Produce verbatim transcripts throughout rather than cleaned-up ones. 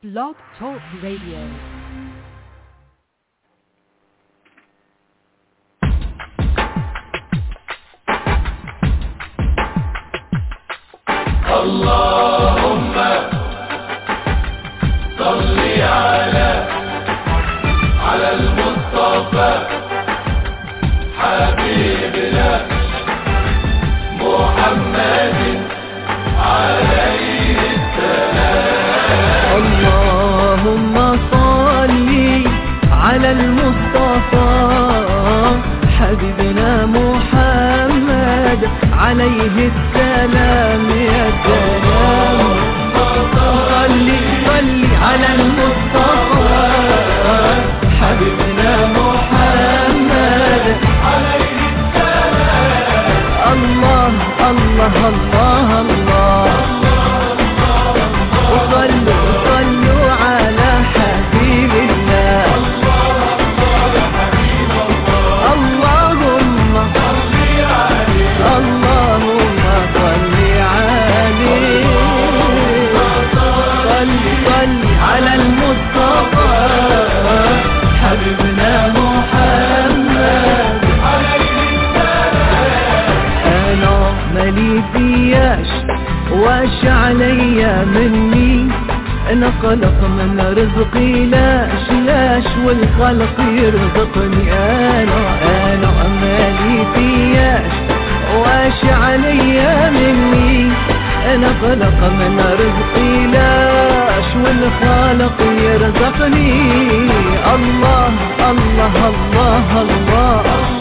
Blog Talk Radio. اللهم صل على على المصطفى حبيبنا محمد عليه السلام. اللهم صل على المصطفى حبيبنا محمد عليه السلام. يا سلام صل صل على المصطفى حبيبنا محمد عليه السلام. الله الله الله الله وصلوا صلوا على حبيب الله. اللهم صل عليه اللهم صل عليه صل صل على المصطفى حبيبنا محمد انا مالي فياش واش عليا مني انا خلق من رزقي لاش لاش والخلق يرزقني انا انا مالي فياش واش عليا مني انا خلق من رزقي لاش والخالق يرزقني. الله الله الله الله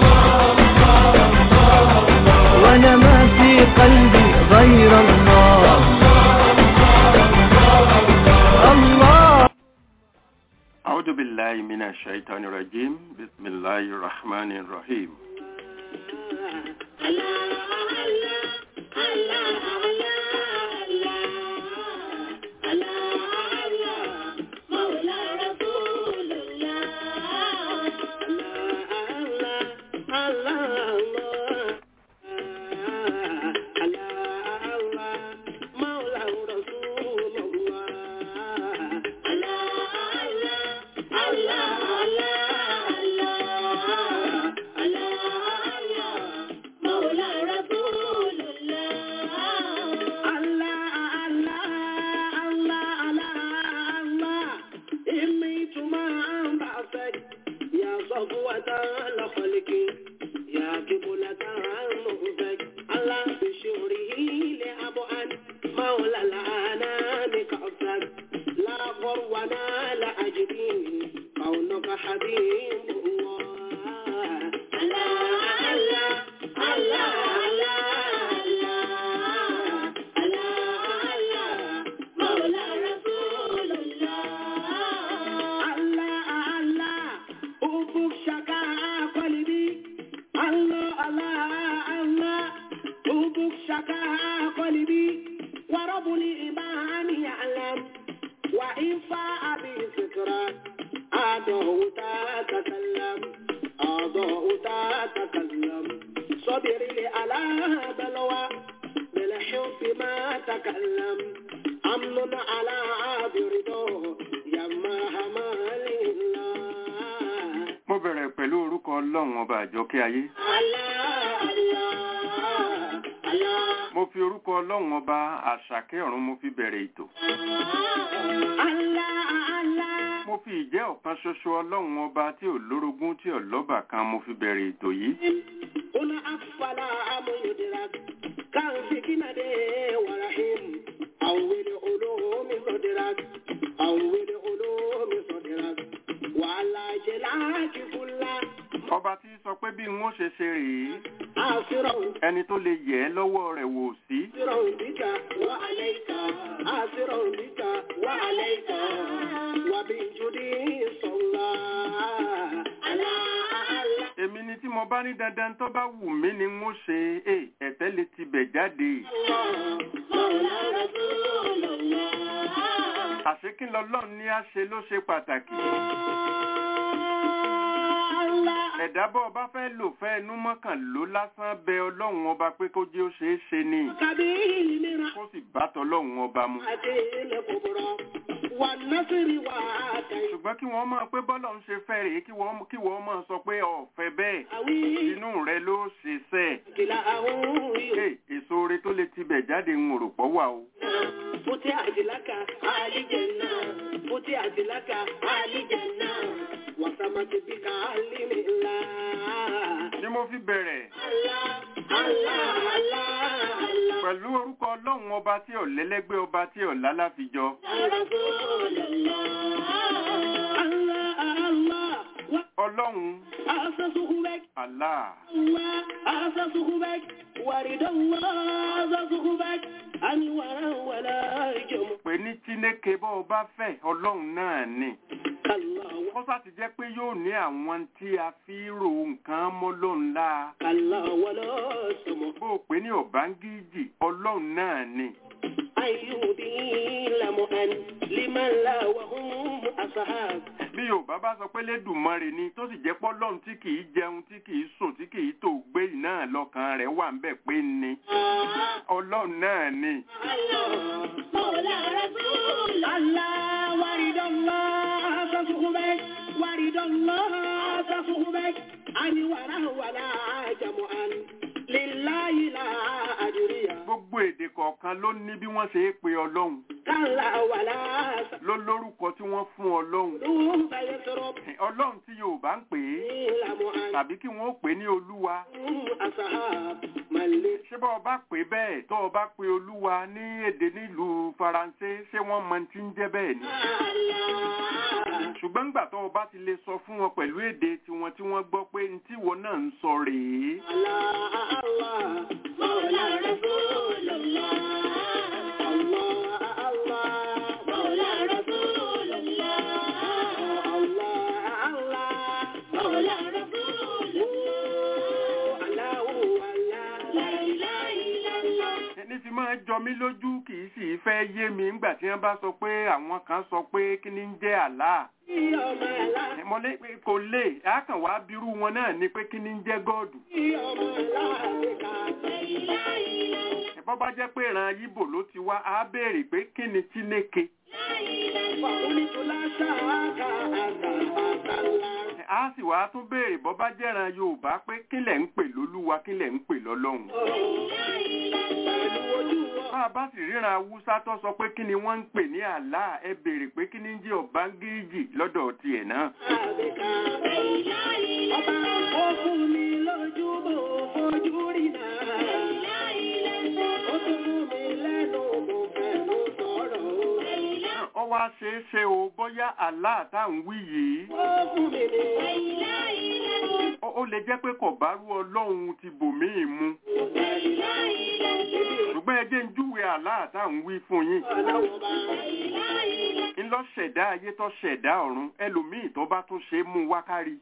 وانا ما في قلبي غير الله. الله أعوذ بالله من الشيطان الرجيم. بسم الله الرحمن الرحيم. Mo bẹ̀rẹ̀ pẹ̀lú orúkọ Ọlọ́run ọba àjọkẹ́ ayé. Mo fi orúkọ Ọlọ́run ọba àṣàkẹ́ ọ̀run mo fi bẹ̀rẹ̀ ètò. Mo fi ìjẹ́ ọ̀kan ṣoṣo Ọlọ́run ọba tí ò lórogún tí ò lọ́bà kan mo fi bẹ̀rẹ̀ ètò yìí. Ọba tí sọ pé bí wọ́n ṣe ṣe rèé, ẹni tó lè yẹ̀ ẹ́ lọ́wọ́ rẹ̀ wò sí. Èmi ni tí mo bá ní dandan tó bá wù mí ni wọ́n ṣe é ẹ̀tẹ́ lè ti bẹ̀ jáde. Àṣekí lọ́lọ́run ní á ṣe ló ṣe pàtàkì. ẹ̀dá bọ́ ọba fẹ́ lò fẹ́ ẹnu mọ́kàn ló lásán bẹ ọlọ́run ọba pé kó jẹ́ ó ṣe é ṣe ni kó sì bá tọlọ́run ọba mu. ṣùgbọ́n kí wọ́n mọ̀ pé bọ́lọ̀ ń ṣe fẹ́ rèé kí wọ́n kí wọ́n mọ̀ sọ pé ọ̀fẹ́ bẹ́ẹ̀ inú rẹ ló ṣe sẹ́ ẹ̀ èso oore tó lè tibẹ̀ jáde ń rò pọ̀ wà o. Futi adilaka alijanna, futi adilaka alijanna, wasamati bika alimila. Ni mo fi bẹ̀rẹ̀. Allah, Allah, Allah, Allah. Pẹ̀lú orúkọ Ọlọ́run ọba tí ò lẹ́lẹ́gbẹ́ ọba tí ò lálàfijọ. Ọlọ́run. Allah. Pè ní Chineke bọ́ ọba fẹ́ Ọlọ́run náà ni. Kọ́sá ti jẹ́ pé yóò ní àwọn tí a fi rò nǹkan mọ́ lóun la. Bó o pè ní Ọ̀bángíjì Ọlọ́run náà ni. Bí Yorùbá bá sọ pé Lédùmarè ni tó sì jẹ́ pọ́lọ́run tí kìí jẹun tí kìí sùn tí kìí tó gbé náà lọ́kàn rẹ̀ wà ń bẹ̀ pé ni. Ọlọ́run náà ni. Gbogbo èdè kọ̀ọ̀kan ló ní bí wọ́n ṣe é pe Ọlọ́run. Ló lórúkọ tí wọ́n fún Ọlọ́run. Ọlọ́run tí Yorùbá ń pè é tàbí kí wọ́n ó pè ní Olúwa. Ṣé bá ọba pè bẹ́ẹ̀ tó ọba pe Olúwa ní èdè nílùú Faransé ṣé wọ́n mọ tí ń jẹ́ bẹ́ẹ̀ ni? Ṣùgbọ́n nígbà tó ọba ti lè sọ fún wọn pẹ̀lú èdè tiwọn tí wọ́n gbọ́ pé ní tí wọn náà ń sọ rèé. Fi máa jọ mí lójú kì í sì fẹ́ yé mi ńgbà tí wọ́n bá sọ pé àwọn kan sọ pé kí ni ń jẹ́ Allah. Mo lé pé kò lè àkàn wá bírú wọn náà ni pé kí ni ń jẹ́ gọ́ọ̀dù. Bọ́ bá jẹ́ pé ìran Yíbò ló ti wá á béèrè pé kí ni Chineke. A sì wá tún béèrè bọ́ bá jẹ́ran Yorùbá pé kí lẹ̀ ń pè lólúwa kí lẹ̀ ń pè lọ́lọ́run. Bá a bá sì ríran Awúsá tó sọ pé kí ni wọ́n ń pè ní Allah ẹ béèrè pé kí ni ń jẹ́ Ọ̀bángíjì lọ́dọ̀ tiẹ̀ náà. Ọba ó fún mi lójú bò fojú rí náà. Ó tún fún mi lẹ́nu mo fẹ́ mo sọ̀rọ̀ o. Ó wá ṣeé ṣe o bóyá Allah tá à ń wí yìí. Ó fún mi ní. Ó lè jẹ́ pé kò bá rú Ọlọ́run ti bòmíì mu. Ṣùgbọ́n ẹ jẹ́ ń júwe Allah tá à ń wí fún yín. Ńlọ ṣẹ̀dá ayé tó ṣẹ̀dá ọ̀run ẹlòmíì tó bá tún ṣe é mú wákàrí.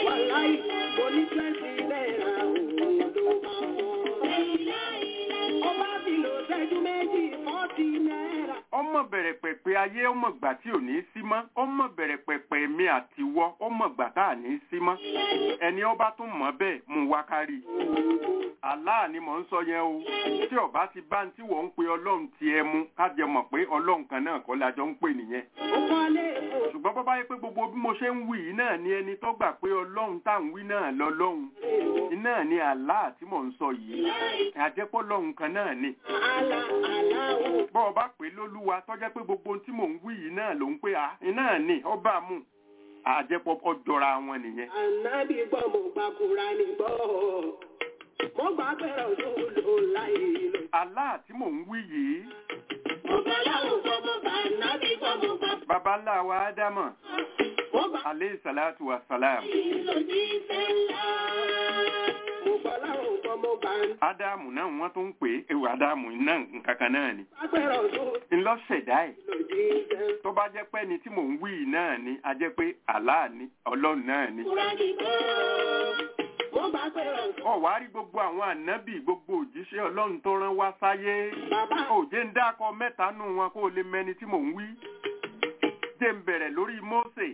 Ọmọ bẹ̀rẹ̀ pẹ̀pẹ̀ ayé ọmọ gbà tí ò ní sí mọ́, ọmọ bẹ̀rẹ̀ pẹ̀pẹ̀ mi àtiwọ́ ọmọ gbà tá à ní sí mọ́. Ẹni ọba tún mọ̀ bẹ́ẹ̀ mú wákàrí. Allah ni mò ń sọ yẹn o. Tí ọba ti bá ń tí wọ́n ń pe Ọlọ́run ti ẹ mú, ká jẹ mọ̀ pé Ọlọ́run kan náà kọ́ la jọ ń pè nìyẹn. Ṣùgbọ́n bọ́ bá yẹ pé gbogbo bí mo ṣe ń wí yìí náà ni ẹni tó gbà pé Ọlọ́run tá à ń wí náà lọ́lọ́run. Iná ni Allah tí mò ń sọ yìí. Àjẹpọ̀ Ọlọ́run kan náà ni. Bọ́ ọba pè lólúwa tó jẹ́ pé gbogbo tí mò ń wí yìí náà ló ń pè á. Iná ni ọba mú. Àjẹpọ̀ ọjọ́ra wọn nìyẹn. Ànábì gbọ́ mo gbà Kùránì gbọ́. Mo gbà bẹ̀rẹ̀ òṣèlú láyé lọ. Allah tí mò ń wí yìí. Mo gbà láwọn gbọ́ mo gbà Ànábì gbọ́ mo gbà. Baba ńlá wa Ádámọ̀. Mo gbà. Alayhi salatu wa salam. Mo gbà láwọn gbọ́ mo gbà. Ádámù náà wọ́n tún ń pè é ewu Ádámù náà nǹkankan náà ni. Agbẹ̀rẹ̀ òṣèlú. Ńlọ ṣẹ̀dá ẹ̀. Tó bá jẹ́ pé ẹni tí mò ń wí yìí náà ni a jẹ́ pé Allah ni Ọlọ́run náà ni. Ó wá rí gbogbo àwọn ànábì gbogbo òjíṣẹ́ Ọlọ́run tó rán wá sáyé. Ó jẹ́ ń dákọ mẹ́ta nù wọn kó lè mẹni tí mò ń wí. Jẹ́ ń bẹ̀rẹ̀ lórí Mósè.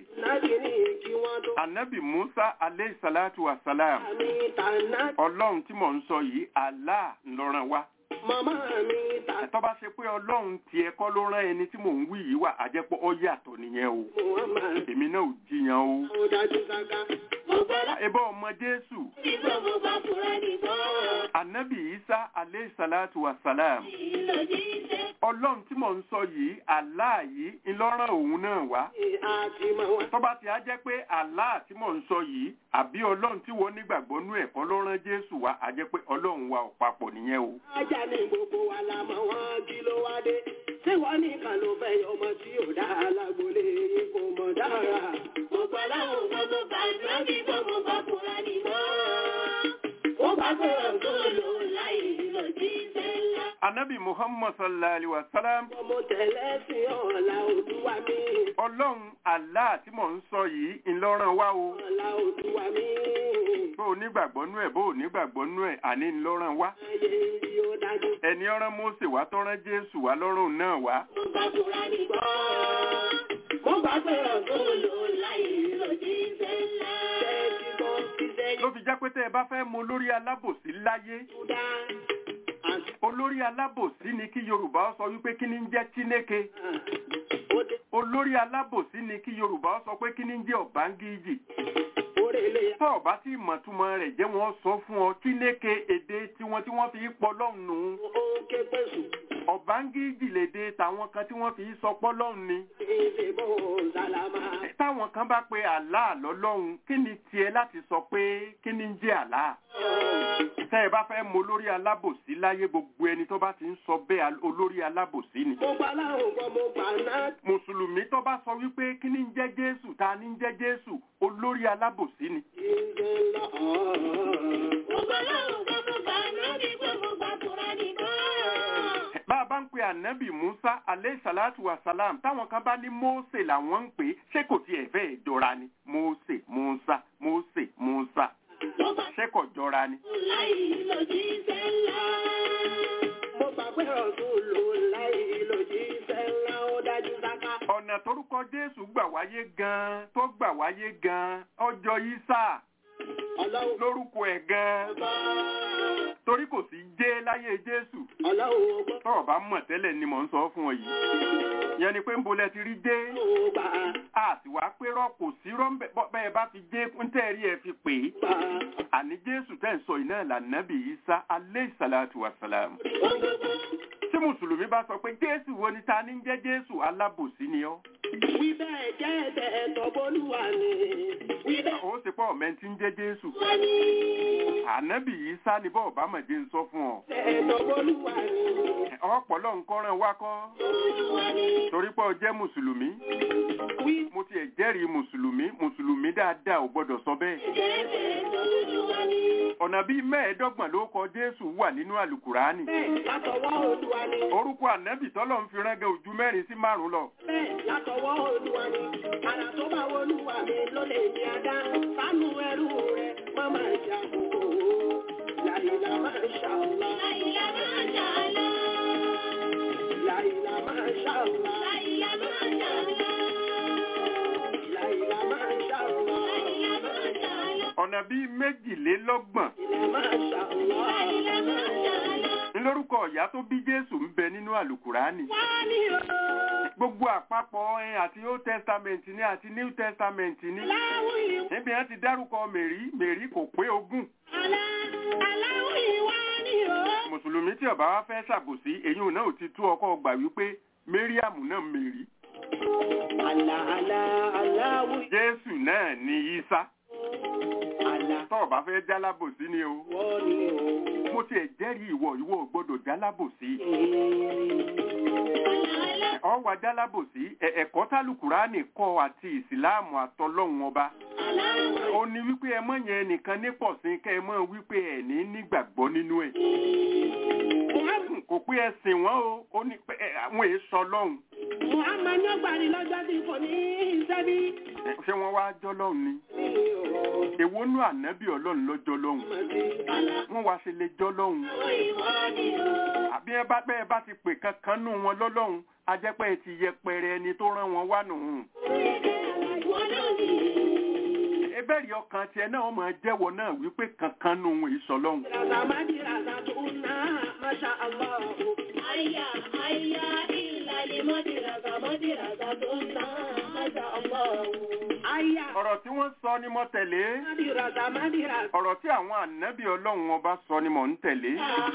Ànábì Musa alayhi salatu wa salam. Ọlọ́run tí mò ń sọ yìí Allah ló rán wá. Màmá mi ta. tó bá ṣe pé ọlọ́run tiẹ̀ kọ́ ló rán ẹni tí mò ń wí yìí wà á jẹ́ pé ó yàtọ̀ nìyẹn o Muhammad. èmi náà ò jiyàn o. Ó dájú sáká. Mo gbọ́dọ̀. ẹbọ ọmọ Jésù Nígbà mo bá fura nìbọn. Ànábì Isa alayhi salatu wa salam Ìlòjì iṣẹ́. ọlọ́run tí mò ń sọ yìí Allah yìí ńlọ́rán òun náà wá. Àti mọ̀ wá. tó bá ti á jẹ́ pé Allah tí mò ń sọ yìí àbí ọlọ́run tí wọ́n nígbàgbọ́ nú ẹ̀kọ́ ló rán Jésù wá á jẹ́ pé ọlọ́run wa ò papọ̀ nìyẹn o. Ajá ni gbogbo wa la mọ̀ wọ́n kí ló wá dé. Ṣé wọ́n nìkan ló fẹ́ ọmọ tí ò dá alágbólé yìí kò mọ̀ dára? Mo gbọ́ láwọn ọmọ mo bá lọ́bí tó mo bá fura nìbọn. Ó bá gbọ́dọ̀ tó lò láì lọ jíṣẹ́ ńlá. Ànábì Muhammad sallallahu alaihi wa sallam Mo tẹ̀lé sí ọ̀la Olúwa mi. ọlọ́run Allah tí mò ń sọ yìí ńlọ́rán wá o. Ọ̀la Olúwa mi. bó o nígbàgbọ́ nú ẹ̀ bó o nígbàgbọ́ nú ẹ̀ àní ńlọ́rán wá. Ayé yìí ó dájú. ẹni ọ̀rán Mósè wá tó rán Jésù wá lọ́rùn náà wá. Mo bá fura nìbọn. Mo bá gbọ́dọ̀ tó lò láì lọ jíṣẹ́ ńlá. Tẹ́tí gbọ́ ṣiṣẹ́ ló fi jẹ́ pé tẹ́ ẹ bá fẹ́ mọ olórí alábòsí láyé Yúdá. Àti olórí alábòsí ni kí Yorùbá ó sọ wípé kí ni ń jẹ́ Chineke. ó dé olórí alábòsí ni kí Yorùbá ó sọ pé kí ni ń jẹ́ Ọ̀bángíjì. òrèlè. tó o bá tí ìmọ̀túmọ̀ rẹ̀ jẹ́ wọ́n sọ fún ọ Chineke èdè tiwọn tí wọ́n fi pọ̀ lọ́hùn-ún. Ó ké pèsè. Ọ̀bángíjì lèdè tàwọn kan tí wọ́n fi sọ pọ́ lọ́hùn ni. Ìṣe bó sálámà. táwọn kan bá pe Allah lọ́lọ́hun kí ni tiẹ̀ láti sọ pé kí ni ń jẹ́ Allah. tẹ́ ẹ bá fẹ́ mọ olórí alábòsí láyé gbogbo ẹni tó bá ti ń sọ bẹ́ẹ̀ olórí alábòsí ni. Mo gbà láwọn gbọ́ mo gbà náà. Mùsùlùmí tó bá sọ wípé kí ni ń jẹ́ Jésù ta ni ń jẹ́ Jésù olórí alábòsí ni. Ìṣe lọ. Mo gbà láwọn gbọ́ mo gbà náà bí pé mo gbà fura nìbọn. bá a bá ń pe ànábì Musa alayhi salatu wa salam táwọn kan bá ní Mósè làwọn ń pè é ṣé kò tiẹ̀ fẹ́ jọra ni Mósè Musa Mósè Musa Mo gbà ṣé kò jọra ni. láì lọ jíṣẹ́ ńlá. Mo gbà pé ọ̀tún lò láì lọ jíṣẹ́ ńlá ó dájú sáká. ọ̀nà torúkọ Jésù gbà wáyé gan-an tó gbà wáyé gan-an ọjọ́ Ísà Ọlọ́run lórúkọ ẹ̀ gan-an torí kò sí jẹ́ láyé Jésù. Ọlọ́run ó gbọ́. tó o bá mọ̀ tẹ́lẹ̀ ni mò ń sọ fún ọ yìí yẹn ni pé ń bolẹ̀ ti rí jẹ́ Mo gbà a sì wá pé rọ́ kò sí rọ́ bẹ́ẹ̀ bá fi jẹ́ ń tẹ́ẹ̀rí ẹ fi pè é. gbà. àní Jésù tẹ́ ń sọ iná lànàbì Ìsá alayhi salatu wa salam. tí mùsùlùmí bá sọ pé Jésù wo ni ta ni ń jẹ́ Jésù alábòsí ni ọ́. Wí bẹ́ẹ̀ jẹ́ ẹ̀tẹ̀ ẹ̀tọ́ bólúwa ni. Wí bẹ́ẹ̀ ó sì pọ̀ ọ̀mẹ́ tí ń jẹ́ Jésù. wọ́n ní. ànábì Ìsá ni bọ́ọ̀ bá mọ̀ jẹ́ ń sọ fún ọ. Ẹ̀tọ́ bólúwa ni. ọ̀pọ̀lọ́ nǹkan ràn wá kọ́ Olúwa ni. torí pé ọ jẹ́ mùsùlùmí. Wí mo tiẹ̀ jẹ́rìí mùsùlùmí mùsùlùmí dáadáa ò gbọ́dọ̀ sọ bẹ́ẹ̀. jẹ́ ẹ̀tọ́ Olúwa ni. ọ̀nà bíi mẹ́ẹ̀ẹ́dọ́gbọ̀n ló kọ Jésù wà nínú àlùkùránì. Bẹ́ẹ̀ látọwọ́ Olúwa ni. orúkọ ànábì tọ́lọ̀ ń fi rángan ojú mẹ́rin sí márùn-ún lọ. Bẹ́ẹ̀ látọwọ́ Olúwa ni. Àrà tó bá Olúwa mi ló lè ní adá. Sánú ẹrú rẹ̀ má máa jà kókó. Láìlá máa ṣàlá. Láìlá máa ṣàlá. Láìlá máa ṣàlá. Láìlá máa ṣàlá. Láìlá máa ṣàlá. Láìlá máa ṣàlá. ọ̀nà bíi méjìlélọ́gbọ̀n Láìlá máa ṣàlá. Láìlá máa ṣàlá. ńlórúkọ ìyá tó bí Jésù ń bẹ nínú àlùkùránì. Wá ní o. gbogbo àpapọ̀ ẹ àti Old Testament ní àti New Testament ní. Láwùí. níbi wọn ti dárúkọ Mèrí Mèrí kò pé ogún. Alá. Aláwùí wá ní o. mùsùlùmí tí ó bá wá fẹ́ ṣàbòsí èyí náà ò ti tú ọkọ gbà wípé Mẹ́ríàmù náà Mèrí. Alá alá aláwùí. Jésù náà ni Ísá. Alá. tó o bá fẹ́ jálábòsí ni o. Wọ́n ní o. mo tiẹ̀ jẹ́rìí ìwọ ìwọ ò gbọ́dọ̀ jálábòsí. Alá. ọwà jálábòsí ẹ̀- ẹ̀kọ́ tálùkùránì kọ́ àti ìsìláàmù àtọlọ́hun ọba. Aláwùí. ó ní wípé ẹ mọ̀ yẹn nìkan ní pọ̀sìn kẹ́ ẹ mọ̀ wípé ẹ̀ ní nígbàgbọ́ nínú ẹ̀. Muhammad. kò pé ẹ sìn wọ́n o ó ní pé ẹ, àwọn èso ọlọ́run. Muhammad yóò gbà ní lọ́jọ́ tí kò ní ìṣẹ́bí. Ẹ, ṣé wọ́n wá jọ́lọ́run ni. èwo nú ànábì ọlọ́run lọ́jọ́ lọ́hùn. wọ́n wá ṣe lè jọ́lọ́run. àbí ẹ bá pẹ́ ẹ bá ti pè kankan nù wọn lọ́lọ́run a jẹ́ pé ẹ ti yẹpẹrẹ ẹni tó rán wọn wá nù. ẹbẹ́ rí ọkàn tiẹ̀ náà wọ́n máa jẹ́wọ́ náà wípé kankan nù ń ìsọlọ́hún. Razamadi razatuna, masha Allah. Aya, aya, illa limadi razamadi razatuna, masha Allah. Aya. Ọ̀rọ̀ tí wọ́n sọ ni mo tẹ̀lé. Madi razamadi razatuna. Ọ̀rọ̀ tí àwọn ànábì Ọlọ́run ọba sọ ni mò ń tẹ̀lé.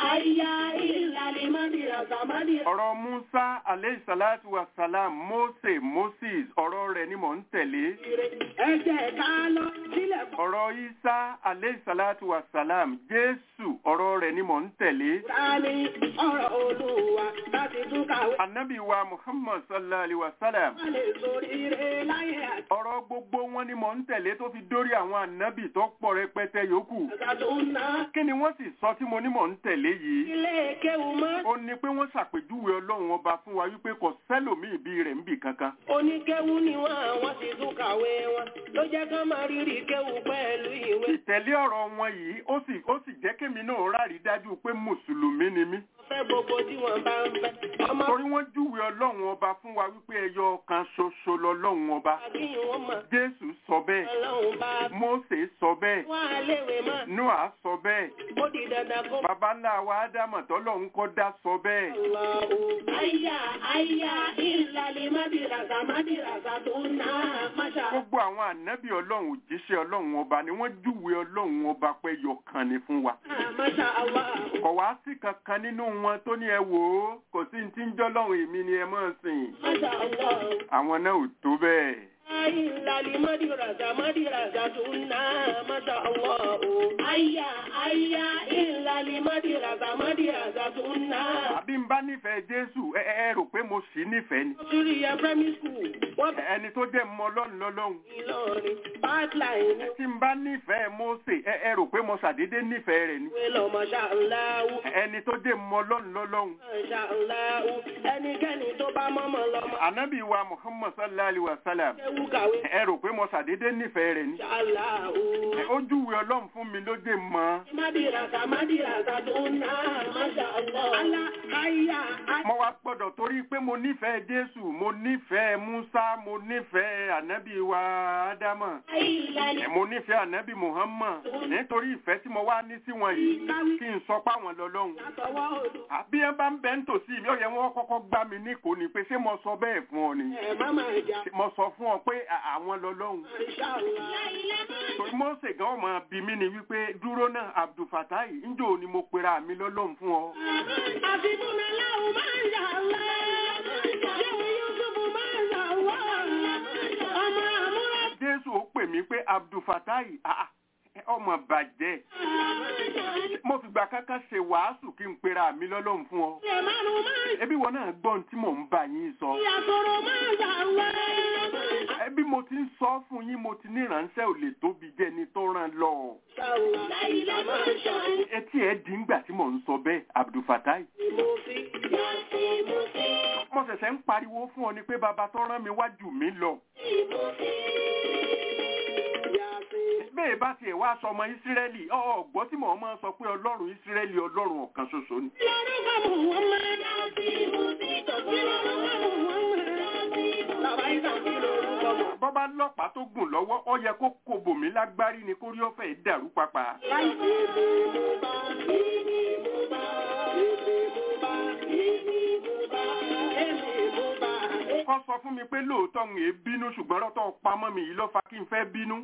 Aya, illa limadi razamadi. Ọ̀rọ̀ Musa alayhi salatu wa salam, Mose, Moses, ọ̀rọ̀ rẹ̀ ni mò ń tẹ̀lé. Ẹ jẹ́ ká lọ sílẹ̀. Ọ̀rọ̀ Isa alayhi salatu wa salam, Jésù, ọ̀rọ̀ rẹ̀ ni mò ń tẹ̀lé. Tani ọ̀rọ̀ Olúwa láti tún kàwé. Ànábì wa Muhammad sallallahu alayhi wa sallam. Wọ́n lè sórí ire láyé àti. Ọ̀rọ̀ gbogbo wọn ni mò ń tẹ̀lé tó fi dórí àwọn ànábì tó pọ̀ rẹpẹtẹ yòókù. Razatuna. Kí ni wọ́n sì sọ tí mo ní mò ń tẹ̀lé yìí? Ilé kéwù mọ́. Ó ní pé wọ́n ṣàpèjúwe Ọlọ́run ọba fún wa wípé kò sẹ́lòmíì bí rẹ̀ ń bì kankan. Oníkéwù ni wọ́n àwọn sì tún kàwé wọn. Ló jẹ́ ká máa rírì kéwù pẹ̀lú ìwé. Ìtẹ̀lé ọ̀rọ̀ wọn yìí ó sì ó sì jẹ́ kémi náà rárí dájú pé mùsùlùmí ni mí. Fẹ́ gbogbo tí wọ́n bá ń fẹ́. Ọmọ Torí wọ́n júwe Ọlọ́run ọba fún wa wípé ẹyọ kan ṣoṣo lọ́lọ́run ọba. àbí wọn mọ̀. Jésù sọ bẹ́ẹ̀. Ọlọ́run bá Mósè sọ bẹ́ẹ̀. wọ́n á léwe mọ́. Nóà sọ bẹ́ẹ̀. Ó di dandan kó. Baba ńlá wa Ádámọ̀ tọ́lọ́run kọ́ dá sọ bẹ́ẹ̀. Allahu. Aya aya illa limadi razamadi razatuna, masha. Gbogbo àwọn ànábì Ọlọ́run òjíṣẹ́ Ọlọ́run ọba ni wọ́n júwe Ọlọ́run ọba pé ẹyọ kan ni fún wa. Ah, masha Allah. Kò wá sí kankan nínú wọn tó ní ẹ wò ó, kò sí ní tí ń jọ́lọ́run èmi ni ẹ máa sìn. Masha Allah. Àwọn náà ò tó bẹ́ẹ̀. Illa limadi razamadi razatuna, masha Allah. Aya aya illa limadi razamadi razatuna. Àbí ń bá nífẹ̀ẹ́ Jésù, ẹ ẹ rò pé mo sì nífẹ̀ẹ́ ni. Syria primary school. Wọ́n bẹ̀ Ẹni tó jẹ́ mọ Ọlọ́run lọ́lọ́run. Ìlọrin. Pipeline. Tí ń bá nífẹ̀ẹ́ Mósè, ẹ ẹ rò pé mo ṣàdédé nífẹ̀ẹ́ rẹ̀ ni. Ìwé lọ masha Allah. Ẹni tó jẹ́ mọ Ọlọ́run lọ́lọ́run. Masha Allah. Ẹnikẹ́ni tó bá mọ́mọ́ lọ́mọ. Ànábì wa Muhammad sallallahu alaihi wa sallam. Ewu kàwé. Ẹ rò pé mo ṣàdédé nífẹ̀ẹ́ rẹ̀ ni. Masha Allah. Ó júwe Ọlọ́run fún mi ló dé mọ́. Madirasa madirasa tuna, masha Allah. Allah aya aya. Mo wá gbọ́dọ̀ torí pé mo nífẹ̀ẹ́ Jésù, mo nífẹ̀ẹ́ Musa, mo nífẹ̀ẹ́ ànábì wa Ádámọ̀. Ilali. Mo nífẹ̀ẹ́ ànábì Muhammad. Nítorí ìfẹ́ tí mo wá ní sí wọn yìí, kí n sọ páwọn lọ́lọ́run. Látọwọ́ olú. Àbí ẹ bá ń bẹ ń tòsí mi, ó yẹ wọ́n kọ́kọ́ gbá mi níkò ni pé ṣé mo sọ bẹ́ẹ̀ fún ọ ni? Ẹ má máa jà. Mo sọ fún ọ pé à- àwọn lọ́lọ́run. Masha Allah. Torí Mósè gan ọmọ bí mi ni wípé dúró náà Abdul Fatai, ńjọ́ ni mo pera mi lọ́lọ́run fún ọ. Àfikúnná láwù masha Allah. Yẹ́wù Yusufu masha Allah. Ọmọ àmúra. Jésù ó pè mí pé Abdul Fatai, ah, ah, ọmọ bàjẹ́. Mo fìgbà kankan ṣe wàásù kí n pera mi lọ́lọ́run fún ọ. Ṣèmánu masha. Ẹbí wọn náà gbọ́n tí mò ń bá yín sọ. Ìyàtọ̀rọ̀ masha Allah. Ẹbí mo ti ń sọ fún yín, mo ti ní ìránṣẹ́ ò lè tóbi jẹ́ ni tó rán lọ. Láìlá masha Allah. Etí ẹ̀ dín gbà tí mò ń sọ bẹ́ẹ̀, Abdul Fatai. Mo fi yàtì mo fi. Mo ṣẹ̀ṣẹ̀ ń pariwo fún ọ ni pé bàbá tó rán mi wájú mi lọ. Bẹ́ẹ̀ bá tiẹ̀ wá sọ ọmọ Ísírẹ́lì, ọ̀gbọ́n tí mò ń máa sọ pé Ọlọ́run Ísírẹ́lì Ọlọ́run ọ̀kan ṣoṣo ni. Bọ́bá lọ́pàá tó gùn lọ́wọ́, ó yẹ kó kòbò mí lágbárí ni kórí ọ̀fẹ́ dàrú papà. Kọ́ sọ fún mi pé lóòótọ́ ń èé bínú ṣùgbọ́n rọ́tọ̀ pamọ́ mi yìí ló fa kí n fẹ́ bínú.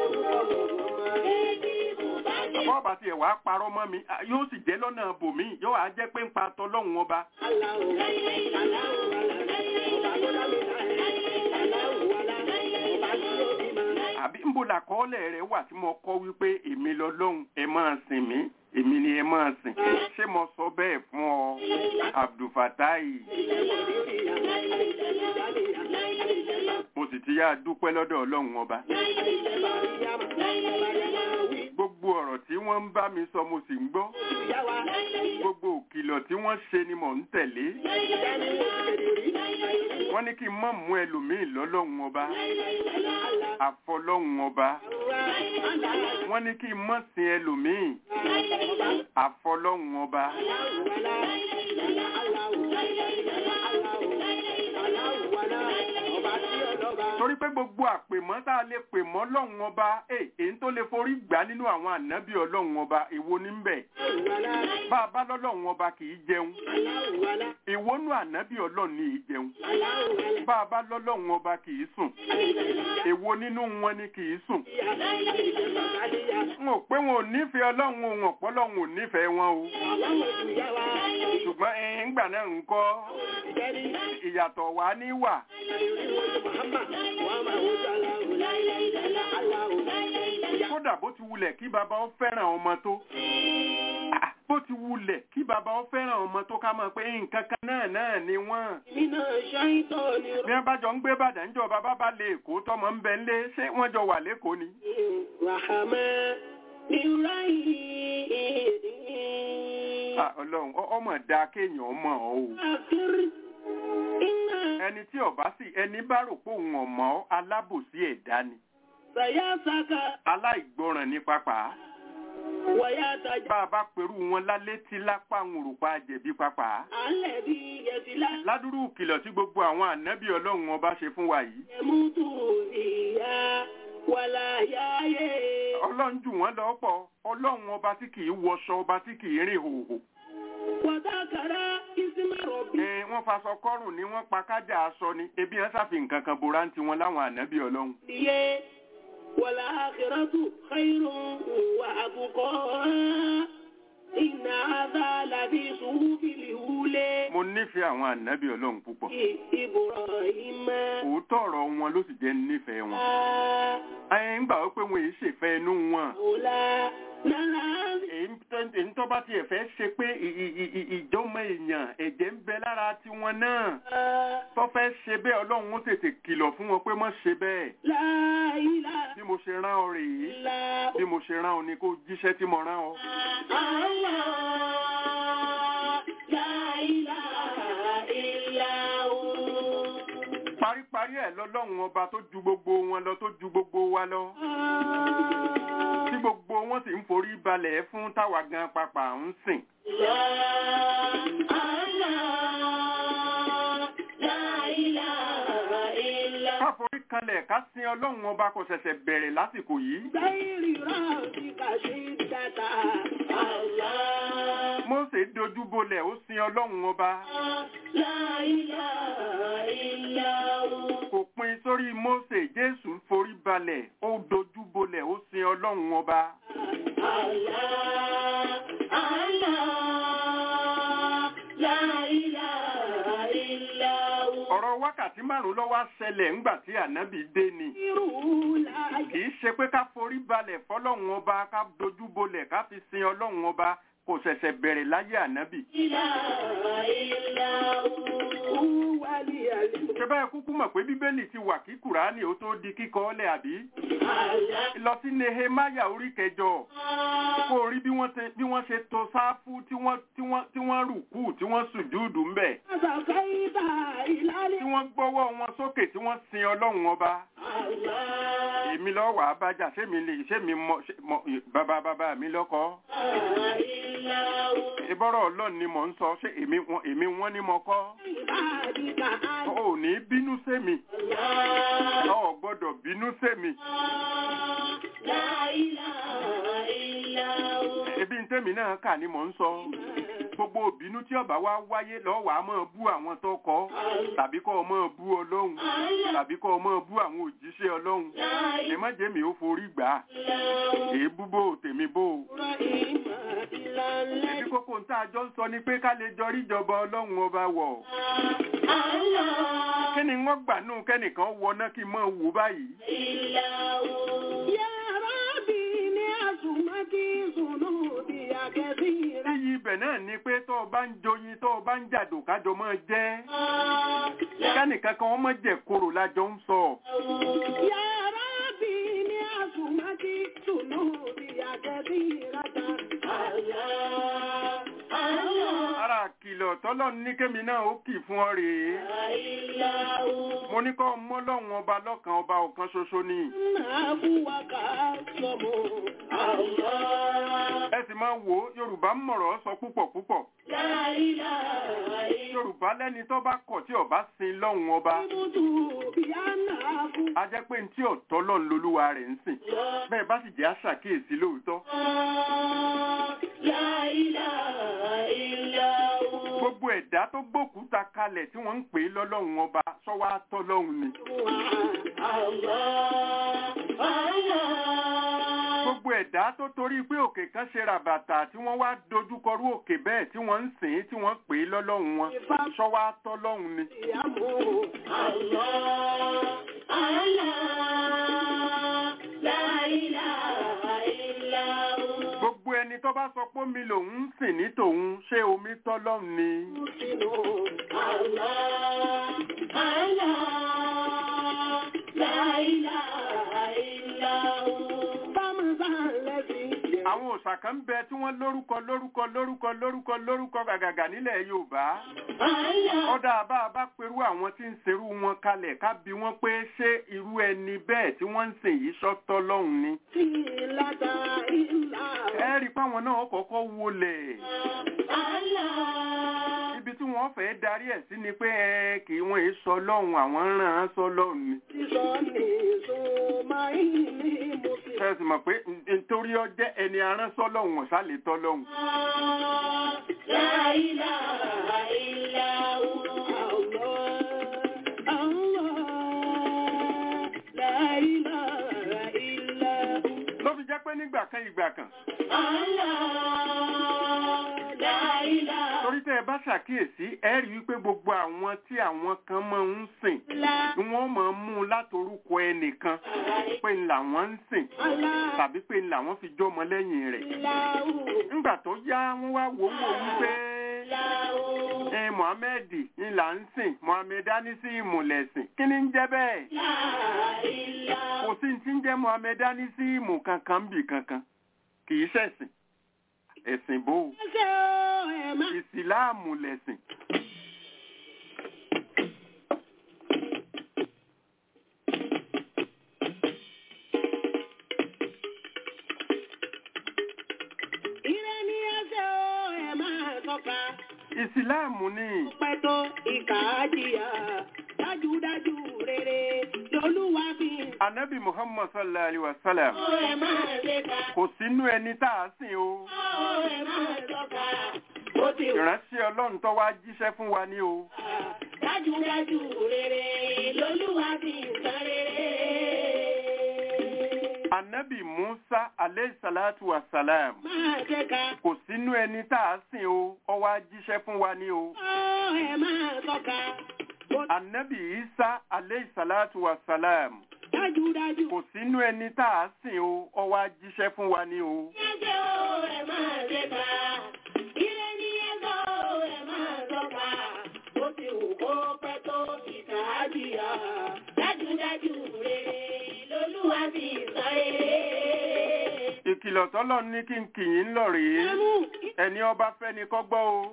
Bọ́ọ̀bà tiẹ̀ wá parọ́ mọ́ mi, yóò sì jẹ́ lọ́nà bòmí, yóò wá jẹ́ pé ń pa tọlọ́hun ọba. Àbí ń bo làkọọ́lẹ̀ rẹ̀ wà tí mo kọ́ wípé èmi lọ́lọ́hun, ẹ máa sìn mí, èmi ni ẹ máa sìn. Ṣé mo sọ bẹ́ẹ̀ fún ọ, Abdul Fatai? Mo sì ti yá dúpẹ́ lọ́dọ̀ Ọlọ́run ọba. Gbogbo ọ̀rọ̀ tí wọ́n ń bá mi sọ mo sì ń gbọ́. Gbogbo òkìlọ̀ tí wọ́n ṣe ni mò ń tẹ̀lé. Wọ́n ní kí n má mú ẹlòmíì lọ́lọ́run ọba. Àfọlọ́run ọba. Wọ́n ní kí n má sin ẹlòmíì. Àfọlọ́run ọba. torí pé gbogbo àpèmọ́ tá a lè pè mọ́ Ọlọ́run ọba èyí tó lè forí gbà nínú àwọn ànábì Ọlọ́run ọba èwo ní ń bẹ. bá a bá lọ́lọ́run ọba kì í jẹun èwo nú ànábì Ọlọ́run ní í jẹun. bá a bá lọ́lọ́run ọba kì í sùn èwo nínú wọn ni kì í sùn. n ò pé wọn ò nífẹ̀ẹ́ Ọlọ́run òun ọ̀pọ̀ Ọlọ́run ò nífẹ̀ẹ́ wọn o. ṣùgbọ́n ìgbà náà ń kọ́ ìyàtọ̀ wà ní wà. kódà bó ti wulẹ̀ kí bàbá ó fẹ́ràn ọmọ tó bó ti wulẹ̀ kí bàbá ó fẹ́ràn ọmọ tó ká mọ̀ pé nǹkan kan náà náà ni wọ́n. bí wọ́n bá jọ ń gbé Ìbàdàn ń jọ bàbá bá lè Èkó tọmọ ń bẹ ńlé ṣé wọ́n jọ wà lÉkòó ni. Ọlọ́run ọmọ dáa kéèyàn mọ̀ ọ́ o. ẹni tí ọba sì ẹni bá rò pé òun ọmọ alábòsí ẹ̀dá ni. aláìgbọràn ní pápá. bá a bá pẹ̀rù wọn lálé tí lápá ń òrùpa jẹ̀bi pápá. ládùúrú kìlọ̀ tí gbogbo àwọn ànábì Ọlọ́run ọba ṣe fún wa yìí. Ọlọ́run jù wọ́n lọ pọ̀ Ọlọ́run ọba tí kì í wọṣọ ọba tí kì í rìn hòhò. Ẹ wọ́n faṣọ kọ́rùn ni wọ́n pa kájà aṣọ ni ebi ẹ̀ sáfi nǹkan kan bora ń ti wọn láwọn ànábì Ọlọ́run. wàlá àkìrọ́tù khairun wà àbùkọ́ iná àdá làbí sùúfìlì húlé. Mo nífẹ̀ẹ́ àwọn ànábì Ọlọ́run púpọ̀. Ibrahima. Òótọ́ ọ̀rọ̀ wọn ló sì jẹ́ nífẹ̀ẹ́ wọn. Ẹ ń gbà ó pé wọn èyí ṣèfẹ́ inú wọn. Ọ̀la náà. Èyí tó bá tiẹ̀ fẹ́ ṣe pé ìjọ́mọ èèyàn ẹ̀jẹ̀ ń bẹ lára tiwọn náà. Tó fẹ́ ṣe bẹ́ẹ̀ Ọlọ́run ó tètè kìlọ̀ fún wọn pé má ṣe bẹ́ẹ̀. Láìlá. Bí mo ṣe rán ọ rèé. Bí mo ṣe rán ọ ni kó jíṣẹ́ tí mo rán ọ. Paríparí ẹ̀ lọ́lọ́run ọba tó ju gbogbo wọn lọ tó ju gbogbo wa lọ. Tí gbogbo wọn sì ń forí balẹ̀ fún táwa gan pàpà ń sìn. Ká forí kanlẹ̀ ká sin Ọlọ́run ọba kò ṣẹ̀ṣẹ̀ bẹ̀rẹ̀ lásìkò yìí. Mósè dojú bolẹ̀ ó sin Ọlọ́run ọba. Kò pin sórí Mósè, Jésù forí balẹ̀ ó dojú bolẹ̀ ó sin Ọlọ́run ọba. Ọ̀rọ̀ wákàtí márùn-ún ló wá ṣẹlẹ̀ ńgbà tí ànábì dé ni. Kìí ṣe pé ká forí balẹ̀ fọ́lọ́run ọba ká dojú bolẹ̀ ká fi sin Ọlọ́run ọba kò ṣẹ̀ṣẹ̀ bẹ̀rẹ̀ láyé ànábì. Ṣé báyìí kúkú mọ̀ pé Bíbélì ti wà kí Kùránì ó tó di kíkọ ọ́lẹ̀ àbí? Lọ sí Nehemiah orí kẹjọ. Kó rí bí wọ́n ṣe tò sáfù tí wọ́n rùkú tí wọ́n sùjúdù ń bẹ̀. Tí wọ́n gbọ́wọ́ wọn sókè tí wọ́n sin Ọlọ́run ọba. Èmi lọ wà á bájà ṣé mi lè ṣé mi mọ bàbá bàbá mi lọ́kọ́. Ìbọ̀rọ̀ Ọlọ́run ni mò ń sọ ṣé èmi wọ́n ní mo kọ́. Ò ní bínú sẹ́mi. Ò gbọ́dọ̀ bínú sẹ́mi. Ebi ń tẹ́mi náà kà ni mò ń sọ. Gbogbo òbínú tí ọba wá wáyé lọ wà á máa bú àwọn tó kọ́ tàbí kọ́ ọ máa bú Ọlọ́run tàbí kọ́ ọ máa bú àwọn òjíṣẹ́ Ọlọ́run. Ẹ má jẹ́ mi ó forí gbà á. Èébú bò tèmi bò. Ebi kókó ń tá a jọ ń sọ ni pé ká lè jọ rí ìjọba Ọlọ́run ọba wọ̀. Kí ni wọ́n gbà nù kẹ́nìkan wọná kí n máa wò báyìí? Iyì ibẹ̀ náà ni pé tó o bá ń joyin tó o bá ń jàdò kájọ máa jẹ́. Kẹ́nìkan kan wọ́n mọ̀ jẹ́ kóró lájọ ń sọ. Ara kìlọ̀ tọ́lọ́ ní kémi náà ó kì fún ọ rèé. Mo ní kọ́ mọ́ lọ́hùn ọba lọ́kan ọba ọ̀kan ṣoṣo ni. Ẹ sì máa wò ó, Yorùbá mọ̀rọ̀ sọ púpọ̀ púpọ̀. Yorùbá lẹ́ni tó bá kọ̀ tí ọba sin lọ́hùn ọba. a jẹ́ pé tí ọ̀tọ̀ lọ́n lolúwa rẹ̀ ń sìn bẹ́ẹ̀ bá sì jẹ́ àṣàkíyèsí lóòótọ́. Gbogbo ẹ̀dá tó gbókúta kalẹ̀ tí wọ́n ń pè é lọ́lọ́run ọba sọ́wọ́ àtọ́lọ́run ni. Gbogbo ẹ̀dá tó torí pé òkè kan ṣe ràbàtà tí wọ́n wá dojúkọrú òkè bẹ́ẹ̀ tí wọ́n ń sìn tí wọ́n pè é lọ́lọ́run wọn sọ́wọ́ àtọ́lọ́run ni. Gbogbo ẹni tó bá sọ pé omi lòun ń sìn ní tòun ṣé omi tọ́lọ́run ni. Àwọn òòṣà kan bẹ tí wọ́n lórúkọ lórúkọ lórúkọ lórúkọ lórúkọ gàgàgà nílẹ̀ Yorùbá. Ọ̀dà bá a bá perú àwọn tí ń serú wọn kalẹ̀ ká bi wọ́n pé ṣé irú ẹni bẹ́ẹ̀ tí wọ́n ń sìn yìí sọ́tọ̀ lọ́hùn ni. Ẹ rí i pé àwọn náà kọ́kọ́ wọlé. Ibi tí wọ́n fẹ́ darí ẹ̀ sí ni pé ẹ kì í wọ́n sọ lọ́hùn àwọn ń ràn án sọ lọ́hùn ni. Ṣé mọ̀ pé nítorí ọ jẹ́ ẹni aránsọ́ lọ́hùn ọ̀sá lè tọ́ lọ́hùn. Ló fi jẹ́ pé nígbà kan ìgbà kan. Torí tẹ́ ẹ bá ṣàkíyèsí ẹ rí wípé gbogbo àwọn tí àwọn kan máa ń sìn ni wọ́n máa ń mú látorúkọ ẹnìkan pé ńlá wọ́n ń sìn tàbí pé ńlá wọ́n fi jọmọ lẹ́yìn rẹ̀. Nígbà tó yá wọ́n wá wò wò wípé ẹ Mohammed ńlá ń sìn Mohammed Anisi ìmùlẹ̀sìn kí ni ń jẹ́ bẹ́ẹ̀? Kò sí ti ń jẹ́ Mohammed Anisi ìmù kankan bì kankan kì í ṣẹ̀sìn. Ẹ̀sìn bó ìsìláàmù lẹ̀sìn. Ìsìláàmù ni. Ọpẹ́ tó ìkà àjíyà dájúdájú rere lolúwa bí. Ànábì Muhammad sallallahu alaihi wa sallam. Kò sínú ẹni tá a sìn o. Ìránṣẹ́ Ọlọ́run tó wá jíṣẹ́ fún wa ní o. Dájúdájú rere lolúwa bí nǹkan rere. Ànábì Musa alayhi salatu wa salam. Kò sínú ẹni tá a sìn o, ó wá jíṣẹ́ fún wa ní o. Ànábì Isa alayhi salatu wa salam. Kò sínú ẹni tá a sìn o, ó wá jíṣẹ́ fún wa ní o. Ìkìlọ̀ tọ́lọ̀ ní kí n kì í lọ rèé, ẹni ọba fẹ́ ni kó gbọ́ o.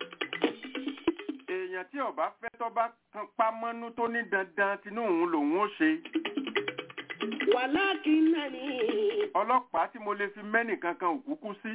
Èèyàn tí ọba fẹ́ tó bá kan pa mọ́nú tó ní dandan tinú òun lòun ó ṣe. Wàláàkì náà ni. Ọlọ́pàá tí mo lè fi mẹ́nì kankan òkúkú sí.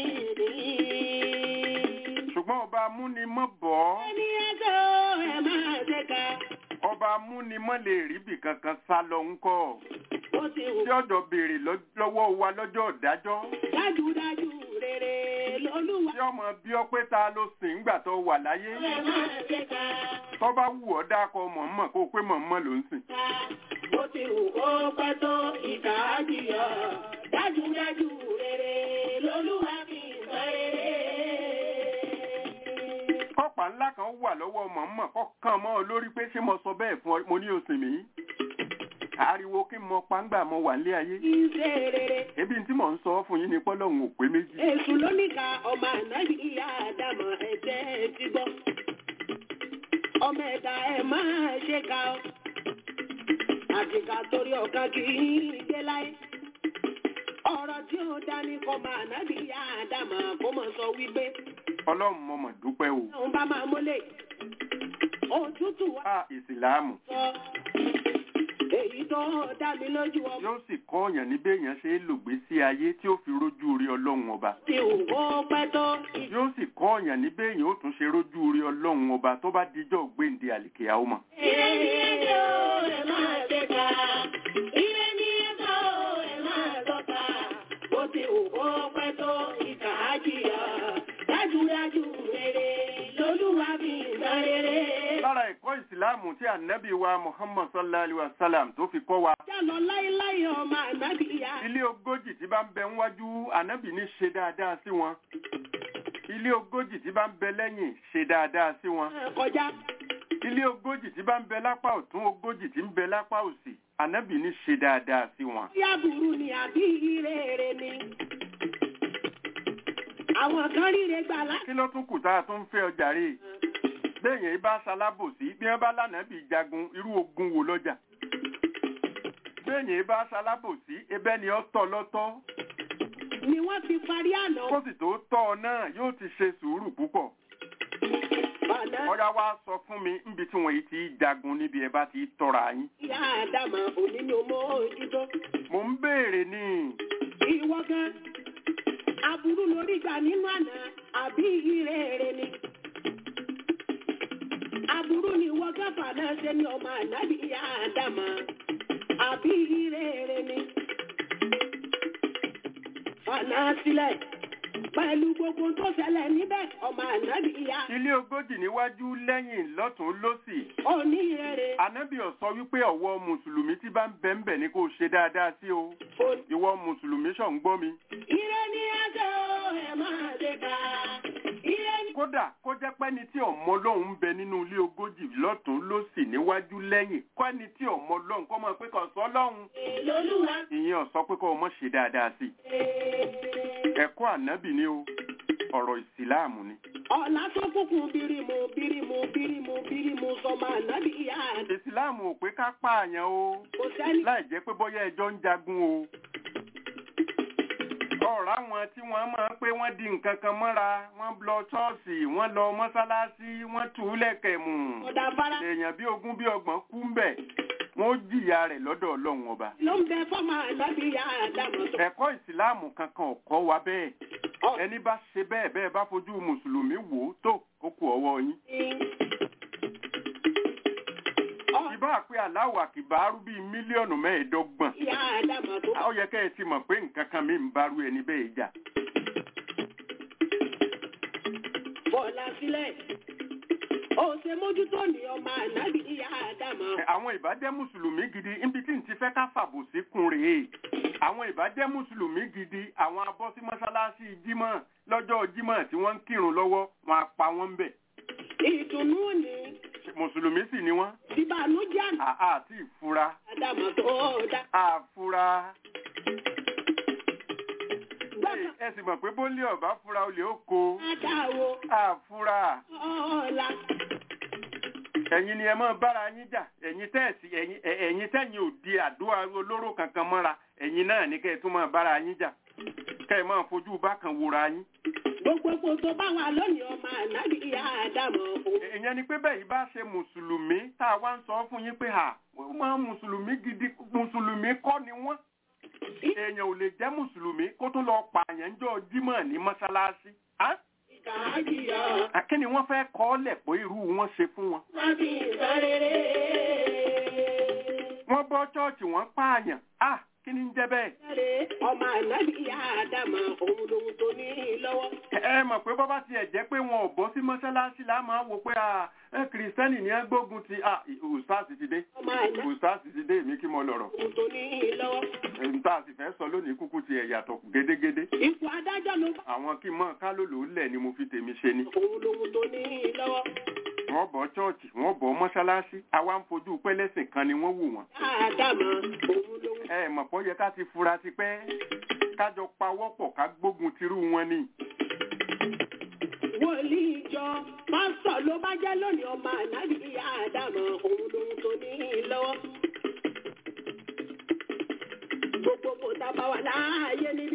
Ṣùgbọ́n ọba amúnimọ́ bọ̀ ọ́. Ẹni ẹjọ́ ẹ máa ṣe ká. Ọba amúnimọ́ lè rí bì kankan sá lọ ńkọ́. Tí ọ̀dọ̀ béèrè lọ́wọ́ wa lọ́jọ́ ìdájọ́. Dájúdájú rere lolúwa. Tí ọmọ bí ọ pé ta ló sìn ńgbà tó wà láyé. Tó bá wù ọ́ dákọ̀ mọ̀ọ́mọ̀ kó o pé mọ̀ọ́mọ̀ ló ń sìn. Bó ti wù kó pẹ́ tó ìkà àjíyà. Dájúdájú rere lolúwa fi sọ rere. Kọ́pà ńlá kan wà lọ́wọ́ mọ̀ọ́mọ̀ kọ́ kàn mọ́ ọ lórí pé ṣé mo sọ bẹ́ẹ̀ fún ọ mo ní òsìn mi. Ariwo kí n mọ pàǹgbà mọ wà nílé ayé. Ebi tí mò ń sọ fún yín ni pọ́lọ́hún ò pé méjì. Èṣù ló ní ká ọmọ ànábì ìyá àdàmọ̀ ẹ̀jẹ̀ ti gbọ́. Ọmọ ẹ̀dá ẹ̀ máa ṣe ká ọ. Àtìká torí ọ̀gá kì í dé láyé. Ọ̀rọ̀ tí ó dání kọ́ ọmọ ànábì ìyá àdàmọ̀ kó mọ̀ sọ wípé. Ọlọ́run mo mọ̀ dúpẹ́ o. Òun bá máa mólè. Òtútù wá. A ìsìláàmù. Èyí tó dá mi lójú ọmọ. Yóò sì kọ́ ọ̀yàn ní béèyàn ṣe é lògbé sí ayé tí ó fi rójú rí Ọlọ́run ọba. Tí ò pẹ́ tó. Yóò sì kọ́ ọ̀yàn ní béèyàn ó tún ṣe rójú rí Ọlọ́run ọba tó bá dijọ́ gbéǹde àlìkèyà ó mọ̀. Ìrẹ́ni ẹjọ́ ẹ̀ máa ṣe ká. ìsìláàmù tí ànábì wa Muhammad sallallahu alaihi wasallam tó fi kọ́ wa. Jálọ láíláí ọmọ ànábì ìyá. Ilé ogójì tí bá ń bẹ níwájú ànábì ní ṣe dáadáa sí wọn. Ilé ogójì tí bá ń bẹ lẹ́yìn ṣe dáadáa sí wọn. Kọjá. Ilé ogójì tí bá ń bẹ lápá ọ̀tún ogójì tí ń bẹ lápá òsì ànábì ní ṣe dáadáa sí wọn. Bóyá burú ni àbí ìrere ni. Àwọn kan ríre gbà lá. Kí ló tún kù tá a tún ń fẹ́ ọjà rè? Bẹ́ẹ̀yẹn bá ṣalábòsí bí wọ́n bá lánàbì jagun irú ogun wo lọ́jà. Bẹ́ẹ̀yẹn bá ṣalábòsí ebẹ́ ni ọ́ tọ́ lọ́tọ́. Ni wọ́n fi parí àná. Kó sì tó tọ́ ọ náà yóò ti ṣe sùúrù púpọ̀. Ọ̀yá wa sọ fún mi níbi tí wọ́n yìí ti jagun níbi ẹ bá ti tọ́ra yín. Ìyá Àdàmà òní ni mo ojútó. Mo ń béèrè ni. Ìwọ gan, aburú lórí gbà nínú àná àbí ìrere ni. Aburú ni ìwọ gan fàdá ṣe ní ọmọ ànábì ìyá Àdàmà àbí ìrere ni. Fàná sílẹ̀. Pẹ̀lú gbogbo tó ṣẹlẹ̀ níbẹ̀, ọmọ ànábì ìyá. Ilé ogójì níwájú lẹ́yìn lọ́tún lósì. Òní ìrere. Ànábì ó sọ wípé ọ̀wọ́ Mùsùlùmí tí bá ń bẹ ń bẹ ní kó ṣe dáadáa sí o. Ìwọ Mùsùlùmí ṣọ̀ ń gbọ́ mi. Ire ni ẹjọ́ ẹ máa dé ká. Ire ni. Kódà kó jẹ́ pé ẹni tí ọmọ Ọlọ́run ń bẹ nínú ilé ogójì lọ́tún lósì níwájú lẹ́yìn. Kọ́ ẹni tí ọmọ Ọlọ́run kọ́ mọ̀ pé kò sọ Ọlọ́run. Lolúwa. Ìyẹn ó sọ pé kó ọmọ ṣe dáadáa sí. Ẹ̀kọ́ ànábì ni o, ọ̀rọ̀ ìsìláàmù ni. Ọ̀la tó kúkú bírímù bírímù bírímù bírímù sọmọ ànábì ìyá. Ìsìláàmù ò pé ká pààyàn o, Kò sẹ́ni. láì jẹ́ pé bóyá ẹjọ́ ń jagun o. Ọ̀rọ̀ àwọn tí wọ́n máa ń pé wọ́n di nǹkan kan mọ́ra, wọ́n lọ ṣọ́ọ̀ṣì, wọ́n lọ mọ́sálásí, wọ́n tù ú lẹ̀kẹ̀ mù. Ọ̀dà fara. Èèyàn bí ogún bí ọgbọ̀n kú ń bẹ̀, wọ́n ó jìyà rẹ̀ lọ́dọ̀ Ọlọ́run ọba. Ló ń bẹ fọ́mọ ànábì ìyá Àdàmà tó. Ẹ̀kọ́ ìsìláàmù kankan ò kọ́ wa bẹ́ẹ̀. Ẹni bá ṣe bẹ́ẹ̀ bẹ́ẹ̀ bá fojú Mùsùlùmí wò ó tó ó kù ọwọ́ yín. Ìbá pé Allahu Akbar bíi mílíọ̀nù mẹ́ẹ̀ẹ́dọ́gbọ̀n. Ìyá Àdàmà tó. Ó yẹ kẹ́ ẹ ti mọ̀ pé nǹkan kan mi ń bárú ẹni bẹ́ẹ̀ jà. Bọ́lá sílẹ̀. Ó ṣe mójútó ní ọmọ ànábì ìyá Àdàmà. Àwọn ìbàjẹ́ Mùsùlùmí gidi níbi tí n ti fẹ́ ká fàbòsí kún rèé. Àwọn ìbàjẹ́ Mùsùlùmí gidi àwọn abọ́ sí mọ́sálásí Jímọ̀ lọ́jọ́ Jímọ̀ tí wọ́n ń kírun lọ́wọ́ wọn á pa wọ́n ń bẹ̀. Ìdùnnú ni. Mùsùlùmí sì ni wọ́n. Ìbànújẹ́ àná. Àá àti ìfura. Àdàmà tó dá. Àfura. Ẹ sì mọ̀ pé bólé ọ̀bá fura olè ó ko. Adáwo. Àfura. Ọ̀la. Ẹ̀yin ni ẹ máa bára yín jà. Ẹ̀yin tẹ́ẹ̀sì ẹ̀yin ẹ̀yin tẹ́yin ò di àdúrà olóró kankan mọ́ra. Ẹ̀yin náà ní kẹ́ ẹ tún máa bára yín jà. Kẹ́ ẹ máa fojú bákan wòra yín. Gbogbo tó bá wà lónìí ọmọ ànábì ìyá Àdàmà òun. Ìyẹn ni pé bẹ́ẹ̀ yìí bá ṣe Mùsùlùmí tá a wá ń sọ fún yín pé à wọ́n máa Mùsùlùmí gidi Mùsùlùmí kọ́ ni wọ́n. Èèyàn ò lè jẹ́ Mùsùlùmí kó tún lọ pààyàn jọ Jímọ̀ ní mọ́sálásí. Kí ni wọ́n fẹ́ kọ́ lẹ̀ pé irú wọn ṣe fún wọn? Wọ́n bọ́ ṣọ́ọ̀ṣì wọ́n pààyàn. Ah! Kí ni ń jẹ́ bẹ́ẹ̀? Ọmọ ànábì ìyá Àdàmà òun lòun tó ní lọ́wọ́. Ẹ mọ̀ pé bọ́ bá tiẹ̀ jẹ́ pé wọn ò bọ́ sí mọ́sálásí lá máa wò pé kìrìsìtẹ́nì ní ẹgbógun ti ustaasi ti dé. Ustaasi ti dé èmi kí mo lọ̀rọ̀. Òun tó ní lọ́wọ́. Nta sì fẹ́ sọ lónìí kúkú ti ẹ̀ yàtọ̀ gédégédé. Ipò adájọ́ ló bá. Àwọn kí mọ̀ ká ló lò ó lẹ̀ ni mo fi tèmi ṣe ni. Òun lòun tó ní lọ́wọ́. Wọ́n bọ́ ṣọ́ọ̀ṣì, wọ́n bọ́ mọ́sálásí, àwa ń fojú pẹ́lẹ́sìn kan ni wọ́n wò wọ́n. Àdàmà òun lòun. Ẹ mọ̀ pọ́ yẹ ká ti fura ti pẹ́ kájọ pawọ́pọ̀ ká gbógun tirú wọn ni. Wòlíì ìjọ pásítọ̀ ló bá jẹ́ lónìí ọmọ ànábì ìyá Àdàmà òun lòun tó ní lọ́wọ́. Gbogbo kò tábà wà láàyè níbí.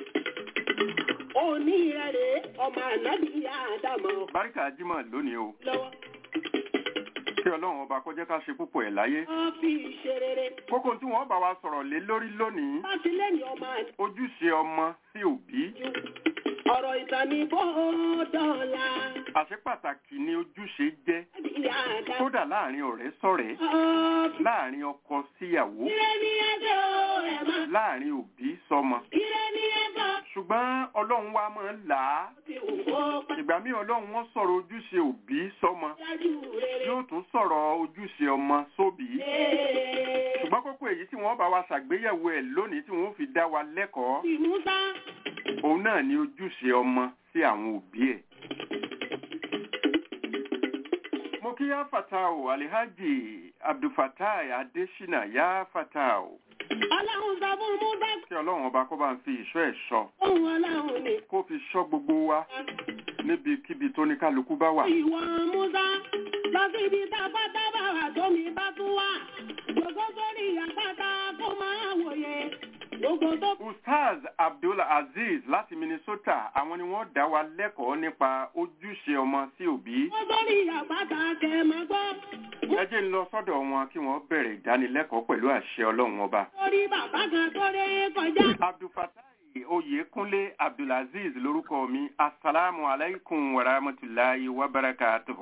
Òní rẹ̀ ọmọ ànábì ìyá Àdàmà. Báríkà Jímọ̀ lónìí o. Lọ́wọ́. Kí Ọlọ́run ọba kó jẹ́ ká ṣe púpọ̀ ẹ̀ láyé. Wọ́n fi ṣe rere. Kókó tí wọ́n bá wa sọ̀rọ̀ lé lórí lónìí. Wọ́n ti lẹ́yìn ọmọ àná. Ojúṣe ọmọ sí òbí. ọ̀rọ̀ ìtàní bó dọ̀la. àṣẹ pàtàkì ni ojúṣe jẹ́ kódà láàrin ọ̀rẹ́ sọ̀rẹ́ láàrin ọkọ síyàwó láàrin òbí sọmọ. ṣùgbọ́n ọlọ́run wa máa ń là á ìgbà míì ọlọ́run wọn sọ̀rọ̀ ojúṣe òbí sọmọ yóò tún sọ̀rọ̀ ojúṣe ọmọ sóbì. ṣùgbọ́n kókó èyí tí wọ́n bá wa ṣàgbéyẹ̀wò ẹ̀ lónìí tí wọ́n fi dá wa lẹ́kọ̀ọ́ òun náà ni ojúṣe ọmọ sí àwọn òbí ẹ̀. mo kí yá fatao alihaji abdulfatai adesina yá fatao. ọlọ́run sọ fún Músà. kí ọlọ́run ọba kó bá ń fi ìṣọ́ ẹ̀ ṣọ́. ohun ọlọ́run ni. kó fi ṣọ́ gbogbo wa níbikíbi tó ní kálukú bá wà. ìwọ Músà lọ sí ibi tábàtábà wà tómi bá tún wà gbogbo sórí àpáta kó máa wòye. Ustaz Abdul Aziz láti Minnesota àwọn ni wọ́n dá wa lẹ́kọ̀ọ́ nípa ojúṣe ọmọ sí òbí. ó sórí àpáta kẹ́ máa gbọ́. ẹ jẹ́ ń lọ sọ́dọ̀ wọn kí wọ́n bẹ̀rẹ̀ ìdánilẹ́kọ̀ọ́ pẹ̀lú àṣẹ ọlọ́run ọba. orí bàbá kan tó ré kọjá. Abdulfatai Oyèkúnlé Abdulaziz lórúkọ mi. Assalamu alaikum wa rahmatulahi wa barakatuhu.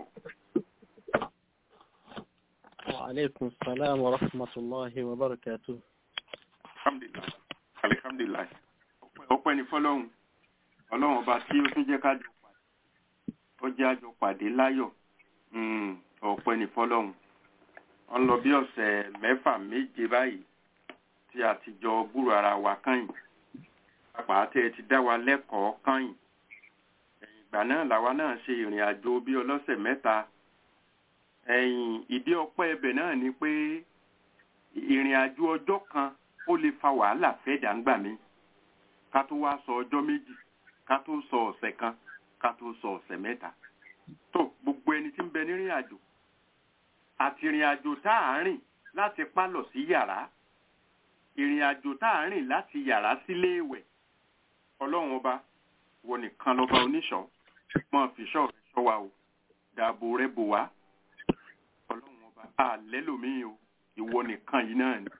Wa alaikum salam wa rahmatulahi wa barakatuhu. Alhamdulillah. Alhamdulillah. Ọpẹ́ ni fọ́lọ́run. Ọlọ́run ọba tí ó tún jẹ́ ká jọ pàdé. Ó jẹ́ àjọ pàdé láyọ̀. Mm, ọpẹ́ ni fọ́lọ́run. Ó ń lọ bí ọ̀sẹ̀ mẹ́fà méje báyìí tí a ti jọ gbúrò ara wa kányìn. Pàápàá tí ẹ ti dá wa lẹ́kọ̀ọ́ kányìn. Ẹ̀yìn ìgbà náà làwa náà ṣe ìrìn àjò bí ọlọ́sẹ̀ mẹ́ta. Ẹ̀yìn ìdí ọpẹ́ ẹbẹ̀ náà ni pé ìrìn àjò ọjọ́ kan ó lè fa wàhálà fẹ́ dàǹgbà mi ká tó wá sọ ọjọ́ méjì ká tó sọ ọ̀sẹ̀ kan ká tó sọ ọ̀sẹ̀ mẹ́ta tó gbogbo ẹni tí ń bẹ nírìn àjò àti ìrìn àjò tá à ń rìn láti pálọ̀ sí yàrá ìrìn àjò tá à ń rìn láti yàrá sílé ìwẹ̀ ọlọ́run ọba wọ nìkan lọ́ba oníṣọ́ mọ́ fìṣọ́ rẹ̀ ṣọ́ wa o dààbò rẹ̀ bò wá ọlọ́run ọba àlẹ́ lòmíì o ìwọ nìkan yìí náà ni.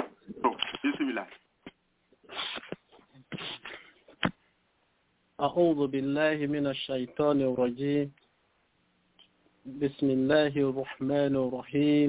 أعوذ بالله من الشيطان الرجيم بسم الله الرحمن الرحيم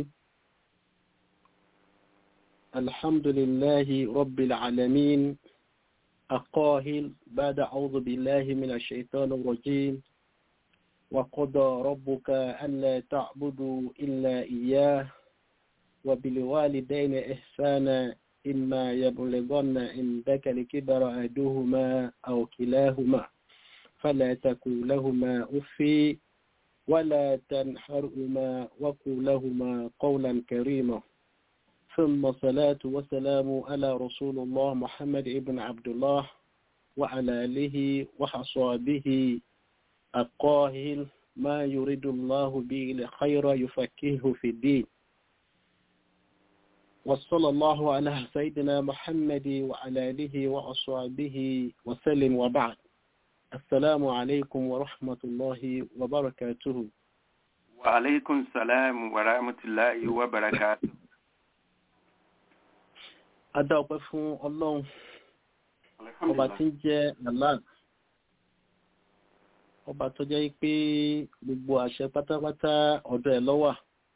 الحمد لله رب العالمين القاهر بعد أعوذ بالله من الشيطان الرجيم وقضى ربك ألا تعبدوا إلا إياه وبالوالدين إحسانا إما يبلغن عندك الكبر أحدهما أو كلاهما فلا تقل لهما أف ولا تنحرهما وقل لهما قولا كريما ثم صلاة وسلام على رسول الله محمد ابن عبد الله وعلى آله وصحبه القاهر ما يريد الله به الخير يفكهه في الدين وصلى الله على سيدنا محمد وعلى آله وأصحابه وسلم وبعد السلام عليكم ورحمة الله وبركاته. وعليكم السلام ورحمة الله وبركاته. Adá ọpẹ́ fún Ọlọ́run ọba tí ń jẹ́ Allah ọba tó jẹ́ pé gbogbo àṣẹ pátápátá ọ̀dọ̀ ẹ̀ ló wà.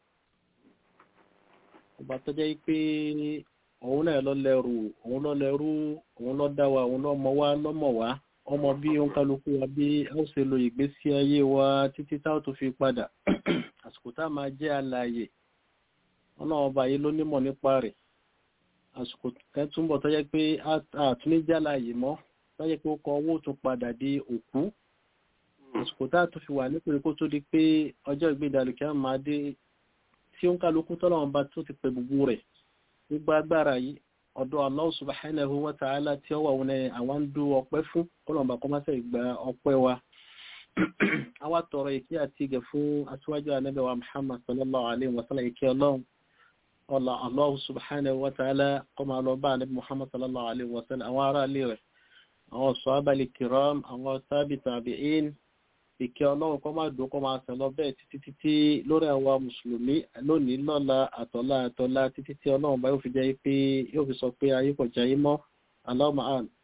Ọba tó jẹ́ pé òun náà ló lẹ́rù òun ló lẹ́rù òun ló dá wa òun ló mọ̀ wá ló mọ̀ wá ọmọ bí òun kálukú wa bí a ó ṣe lo ìgbésí ayé wa títí tá ó tó fi padà àsìkò tá máa jẹ́ alààyè ọlọ́run ọba yìí ló nímọ̀ nípa rẹ̀ àsìkò kan túnbọ̀ tó jẹ́ pé àtúnijẹ́ alààyè mọ́ tó jẹ́ pé ó kọ owó tún padà di òkú àsìkò tá tó fi wà nípò kó tó di pé ọjọ́ ìgbédàlùkẹ́ máa dé tí ó ń kálukú tọ́lọ́run bá tó ti pè gbogbo rẹ̀ gbogbo agbára yìí ọ̀dọ̀ Allah subhanahu wa ta'ala tí ó wà wọn àwọn ń dú ọpẹ́ fún kọ́lọ̀mbà kọ́ máa sẹ́ ìgbà ọpẹ́ wa àwa tọrọ ìkí àti ìgẹ̀ fún aṣíwájú Ànábì wa Muhammad sallallahu alaihi wa sallam ìkí ọlọ́run ọlá Allah subhanahu wa ta'ala kọ́ máa lọ bá Ànábì Muhammad sallallahu alaihi wa sallam àwọn ará ilé rẹ̀ àwọn sahaba kiram àwọn tabi tabi'in ìkẹ́ ọlọ́run kọ́ máa dùn kọ́ máa sẹ̀ lọ bẹ́ẹ̀ títí títí lórí àwa mùsùlùmí lónìí lọ́la àtọ́lá àtọ́lá títí tí ọlọ́run bá yóò fi jẹ́ pé yóò fi sọ pé ayé kò jẹ́ mọ́ Allahumma àmín.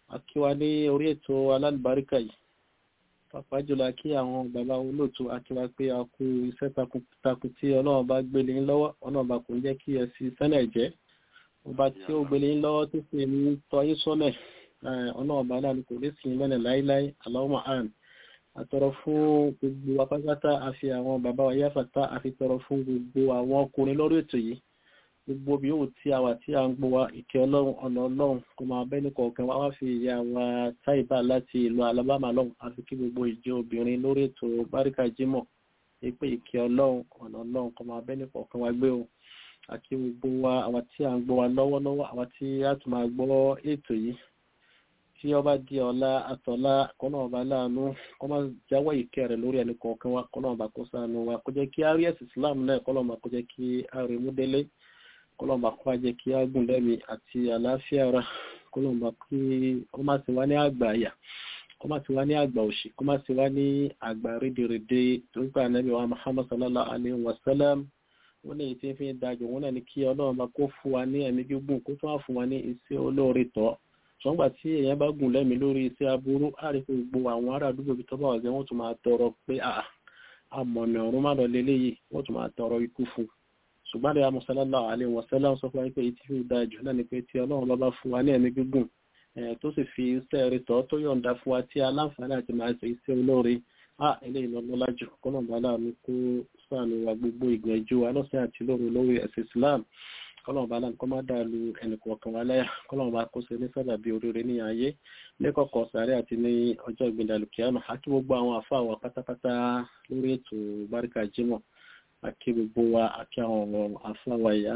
akíwa ní orí ètò alálùbáríkà yìí pàápàá jùlọ kí àwọn bàbá olóòtú akíwa pé a kú iṣẹ́ takuntakun tí ọlọ́run bá gbélé yín lọ́wọ́ ọlọ́run bá kò ń jẹ́ kí ẹ sì sẹ́nà jẹ́ ọba tí ó gbélé yín lọ́wọ́ tó sì ń tọ́ yín sọ́nà ọlọ́run bá náà kò lè sìn lọ́nà láíláí Allahumma àmín àtọrọ fún gbogbo apákátá àfi àwọn bàbá wa yáfàtà àfi tọrọ fún gbogbo àwọn ọkùnrin lórí ètò yìí gbogbo bí yóò tí a wà tí a ń gbọ́ wa ìkẹ́ ọlọ́run ọ̀nà ọlọ́run kò máa bẹ́ẹ̀ ní kọ̀ọ̀kan wá wá fi ìyá wa táìbà láti ìlú Alabama lọ́hùn àfi kí gbogbo ìjọ obìnrin lórí ètò Báríkà Jímọ̀ pé ìkẹ́ ọlọ́run ọ̀nà ọlọ́run kò máa bẹ́ẹ̀ ní kọ̀ọ̀kan wá gbé o àti gbogbo wa àwa tí a ń gbọ́ wa lọ́wọ́lọ́wọ́ àwa tí a tún máa gbọ́ ètò yìí tí ọba di ọ̀la àtọ̀lá kọ́nà ọba láàánú kọ́ máa jáwọ́ ìkẹ́ rẹ̀ lórí ẹni kọ̀ọ̀kan wa kọ́nà ọba kó ṣàánú wa kó jẹ́ kí a rí ẹ̀sìn Islam náà kọ́nà ọba kó jẹ́ kí a rí mú délé kọlọmba kó wá jẹ́ kí á gùn lẹ́mí àti àlàáfíà ara kọlọmba kí ó má ti wá ní àgbà àyà kó má ti wá ní àgbà òṣì kó má ti wá ní àgbà rédèrèdè tó ń pa Ànábì wa Muhammad sallallahu alaihi wasallam wọ́n ní tí ń fi dájọ́ wọn náà ní kí ọlọ́mba kó fún wa ní ẹ̀mí gígùn kó tún wá fún wa ní iṣẹ́ olóore tọ́ ṣùgbọ́n tí èèyàn bá gùn lẹ́mí lórí iṣẹ́ aburú àríkò gbogbo àwọn ará àdúgbò bí tọ́ bá wà gẹ́ wọ́n tún máa tọrọ pé àmọ̀nà ọ̀run má lọ lélẹ́yìí wọ́n tún máa tọrọ ikú fún ṣùgbọ́n rẹ̀ sallallahu alaihi wasallam sọ fún wa pé ìtí fi dájú náà ni pé tí ọlọ́run bá bá fún wa ní ẹ̀mí gígùn tó sì fi iṣẹ́ rẹ̀ tọ́ tó yọ̀ǹda fún wa tí aláǹfààní àti máa ṣe iṣẹ́ olóore á eléyìí lọ́lọ́lá jù kọ́lọ́mbà láàánú kó ṣàánú wa gbogbo ìgbìyànjú wa lọ́sẹ̀ àti lóru lórí ẹ̀sìn Islam kọ́lọ́mbà láàánú kọ́ má dàlú ẹnìkọ̀ọ̀kan wa láyà kọ́lọ́mbà kó ṣe ní sábàbí oríire ní ayé lẹ́kọ̀ọ̀kọ̀ sàárẹ̀ àti ní ọjọ́ ìgbìndàlù kíámà àti gbogbo àwọn àfáà wa pátápátá lórí ètò Báríkà Jímọ̀ àti gbogbo wa àti àwọn àfáwà yìí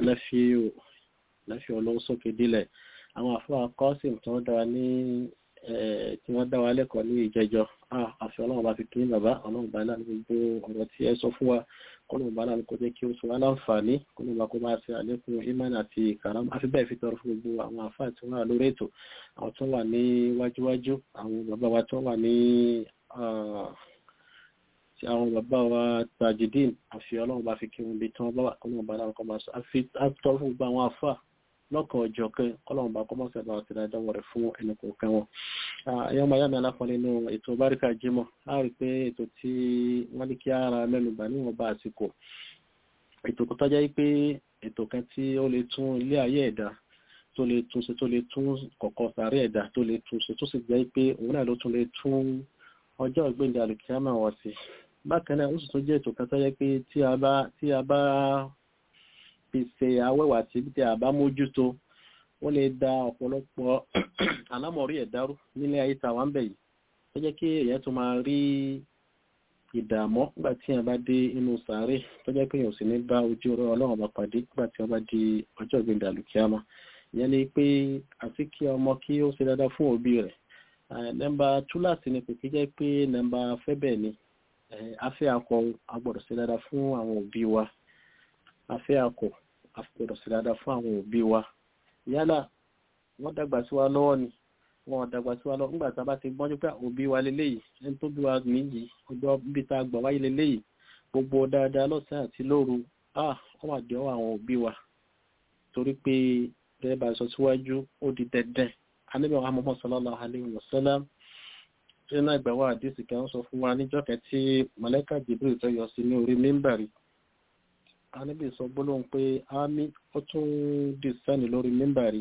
aláfíà olówó sókè dílẹ̀ àwọn àfáwà kọ́sìm tí wọ́n dáwà ní tí wọ́n dáwà lẹ́kọ̀ọ́ ní ìjẹjọ́ àfi ọlọ́run bá fi kí bàbá ọlọ́run bá láti gbogbo ọ̀rọ̀ tí ẹ sọ fún wa kọ́lọ́run bá láti kó jẹ́ kí ó sọ wá láǹfààní kọ́lọ́run bá kó máa ṣe àlékún imán àti karam àfi bẹ́ẹ̀ fi tọrọ fún gbogbo àwọn àfáà tí wọ́n wà lórí ètò àwọn tó wà ní wájúwájú àwọn bàbá wa tó wà ní tí àwọn bàbá wa Tajudeen àfi ọlọ́run bá fi kí wọn bí tí wọ́n bá wà kọ́lọ́run bá láwọn kọ́ máa sọ àfi àtọ́ fún gbogbo àwọn afá lọ́kàn ọjọ́ kan kọ́lọ́run bá kọ́ máa sọ àbáwọ̀ tẹ̀lé àdáwọ̀ rẹ̀ fún ẹnì kọ̀ọ̀kan wọn. ẹ̀yọ́ máa yá mi alápọ̀lẹ́ nínú ètò Báríkà Jímọ̀ á rí pé ètò tí wọ́n ní kí ara mẹ́nubà níwọ̀n bá àsìkò ètò kò tọ́jà pé ètò kan tí ó lè tún ilé ayé ẹ̀dá tó lè tún ṣe tó lè tún kọ̀kọ̀ sàárẹ̀ ẹ̀dá tó lè tún ṣe tó sì jẹ́ pé òun náà ló tún lè tún ọjọ́ ìgbéǹde àlùkìyámà wọ̀ sí bákan náà ó sì tún jẹ́ ètò kan tó yẹ pé tí a bá tí a bá pèsè awẹ́wà tí tí a bá mójútó wọ́n lè da ọ̀pọ̀lọpọ̀ alámọ̀rí ẹ̀dárú nílé ayé tàwa ń bẹ̀ yìí tó jẹ́ kí èèyàn tó máa rí ìdààmú nígbà tí a bá dé inú sàárè tó jẹ́ pé èèyàn sì ní bá ojú ọ̀rọ̀ ọlọ́run bá pàdé nígbà tí wọ́n bá di ọjọ́ ìgbéǹde àlùkìyámà ìyẹn ni pé àti kí ọmọ kí ó ṣe dáadáa fún òbí rẹ̀ nọ́mbà túláàsì ni kò kí jẹ́ pé nọ́mbà fẹ́bẹ̀ ni afẹ́ akọ agbọ́dọ̀ sí dáadáa fún àwọn òbí wa afẹ́ akọ agbọ́dọ̀ sí dáadáa fún àwọn òbí wa yálà wọ́n dàgbà sí wa lọ́wọ́ ni wọ́n dàgbà sí wa lọ́wọ́ nígbà tá a bá ti gbọ́njú pé òbí wa leléyìí ẹni tó bí wa nìyí ọjọ́ bí tá a gbà wáyé leléyìí gbogbo dáadáa lọ́sàn àti lóru ah wọ́n wà dé ọwọ́ àwọn òbí wa torí pé bẹ́ẹ̀ bá sọ síwájú ó di dẹ́dẹ́ Ànábì Muhammad sallallahu alaihi wasallam ṣẹ́nà ìgbàwà àdísì kan sọ fún wa níjọ́ kẹ́ tí màláíkà Jibril tó yọ sí ní orí mímbàrí Ànábì sọ gbólóhùn pé àmì ó tún dì sẹ́ni lórí mímbàrí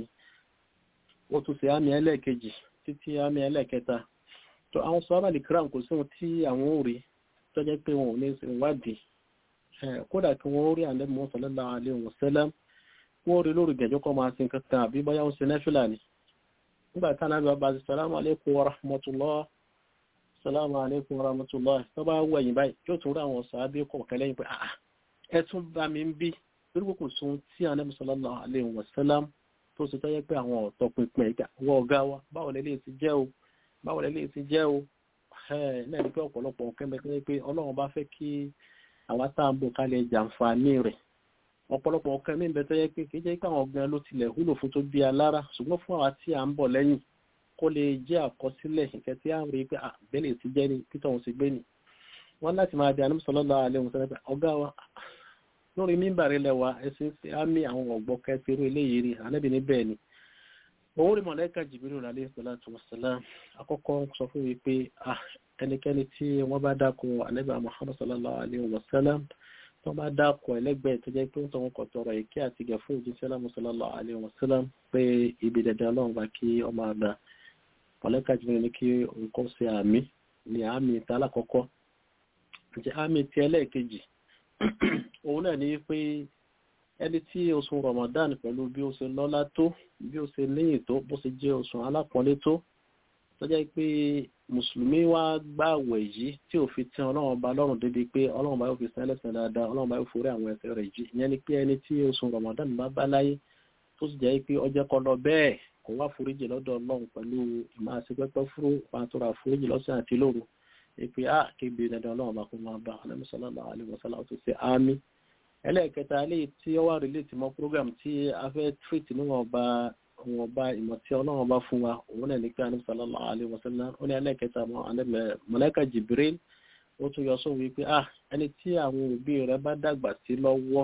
ó tún ṣe àmì ẹlẹ́ẹ̀kejì títí àmì ẹlẹ́ẹ̀kẹta tó àwọn sọ́ọ́bà lè kíra kò sí ohun tí àwọn ò rí tó jẹ́ pé wọn ò ní ìwádìí kódà kí wọ́n rí Ànábì Muhammad sallallahu alaihi wasallam wọ́n rí lórí gẹ̀jọ́ kọ́ máa sin kankan àbí bóyá ó ń ṣe nẹ́fìlà ni nígbà tí Ànábì bá ṣe salamu alaikum wa rahmatullah salamu alaikum wa rahmatullah tó bá wẹ̀yìn báyìí yóò tún rí àwọn sàábé kọ̀ọ̀kan lẹ́yìn pé àà ẹ tún bá mi ń bí lórí kò sún tí Ànábì sallallahu alaihi wasallam tó ṣe tó yẹ pé àwọn ọ̀tọ̀ pinpin ẹ̀gá wọ ọ̀gá wa báwo lẹ́lẹ́ ti jẹ́ o báwo lẹ́lẹ́ ti jẹ́ o náà ní pé ọ̀pọ̀lọpọ̀ nǹkan bẹ́ẹ̀ pé Ọlọ́run bá fẹ́ kí àwa tá à ń bò kálẹ̀ jàǹfààní rẹ̀ ọ̀pọ̀lọpọ̀ nǹkan mí bẹ́ẹ̀ tó yẹ pé kì í jẹ́ pé àwọn ọ̀gá ló tilẹ̀ wúlò fún tó bí alára ṣùgbọ́n fún àwa tí à ń bọ̀ lẹ́yìn kó lè jẹ́ àkọsílẹ̀ nǹkan tí à ń rí pé àbẹ́lẹ̀ ti jẹ́ ní peter òun sì gbé ni wọ́n láti máa di Ànábì sallallahu alaihi wasallam ọ̀gá wa lórí mímbàrí lẹ́wà ẹsẹ̀ sí àmì àwọn ọ̀gbọ́ kẹsìrú eléyìí rí Ànábì ní bẹ́ẹ̀ ni òun rí mọ̀lẹ́kà Jibril alayhi salatu wassalam àkọ́kọ́ sọ fún mi pé ah ẹnikẹ́ni tí wọ́n bá dákọ̀ Ànábì Muhammad sallallahu alayhi wa sallam tó bá dákọ̀ ẹlẹ́gbẹ̀ẹ́ tó jẹ́ pé ń tọwọ́ kọ̀tọ̀rọ̀ ìkẹ́ àti gẹ̀ fún òjíṣẹ́ sallallahu alayhi wa sallam pé ibi dandan Ọlọ́run bá kí ọmọ àgbà mọ̀lẹ́kà Jibril ní kí nǹkan ṣe àmì ní àmì ìta alákọ̀ọ́kọ́ àti àmì ti ẹlẹ́ẹ̀kejì òun náà ní pé ẹni tí oṣù Ramadan pẹ̀lú bí ó ṣe lọ́lá tó bí ó ṣe níyìn tó bó ṣe jẹ́ oṣù alápọ̀nlé tó tó jẹ́ pé mùsùlùmí wá gbààwẹ̀ yìí tí ò fi tẹ́ Ọlọ́run ọba lọ́rùn débi pé Ọlọ́run bá yóò fi san ẹlẹ́san dáadáa Ọlọ́run bá yóò forí àwọn ẹ̀ṣẹ̀ rẹ̀ jì ìyẹn ni pé ẹni tí oṣù Ramadan bá bá láyé tó sì jẹ́ pé ọjọ́ kan lọ bẹ́ẹ̀ kò wá foríjì lọ́dọ̀ Ọlọ́run pẹ̀lú ìmáṣepẹ́pẹ́ fúrú pàtàkì foríjì lọ́sàn àti lóru pé á kébé dandan Ọlọ́run bá kó máa bá Ànábì sallallahu alaihi wasallam tó ṣe àmì ẹlẹ́ẹ̀kẹta lè tí ó wà relate mọ́ program tí a fẹ́ treat níwọ̀n ọba wọn ọba ìmọ̀ tí Ọlọ́run bá fún wa òun náà ní pé Ànábì sallallahu alaihi wasallam ó ní ẹlẹ́ẹ̀kẹta mọ́ mọ̀lẹ́kà Jibril ó tún yọ sóhun wípé ah ẹni tí àwọn òbí rẹ̀ bá dàgbà sí lọ́wọ́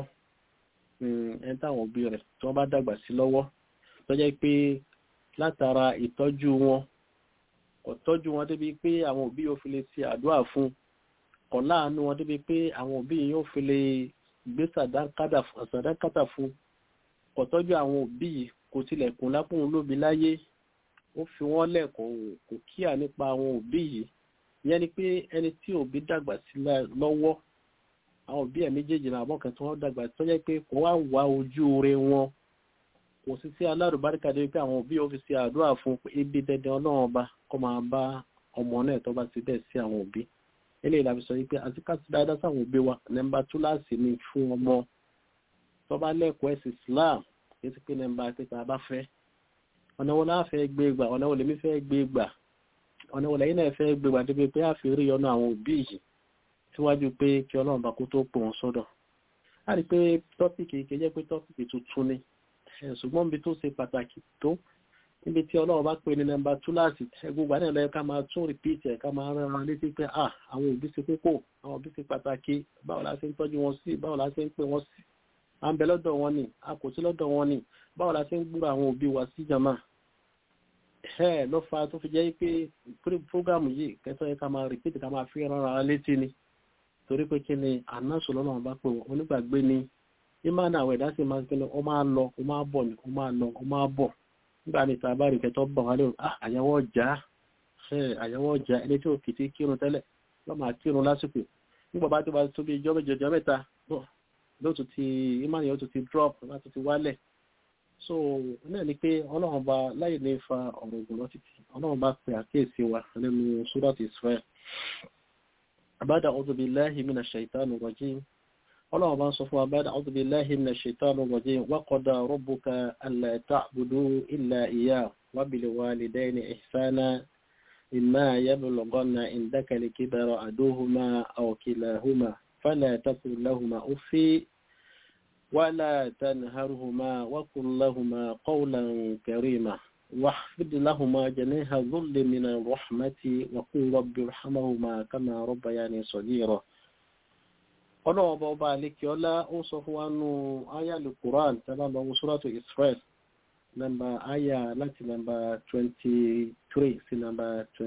ẹni táwọn òbí rẹ̀ tí wọ́n bá dàgbà sí lọ́wọ́ tó jẹ́ pé látara ìtọ́jú wọn kò tọ́jú wọn débi pé àwọn òbí yóò fi lè ṣe àdúrà fún kò láàánú wọn débi pé àwọn òbí yóò fi lè gbé sàdákátà fún kò tọ́jú àwọn òbí kò tilẹ̀kùn lápòun lóbi láyé ó fi wọ́n lẹ́kọ̀ọ́ kò kíyà nípa àwọn òbí yìí ìyẹn ni pé ẹni tí òbí dàgbà sí lọ́wọ́ àwọn òbí ẹ̀ méjèèjì náà àbọ̀kẹ́ tí wọ́n dàgbà tó jẹ́ pé kò wá wá ojú rẹ wọn kò sí sí alárùbáríkà dé pé àwọn òbí ó fi ṣe àdúrà fún ibi dandan Ọlọ́run ọba kó máa bá ọmọ náà tó bá ti bẹ̀ sí àwọn òbí eléyìí la fi sọ wípé àtikáàtì dáadáa sáwọn òbí wa nẹ́mbà túláàsì ni fún ọmọ tó bá lẹ́kọ̀ọ́ ẹ̀sìn Islam kí ti pé nẹ́mbà pípa bá fẹ́ ọ̀nà wo la fẹ́ gbé gbà ọ̀nà wo lèmi fẹ́ gbé gbà ọ̀nà wo lẹ́yìn náà fẹ́ gbé gbà débi pé a fi rí ọ̀nà àwọn òbí yìí síwájú pé kí Ọlọ́run bá kó tó pò wọn sọ́dọ̀ a rí pé tọ́pìkì kì í jẹ́ pé tọ́pìkì tuntun ni ṣùgbọ́n bí tó ṣe pàtàkì tó níbi tí Ọlọ́run bá pè ní nọ́mbà túláàsì gbogbo àná lẹ́yìn ká máa tún rìpíìtì ẹ̀ ká máa rán wọn létí pé ah àwọn òbí ṣe kókó àwọn òbí ṣe pàtàkì báwo la ṣe ń tọ́jú wọn sí báwo la ṣe ń pè wọ́n sí à ń bẹ lọ́dọ̀ wọn ni a kò sí lọ́dọ̀ wọn ni báwo la ṣe ń gbúrò àwọn òbí wa sí jama ẹ ló fa tó fi jẹ́ pé fúgàmù yìí kẹtọ́ yẹ ká máa rìpíìtì ká máa fi rán ara létí ni torí pé kí ni àná sọ̀rọ̀ náà bá pè wọ́n onígbàgbé ni ìmáàna àwọn ẹ̀dá sì máa ń kíni ó máa lọ ó máa bọ̀ ni ó máa lọ ó máa bọ̀ nígbà ní ìta bá rí kẹtọ́ bọ̀ wálé àyẹ̀wò ọjà àyẹ̀wò ọjà ẹni tí ò kì í kírun tẹ́lẹ̀ lọ́ máa kírun lásìkò nígbà bá tó bá tó bí ìjọba ìjọba mẹ́ta lóòtú ti ìmáàna yóò tó ti drop láti ti wálẹ̀ so náà ni pé Ọlọ́run bá láyé ní fa ọ̀rọ̀ ògùn lọ títí Ọlọ́run bá pe àkíyèsí wa nínú Surat Israel abada a'udhu billahi minash shaitanir rajim Ọlọ́run bá ń sọ fún wa ba'da a'udhu billahi minash shaitanir rajim wa qada rabbuka alla ta'budu illa iyyahu wa bil walidayni ihsana imma yablughanna indaka al-kibara ahaduhuma aw kilahuma fala taqul lahuma uff ولا تنهرهما وقل لهما قولا كريما واخفض لهما جناح الذل من الرحمة وقل رب ارحمهما كما ربياني صغيرا ọlọ́wọ́ bá ọba àlékí ọlá ó sọ fún wa nù àyà al-Qur'an tẹ́lá lọ́wọ́ Suratu Israel nọ́mbà àyà láti nọ́mbà twenty-three sí nọ́mbà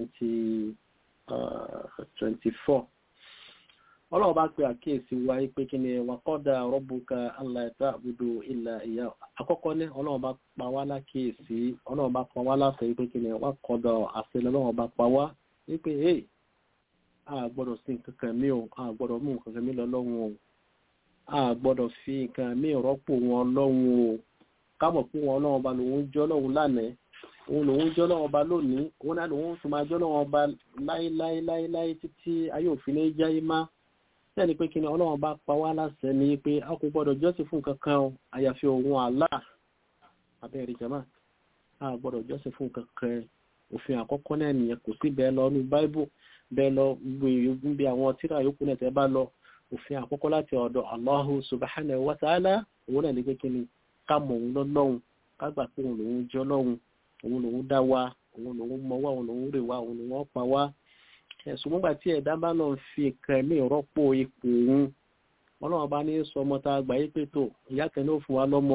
twenty-four ọlọ́wọ́ bá pe àkíyèsí wa pé kí ni wa qada rabbuka alla ta'budu illa iyyahu àkọ́kọ́ ní ọlọ́wọ́ bá pa wá lákíyèsí ọlọ́wọ́ bá pa wá láfẹ́ pé kí ni wa qada àṣẹ ọlọ́wọ́ bá pa wá wípé hey a gbọ́dọ̀ sí nǹkan mi o a gbọ́dọ̀ mú nǹkan mi lọ́lọ́run o a gbọ́dọ̀ fi nǹkan mi rọ́pò wọn lọ́run o kámọ̀ pé wọn ọlọ́run ọba lòun jọ́ lọ́run lánàá òun lòun jọ́ lọ́run ọba lónìí òun náà lòun tún máa jọ́ lọ́run ọba láíláíláíláí títí ayé òfin ní jáyé má sẹ́ni pé kí ni ọlọ́run ọba pa wá láṣẹ ni pé a kò gbọ́dọ̀ jọ́sìn fún kankan o àyàfi òun Allah abẹ́rẹ́ jama a gbọ́dọ̀ jọ́sìn fún kankan òfin àkọ́kọ́ náà nìyẹn kò sí bẹ́ẹ̀ lọ ní báíbù bẹ́ẹ̀ lọ gbogbo bí àwọn tíra yòókù náà tẹ́ bá lọ òfin àkọ́kọ́ láti ọ̀dọ̀ Allahu subhanahu wa ta'ala òun náà ní pé kí ni ká mọ̀ òun lọ́lọ́run ká gbà pé òun lòun jẹ́ ọlọ́run òun lòun dá wa òun lòun mọ wá òun lòun rè wá òun lòun pa wá ẹ̀sùn nígbà tí ẹ̀dá bá náà fi kẹ̀mí rọ́pò ipò òun ọlọ́run bá ní sọ ọmọ tá a gbà yí pé tó ìyá kẹ́ni ó fún wa lọ́mọ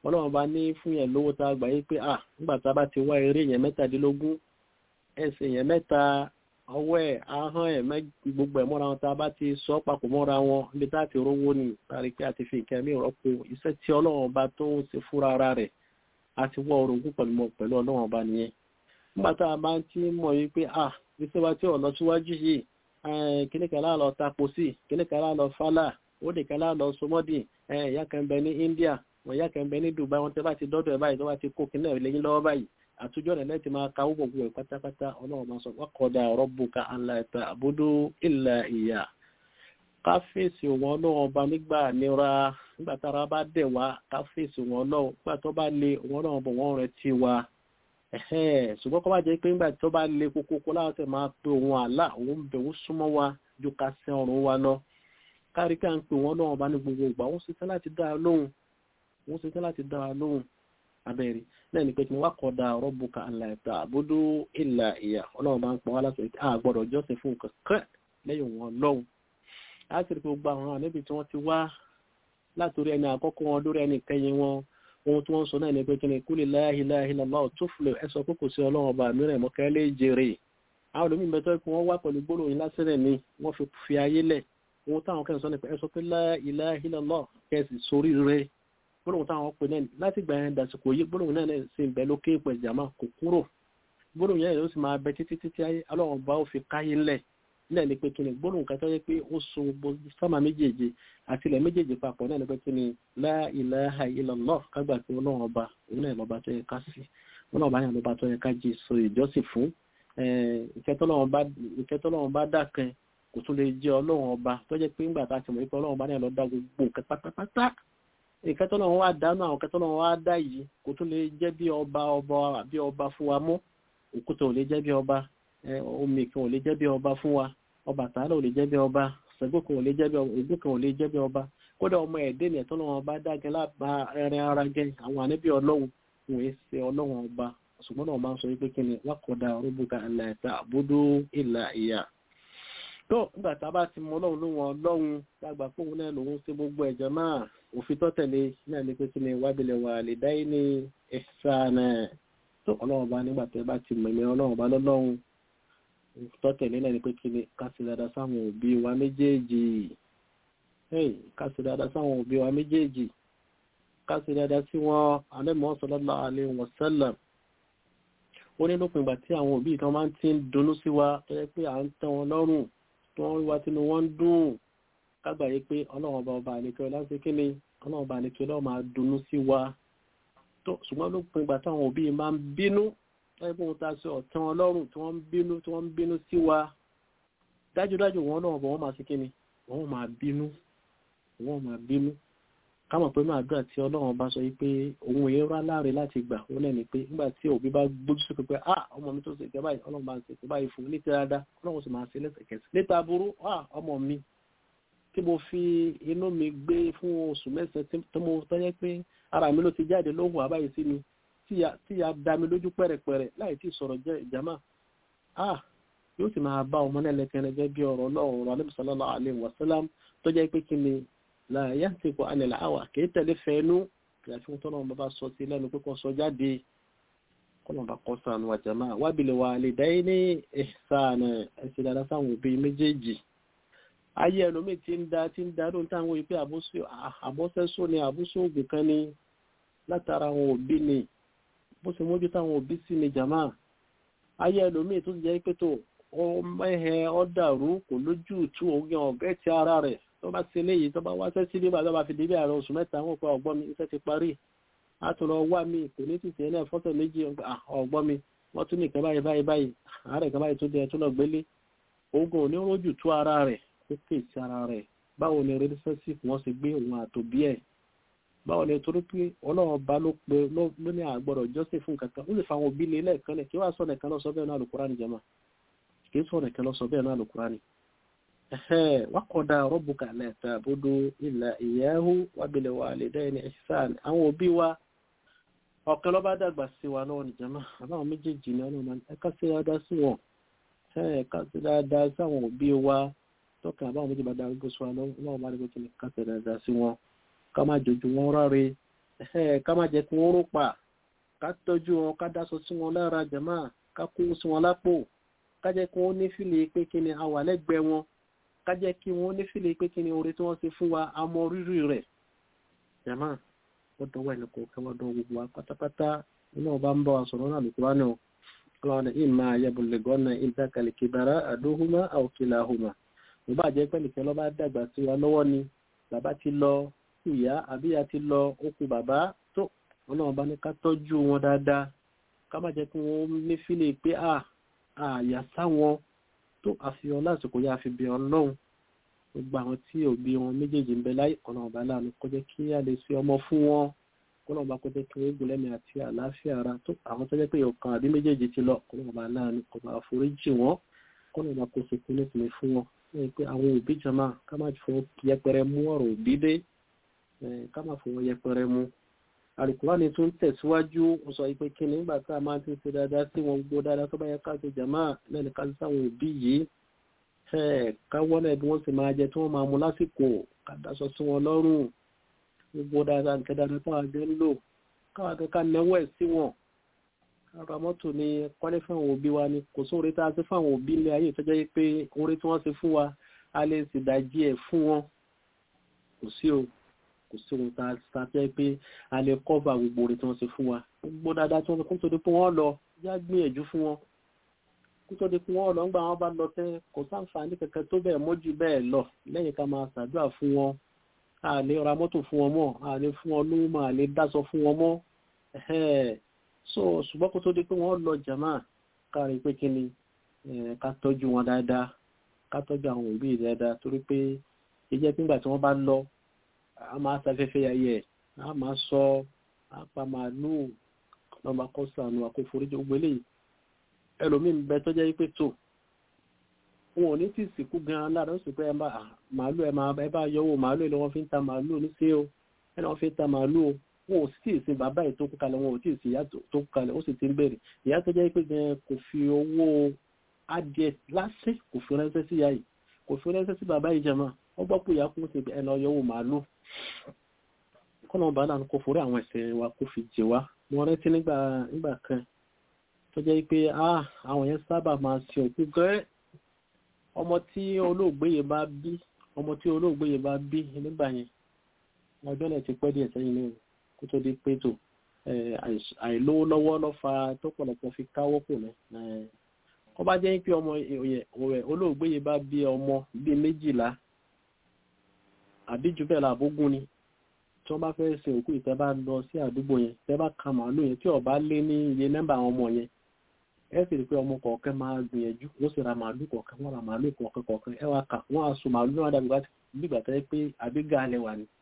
ọlọ́run bá ní fún yẹn lówó tá a gbà yí pé à nígbà tá a bá ti wá eré yẹn mẹ́tàdínlógún ẹsẹ̀ yẹn mẹ́ta ọwọ́ ẹ̀ ahọ́n ẹ̀ gbogbo ẹ̀ mọ́ra wọn tá a bá ti sọ papọ̀ mọ́ra wọn níbi tá a ti rówó ni láti pé a ti fi nǹkan mìíràn rọ́pò iṣẹ́ tí ọlọ́run bá tó ń ṣe fúnra ara rẹ̀ a ti wọ́ orogún pẹ̀lú pẹ̀lú ọlọ́run bá nìyẹn nígbà tá a bá ti mọ̀ yí pé à iṣẹ́ wa tí ò lọ síwájú yìí kíníkà láàlọ́ tapo sí kíníkà láàlọ́ fálà ó nìkan láàlọ́ sọmọ́dì ìyá kan bẹ ní India wọn ìyá kan bẹ ní Dubai wọn tẹ́ bá ti dọ́dọ̀ ẹ̀ báyìí tó bá ti kó kíní ẹ̀ lẹ́yìn lọ́wọ́ báyìí àtújọ́ rẹ̀ lẹ́tì máa kawó gbogbo ẹ̀ pátápátá ọlọ́run máa sọ wa qada rabbuka alla ta'budu illa iyyah ká fèsì wọn ọlọ́run ọba nígbà nira nígbà tára bá dẹ̀ wá ká fèsì wọn ọlọ́run nígbà tó bá le wọn ọlọ́run bọ̀ wọ́n rẹ̀ ti wá ṣùgbọ́n kọ́ bá jẹ́ pé nígbà tó bá le kókókó láwọn tẹ̀ máa pe òun àlá òun bẹ̀wò súnmọ́ wa ju ká sẹ́ ọ̀run wa lọ kárí ká ń pe wọn ọlọ́run ọba ní gbogbo ìgbà wọ́n ṣetán láti dá a lóhùn wọ́n ṣetán láti dá a lóhùn abẹ́rẹ́ náà ni pé kí wọ́n qada rabbuka alla ta'budu illa iyyah ọlọ́run bá ń pọ̀ wá láti a gbọ́dọ̀ jọ́sìn fún nǹkan kan lẹ́yìn wọn lọ́hùn á sì rí pé gbogbo àwọn àníbi tí wọ́n ti wá látòrí ẹni àkọ́kọ́ wọn lórí ẹni kẹyìn wọn ohun tí wọ́n sọ náà ni pé kí ni kúlì la ilaha illallah tuflih ẹ sọ pé kò sí ọlọ́run ọba mìíràn mọ́kẹ́ lè jèrè àwọn olómi mẹ́tọ́ pé wọ́n wá pẹ̀lú gbólóhùn lásìrẹ̀ ni wọ́n fi fi ayé lẹ̀ ohun táwọn kẹ́hìn sọ ni pé ẹ sọ pé la ilaha illallah kẹ́sì sórí rẹ̀ gbólóhùn táwọn pè náà láti gbà yẹn dàsìkò yìí gbólóhùn náà sì ń bẹ lókè pẹ̀ jàmá kò kúrò gbólóhùn yẹn ló sì máa bẹ títí títí ayé ọlọ́run bá ó fi káyé ńlẹ̀ nílẹ̀ ni pé kí ni gbólóhùn kan tó yẹ pé ó so sámà méjèèjì àti ilẹ̀ méjèèjì papọ̀ náà ni pé kí ni la ilaha illallah kágbà pé ọlọ́run ọba òun náà lọ́ba tó yẹ ká sí ọlọ́run ọba yẹn lọ́ba tó yẹ ká jí so ìjọsìn fún ìkẹtọ́lọ́run bá dákẹ́ kò tún lè jẹ́ ọlọ́run ọba tó jẹ́ pé ńgbà tá a ti mọ̀ pé ọlọ́run ọba náà ló dá gbogbo nǹkan pátápátá ìkẹtọ́lọ́run wá dánú àwọn ìkẹtọ́lọ́run wá dá yìí kò tún lè jẹ́ bí ọba ọba bí ọba fún wa mọ́ òkúta ò lè jẹ́ bí ọba omi kan ò lè jẹ́ bí ọba fún wa Ọbàtálá ò lè jẹ́ bí ọba Ṣàngó kan ò lè jẹ́ bí ọba Ògún kan ò lè jẹ́ bí ọba kódà ọmọ ẹ̀dẹ́ ni ẹ̀tọ́lọ́run ọba dágẹ́ lábá ẹrin ara gẹ́ àwọn ànábì ọlọ́run wọn èé ṣe ọlọ́run ọba ṣùgbọ́n náà máa ń sọ wípé kí ni wa qada rabbuka alla ta'budu illa iyyah tó nígbà tá a bá ti mọ ọlọ́run lóhun ọlọ́run lágbà fóun náà lòun ṣe gbogbo ẹ̀jẹ̀ máa òfin tó tẹ̀lé náà ní pé kí ni wabil walidayni ihsana tó ọlọ́run bá nígbà tẹ́ bá ti mọ̀ ẹ̀mí ọlọ́run bá lọ́lọ́run tó tẹ̀lé náà ní pé kí ni ká ṣe dáadáa sáwọn òbí wa méjèèjì ká ṣe dáadáa sáwọn òbí wa méjèèjì ká ṣe dáadáa sí wọn Ànábì sallallahu alaihi wasallam ó ní lópin ìgbà tí àwọn òbí kan máa ń ti ń dunnú sí wa tó yẹ pé à ń tẹ́ wọn lọ́rùn tó wọ́n rí wa tínú wọ́n ń dùn kágbà yí pé ọlọ́run ọba ọba àlekẹ́ láti kí ni ọlọ́run ọba àlekẹ́ lọ́wọ́ máa dunnú sí wa tó ṣùgbọ́n lópin ìgbà táwọn òbí máa ń bínú láì bóun ta sí ọ̀tẹ́ wọn lọ́rùn tí wọ́n ń bínú tí wọ́n ń bínú sí wa dájúdájú wọn náà wọ́n máa sí kí ni wọ́n máa bínú wọ́n máa bínú kámọ̀ pé máa gbà tí ọlọ́run bá sọ yí pé òun èé rá láre láti gbà ó lẹ́ni pé nígbà tí òbí bá gbójú sókè pé ah ọmọ mi tó ṣe ìjọba yìí ọlọ́run bá ń ṣe ìjọba yìí fún ní ti dáadáa ọlọ́run sì máa ṣe lẹ́sẹ̀kẹsẹ̀ níta burú ah ọmọ mi tí mo fi inú mi gbé fún oṣù mẹ́sàn-án tó mo tọ́jẹ́ pé ara mi ló ti jáde lóhùn àbáyé sí mi tí ya dá mi lójú pẹ̀rẹ̀pẹ̀rẹ̀ láì tí sọ̀rọ̀ jẹ́ ìjàmá ah yóò sì máa bá ọmọ náà lẹ́kẹ̀rẹ̀ jẹ́ bí ọ̀rọ̀ ọlọ́run Ànábì sallallahu alaihi wasallam tó jẹ́ pé kí ni la yantiqu anil hawa kìí tẹ̀lé fẹ́ẹ́nú ìyàfi wọn tọ́nà ọmọ bá sọ sí lẹ́nu pé kọ́ sọ jáde kọ́nà bá kọ́ sànù wa jama'a wabil walidayni ihsana ẹ̀sìn dáadáa sáwọn òbí méjèèjì ayé ẹlòmíì tí ń da tí ń da lóun táwọn ìpè àbọ́sẹ́sọ ni àbúṣọ ògùn kan ni látara àwọn òbí ni bó ṣe mójú táwọn òbí sí ni jama'a ayé ẹlòmíì tó ti jẹ́ pé tó ọmọ ẹ̀hẹ́ ọ̀dàrú kò lójú tú ògùn ọ̀gẹ́ ti ara rẹ̀ tó bá ṣe léyìí tó bá wá sẹ́ sí nígbà tó bá fi débí ààrẹ oṣù mẹ́ta wọn pa ọgbọ́n mi iṣẹ́ ti parí a tún lọ wá mi kò ní tìṣẹ́ náà fọ́tọ̀ méjì ọgbọ́n mi wọ́n tún ní ìkan báyìí báyìí báyìí àárẹ̀ kan báyìí tó dé tó lọ gbélé ogun ò ní rójú tú ara rẹ̀ ó kè sí ara rẹ̀ báwo ni relationship wọ́n ṣe gbé òun àtòbí ẹ̀ báwo ni torí pé ọlọ́run bá ló pe ló ní àgbọ̀dọ̀ jọ́sìn fún kankan ó sì fa àwọn òbí lé lẹ́ẹ̀kan lẹ̀ kí wàá sọ nìkan lọ sọ bẹ́ẹ̀ náà Al-Qur'ani jama kì í sọ nìkan lọ sọ bẹ́ẹ̀ náà Al-Qur'ani wa qada rabbuka alla ta'budu illa iyyahu wa bil walidayni ihsana àwọn òbí wa ọ̀kan ló bá dàgbà sí wa lọ́wọ́ ní jama àbáwọn méjèèjì ní ọlọ́run ẹ̀ka sí dáadáa sí wọn ẹ̀ka sí dáadáa sí àwọn òbí wa tọ́kàn àbáwọn méjì bá dáa gbó sí wa lọ́wọ́ bá dàgbà sí ká sí dáadáa sí wọn ká má jojú wọn ráre ká má jẹ́ kí wọ́n rò pa ká tọ́jú wọn ká dáṣọ sí wọn lára jàmá ká kó sí wọn lápò ká jẹ́ kí wọ́n ní fìlè pé kí ni a wà lẹ́gbẹ̀ẹ́ wọn ká jẹ́ kí wọ́n ní fìlè pé kí ni oore tí wọ́n ṣe fún wa a mọ rírì rẹ̀ jàmá ó dọwọ́ ẹni kò kẹwàá dán gbogbo wa pátápátá iná ọba ń bọ̀ wá sọ̀rọ̀ náà lùkúrá náà ọlọ́run ìmọ̀ ayẹ́bùlẹ̀gọ́nà ìdákàlẹ̀kẹ̀bára àdóhùmá àwòkìláhùmá mo bá jẹ́ pẹ́lìkẹ́ lọ́ bá dàgbà sí wa lọ́wọ́ ni bàbá ti lọ ìyá àbíyá ti lọ okùn bàbá tó ọlọ́run bá ní ká tọ́jú wọn dáadáa ká má jẹ́ kí wọ́n ní fílẹ̀ pé à àyà sáwọn tó àfihàn lásìkò yá fi bí ọlọ́run gbogbo àwọn tí òbí wọn méjèèjì ń bẹ láyé ọlọ́run bá láàánú kó jẹ́ kí á lè ṣe ọmọ fún wọn kọ́lọ́run bá kó jẹ́ kí wọ́n gùn lẹ́mìí àti àlàáfíà ara tó àwọn tó jẹ́ pé ọ̀kan àbí méjèèjì ti lọ kọ́lọ́run bá láàánú kó bá foríjì wọn kọ́lọ́run bá kó ṣe kúnlẹ̀ sílẹ̀ fún wọn ní pé àwọn òbí jama ká má fọ yẹpẹrẹ mú ọ̀rọ̀ òbí dé ká má fọ yẹpẹrẹ mú Al-Qur'ani tún tẹ̀síwájú ó sọ pé kí ni nígbà tá a máa ti ṣe dáadáa sí wọn gbogbo dáadáa tó bá yẹ ká ṣe jama lẹ́nu ká sí sáwọn òbí yìí ká wọ́n náà bí wọ́n sì máa jẹ tí wọ́n máa mú lásìkò ká dáṣọ sí wọn lọ́rùn gbogbo dáadáa nǹkan dáadáa táwọn àgbẹ̀ ń lò káwọn akẹ́kọ̀ọ́ náwó ẹ̀ sí wọn ara mọ́tò ni kọ́lé fáwọn òbí wa ni kò sóore tá a ṣe fáwọn òbí ilé ayé tó jẹ́ pé oore tí wọ́n ṣe fún wa a lè sì dájí ẹ̀ fún wọn kò sí o kò sí ohun tá a ṣe pé a lè kọ́ba gbogbo oore tí wọ́n ṣe fún wa gbogbo dáadáa tí wọ́n ṣe kó tó di pé wọ́n lọ yá gbìyànjú fún wọn kó tó di pé wọ́n lọ ńgbà wọn bá lọ tẹ́ kò sáǹfààní kankan tó bẹ́ẹ̀ mọ́jú bẹ́ẹ̀ lọ lẹ́yìn ká máa ṣàdúrà fún wọn a lè ra mọ́tò fún wọn mọ́ a lè fún wọn lówó mọ́ a lè dáṣọ fún wọn mọ́ so ṣùgbọ́n kó tó di pé wọ́n lọ jàmá kárí pé kí ni ká tọ́jú wọn dáadáa ká tọ́jú àwọn òbí dáadáa torí pé ìjẹ́ pínpà tí wọ́n bá lọ a máa sáfẹ́fẹ́ ayẹ a máa sọ apá màálù lọ́mọ kọ́ sànù àkóforíjì gbogbo eléyìí ẹlòmíín bẹ tó jẹ́ pé tó wọn ò ní tí ìsìnkú gan-an lára ó sì pé màálù ẹ máa ẹ bá yọwọ́ màálù ẹ lọ́wọ́ fi ń ta màálù ní sí o ẹ lọ́wọ́ fi ń ta màálù o wọn ò sì sin bàbá yìí tó kú kalẹ̀ wọn ò tí ì sin ìyá tó kú kalẹ̀ ó sì ti ń bẹ̀rẹ̀ ìyá tó jẹ́ pé gan kò fi owó adìẹ lásì kò fi ránṣẹ́ sí ìyá yìí kò fi ránṣẹ́ sí bàbá yìí jẹ̀mọ́ wọ́n gbọ́ pé ìyá kún sí ẹ̀ lọ yọwọ́ màálù kọ́nà ọba náà kò forí àwọn ẹ̀ṣẹ̀ wa kò fi jẹ wá mo rántí nígbà nígbà kan tó jẹ́ pé àwọn yẹn sábà máa ṣe òkú gẹ́ ọmọ tí olóògbé yẹn bá bí ọmọ tí olóògbé yẹn bá bí nígbà yẹn ọjọ́ náà ti pẹ́ díẹ̀ sẹ́yìn náà kó tó di pé tó àìlówó lọ́wọ́ lọ́ fa tó pọ̀lọpọ̀ fi káwọ́ pò náà kó bá jẹ́ pé ọmọ olóògbé yẹn bá bí ọmọ bíi méjìlá àbí jù bẹ́ẹ̀ làbógún ni tí wọ́n bá fẹ́ sin òkú ìtẹ́ bá lọ sí àdúgbò yẹn tẹ́ bá ka màálù yẹn tí ó bá lé ní iye nẹ́mbà àwọn ọmọ yẹn ẹ sì rí pé ọmọ kọ̀ọ̀kan máa gbìyànjú wọ́n sì ra màálù kọ̀ọ̀kan wọ́n ra màálù kọ̀ọ̀kan kọ̀ọ̀kan ẹ wá kà wọ́n á so màálù náà dàbí gbígbà tẹ́ pé àbígá alẹ́ wà ní.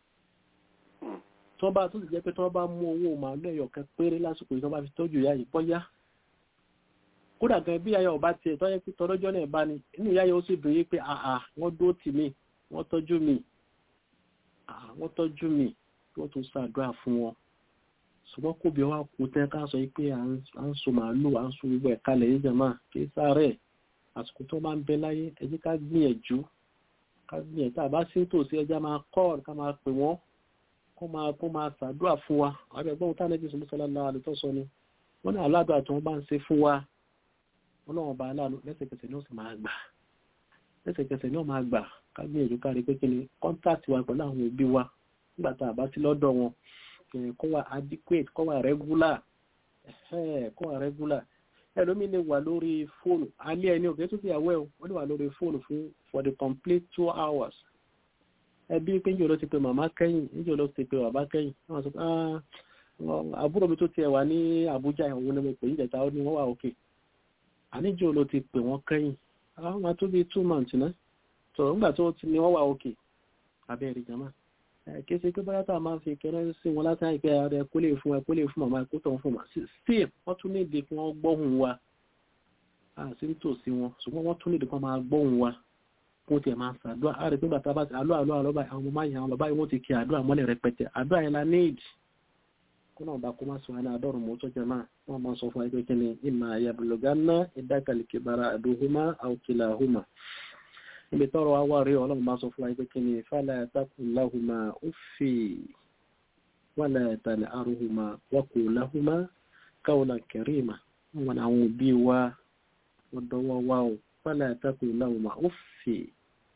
tí wọ́n bá tó sì jẹ́ pé tí wọ́n bá mú owó màálù ẹ̀yọ̀ kan péré lásìkò yìí tí wọ́n bá fi tọ́jú ìyá yìí bọ́yá kódà gan bí ayọ̀ ọba tiẹ̀ tọ́jẹ́ pé tọ́lọ́jọ́ náà bá ní inú ìyá yẹn ó sì bèèrè pé àà wọ́n dó tì mí wọ́n tọ́jú mi wọ́n tọ́jú mi wọ́n tún ṣàdúrà fún wọn ṣùgbọ́n kò bí wọ́n kú tẹ́ ká sọ pé à ń so màálù à ń so gbogbo ẹ̀ka lẹ̀ yìí jẹ̀mọ́ kí sáré àsìkò tó máa ń bẹ láyé ẹ jẹ́ ká gbìyànjú ká gbìyànjú àbá sí tòsí ẹja máa kọ́ ká máa pè wọ́n kó máa kó máa ṣàdúrà fún wa àwọn ẹgbẹ́ wọn tánẹ́bí sọ̀rọ̀ sọ́lá náà àlè tó sọ ni wọ́n ní aládùn àti wọn bá ń ṣe fún wa wọ́n náà bá aláàánú lẹ́sẹ̀kẹsẹ̀ ní ó sì máa gbà lẹ́sẹ̀kẹsẹ̀ ní ó máa gbà ká gbìyànjú ká rí pé kí ni kọ́ńtàtì wa pẹ̀lú àwọn òbí wa nígbà tá a bá sí lọ́dọ̀ wọn kó wà adequate kó wà regular kó wà regular ẹlòmíì lè wà lórí fóònù alẹ́ ẹni òkè tó ti yàwó ẹ̀ wọ́n lè wà lórí fóònù fún for the complete two hours ẹbí pé níjọ́ ló ti pe màmá kẹ́yìn níjọ́ ló ti pe bàbá kẹ́yìn wọ́n sọ pé àbúrò mi tó tiẹ̀ wà ní Àbújá òun ni mo pè ní ìjẹta ó ní wọ́n wà òkè àníjọ́ ló ti pè wọ́n kẹ́yìn àwọn máa tó bí two months náà sọ̀rọ̀ nígbà tó ti ní wọ́n wà òkè abẹ́rẹ́ jama kése pé báyá tá a máa fi kẹrẹ́ sí wọn láti àìpẹ́ ààrẹ kó lè fún ẹ kó lè fún màmá ẹkó tán fún màá still wọ́n tún nídìí kí wọ́n gbọ́hùn wa àti nítòsí wọn ṣùgbọ́n wọ́n tún nídìí kí wọ́n máa gbọ́hùn wa kó tiẹ̀ máa ṣàdúrà ààrẹ pé bàtà bá ti àlọ́ àlọ́ àlọ́ báyìí àwọn ọmọ máa yàn àwọn bàbá yìí wọ́n ti kí àdúrà mọ́lẹ̀ rẹpẹtẹ àdúrà yẹn la need kó náà bá kó má sọ ẹni àdọ́rùn mọ́ tó jẹ máa wọ́n máa sọ fún wa pé kí ni ìmọ̀ àyàbùlọ̀gánná ìdákàlìkì bara àdóhùmá àwòkìlà àhùmá ibi tọrọ wa rí ọlọ́run bá sọ fún wa pé kí ni fala taqul lahuma uffi wala tanharhuma wa qul lahuma qawlan karima wọn àwọn òbí wa ọ̀dọ́wọ́ wa o wala taqul lahuma uffi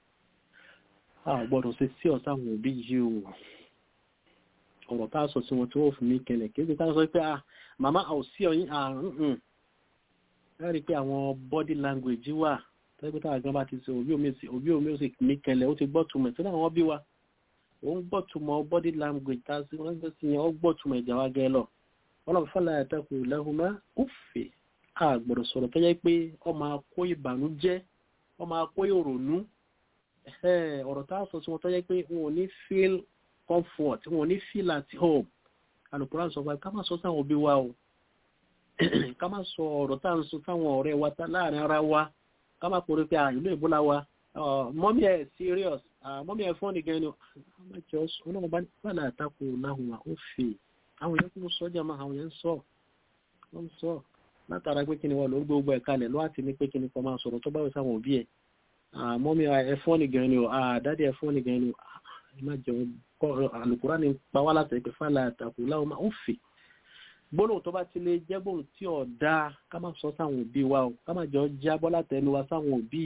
a gbọ́dọ̀ ṣe sí ọ̀sá àwọn òbí yìí o ọ̀rọ̀ tá a sọ sí wọn tí wọ́n fi mí kẹlẹ̀ kí ká sọ pé ah màmá ò sí ọyìn àrùn ẹ rí i pé àwọn body language wà tẹ́gbẹ́ tá a gan bá ti ṣe òbí omi òbí omi ó sì mí kẹlẹ̀ ó ti gbọ́ túmọ̀ tí náà wọ́n bí wa ó ń gbọ́ túmọ̀ body language tá a sì wọ́n gbé sí yẹn ó gbọ́ túmọ̀ ìjà wa gẹ́ lọ wọn lọ fala taqul lahuma uffi a gbọ́dọ̀ sọ̀rọ̀ tó yẹ pé ó máa kó ìbànújẹ́ ó máa kó ìrònú ọ̀rọ̀ tá a sọ sí wọn tó yẹ pé wọn ò ní feel comfort wọn ò ní feel at home Al-Qur'an sọ pé ká má sọ sáwọn òbí wa o ká má sọ ọ̀rọ̀ tá à ń sọ sáwọn ọ̀rẹ́ wa láàrin ara wa ká má pòrò pé ìlú ìbúlá wa mọ́mí ẹ̀ serious mọ́mí ẹ̀ fọ́ọ̀nì gan ni ọlọ́run bá fala taqul lahuma uffi àwọn èèyàn tó ń sọ jẹ́ máa àwọn èèyàn ń sọ wọ́n ń sọ látara pé kí ni wọ́n ló gbogbo ẹ̀ kalẹ̀ ló àti ní pé kí ni kọ́ máa sọ̀rọ̀ tó bá wẹ̀ sáwọn òbí ẹ̀ mọ́mí ẹ̀ fọ́ọ̀nì gan ni o dádì ẹ̀ fọ́ọ̀nì gan ni o má jẹun Al-Qur'an ní pa wá láti ẹ̀pẹ̀ fala taqul lahuma uffi gbólóhùn tó bá ti lè jẹ́ gbólóhùn tí ò dáa ká má sọ sáwọn òbí wa o ká má jọ jábọ́ látẹnu wa sáwọn òbí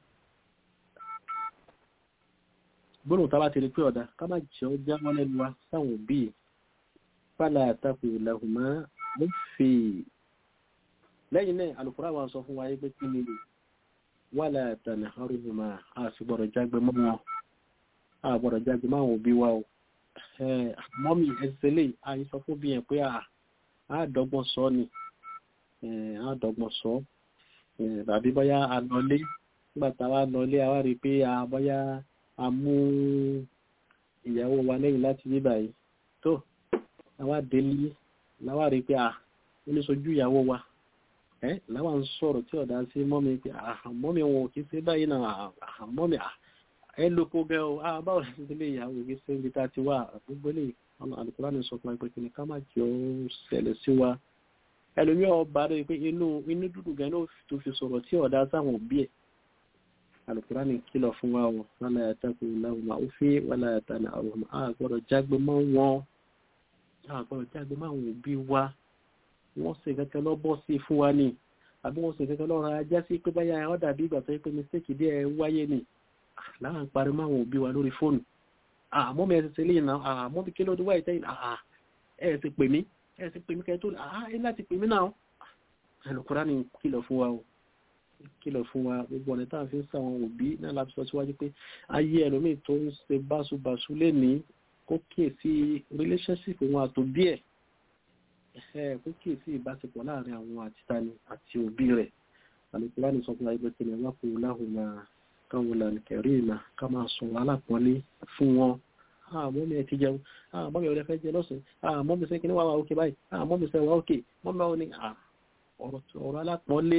gbólóhùn tó bá ti lè pé ọ̀dá ká má jọ jábọ́ lẹ́nu wa sáwọn òbí fala taqul lahuma uffi lẹ́yìn náà Al-Qur'an wa sọ fún wa yé pé kí ni wala tanharhuma a sì gbọ́dọ̀ jágbe mọ́ wọn a gbọ́dọ̀ jágbe mọ́ àwọn òbí wa o mọ́mí ẹsẹ̀ lè àyè sọ fún bí yẹn pé a àádọ́gbọ́n sọ ni àádọ́gbọ́n sọ tàbí bóyá a lọlé nígbà táwa lọlé a wá rí i pé a bóyá a mú ìyàwó wa lẹ́yìn láti yí báyìí tó àwa délé láwa rí i pé a oníṣojú ìyàwó wa ẹ láwa ń sọ̀rọ̀ tí ọ̀dà sí mọ́mi pé mọ́mi wọn ò kí ṣe báyìí náà mọ́mi ẹ lóko gẹ́ o báwo la ti délé ìyàwó kí ṣe ibi tá a ti wà gbogbo eléyìí ọ̀nà Al-Qur'an sọ fún wa pé kí ni ká má jẹ́ ó ṣẹlẹ̀ sí wa ẹlòmíì ọba rẹ̀ pé inú inú dúdú gan ló tó fi sọ̀rọ̀ tí ọ̀dà sáwọn òbí ẹ̀ Al-Qur'an kìlọ̀ fún wa wọn wala taqul lahuma uffi wala tanharhuma a gbọ́dọ̀ jágbe mọ́ wọn a gbọ́dọ̀ jágbe mọ́ àwọn òbí wa wọ́n ṣe kẹ́kẹ́ lọ́ bọ́ sí fún wa ni àbí wọ́n ṣe kẹ́kẹ́ lọ́ra ajá sí pé báyà ọ̀dà bí ìgbà tó yẹ pé mistake díẹ̀ wáyé ni láwọn parí mọ́ àwọn òbí wa lórí fóònù àmọ́ mi ẹ̀ ṣe lè náà àmọ́ bí kí ló dé wáyé tẹ́yìn àà ẹ̀ ti pè mí ẹ̀ ti pè mí kẹ́ tó àà ẹ̀ láti pè mí náà Al-Qur'an ní kìlọ̀ fún wa o kìlọ̀ fún wa gbogbo ọ̀nà tá à ń fi ń sàwọn òbí náà láti sọ síwájú pé ayé ẹlòmíì tó ń ṣe báṣubàṣu lẹ́ni kó kíyèsí relationship wọn àtòbí ẹ̀ ẹ̀ kó kíyèsí ìbáṣepọ̀ láàrin àwọn àtìtani àti òbí rẹ̀ Al-Qur'an sọ fún wa pé kí ni wọ́n kò láhùnmá qawlan karima ká máa sọ alápọ̀nlé fún wọn àmọ́ mi ẹ ti jẹun àmọ́ mi ò lè fẹ́ jẹ lọ́sùn àmọ́ mi sẹ́ kí ní wà wà òkè báyìí àmọ́ mi sẹ́ wà òkè mọ́ mi wà ní ọ̀rọ̀ alápọ̀nlé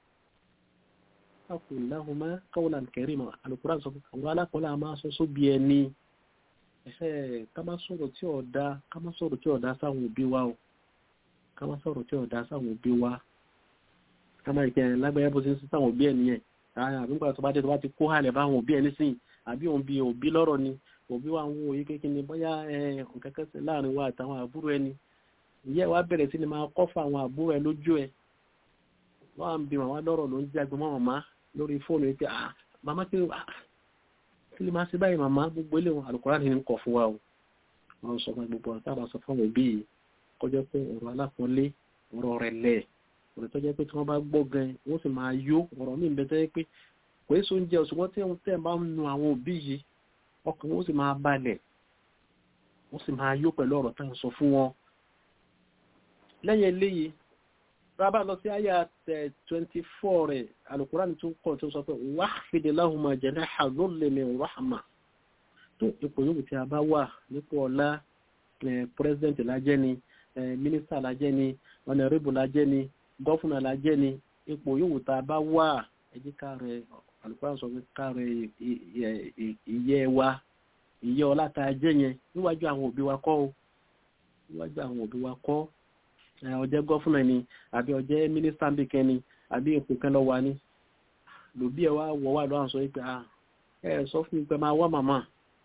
qul lahuma qawlan karima Al-Qur'an sọ fún ọ̀rọ̀ alápọ̀nlé a máa sọ sóbi ẹni ká má sọ̀rọ̀ tí ò dá ká má sọ̀rọ̀ tí ò dá sáwọn òbí wa o ká má sọ̀rọ̀ tí ò dá sáwọn òbí wa ká má ìkẹyìn lágbàáyé bó ti ń sí sáwọn òbí ẹ̀ nìyẹn àbígbà tó bá dé tó bá ti kó hàlẹ̀ bá àwọn òbí ẹni sìn àbí òun bí òbí lọ́rọ̀ ni òbí wa ń wo òye kékeré ni bóyá kẹ̀kẹ́ láàrin wa àtàwọn àbúrò ẹni ìyẹ́ wa bẹ̀rẹ̀ sí ni máa kọ́fà àwọn àbúrò ẹ lójú ẹ wọ́n á ń bi màmá lọ́rọ̀ ló ń jágbe mọ́ màmá lórí fóònù yìí pé ah màmá kí ló máa ṣe báyìí màmá gbogbo ilé wọn Al-Qur'an ní kọ̀ fún wa o wọ́n sọ fún gbogbo ọ̀tá àbá sọ fún òbí yìí kọjá pé ọ̀rọ̀ alápọ̀nlé ọ̀rọ̀ rẹ̀ lẹ̀ ọ̀rọ̀ tó jẹ́ pé tí wọ́n bá gbọ́ gan wọ́n sì máa yó ọ̀rọ̀ míì bẹ́ẹ̀ tẹ́ pé kò èso oúnjẹ òṣùwọ́n tí wọ́n tẹ̀ bá ń nu àwọn òbí yìí ọkàn wọn sì máa balẹ̀ wọ́n sì máa yó pẹ̀lú ọ̀rọ̀ táwọn sọ fún wọn. lẹ́yìn eléyìí rábà lọ sí àyà twenty four rẹ̀ Al-Qur'an tó kọ̀ tó sọ pé wahfid lahuma janaha dhulli min rahma tó ipò yòówù tí a bá wà nípò ọ̀la president lájẹ́ ni minister lájẹ́ ni honorable lájẹ́ ni gọ́fúnà lájẹ́ ni ipò yòówù tá a bá wà ẹjí káàrẹ Al-Qur'an sọ pé káàrẹ ìyẹ́ wa ìyẹ́ ọlá tá a jẹ́ yẹn níwájú àwọn òbí wa kọ́ o níwájú àwọn òbí wa kọ́ ó jẹ́ gọ́fúnà ni àbí ó jẹ́ mínísítà bíkẹ́ ni àbí ipò kan lọ wà ní lòbí ẹ̀ wá wọ̀ wá lọ́wọ́ sọ pé ẹ sọ fún mi pé máa wá màmá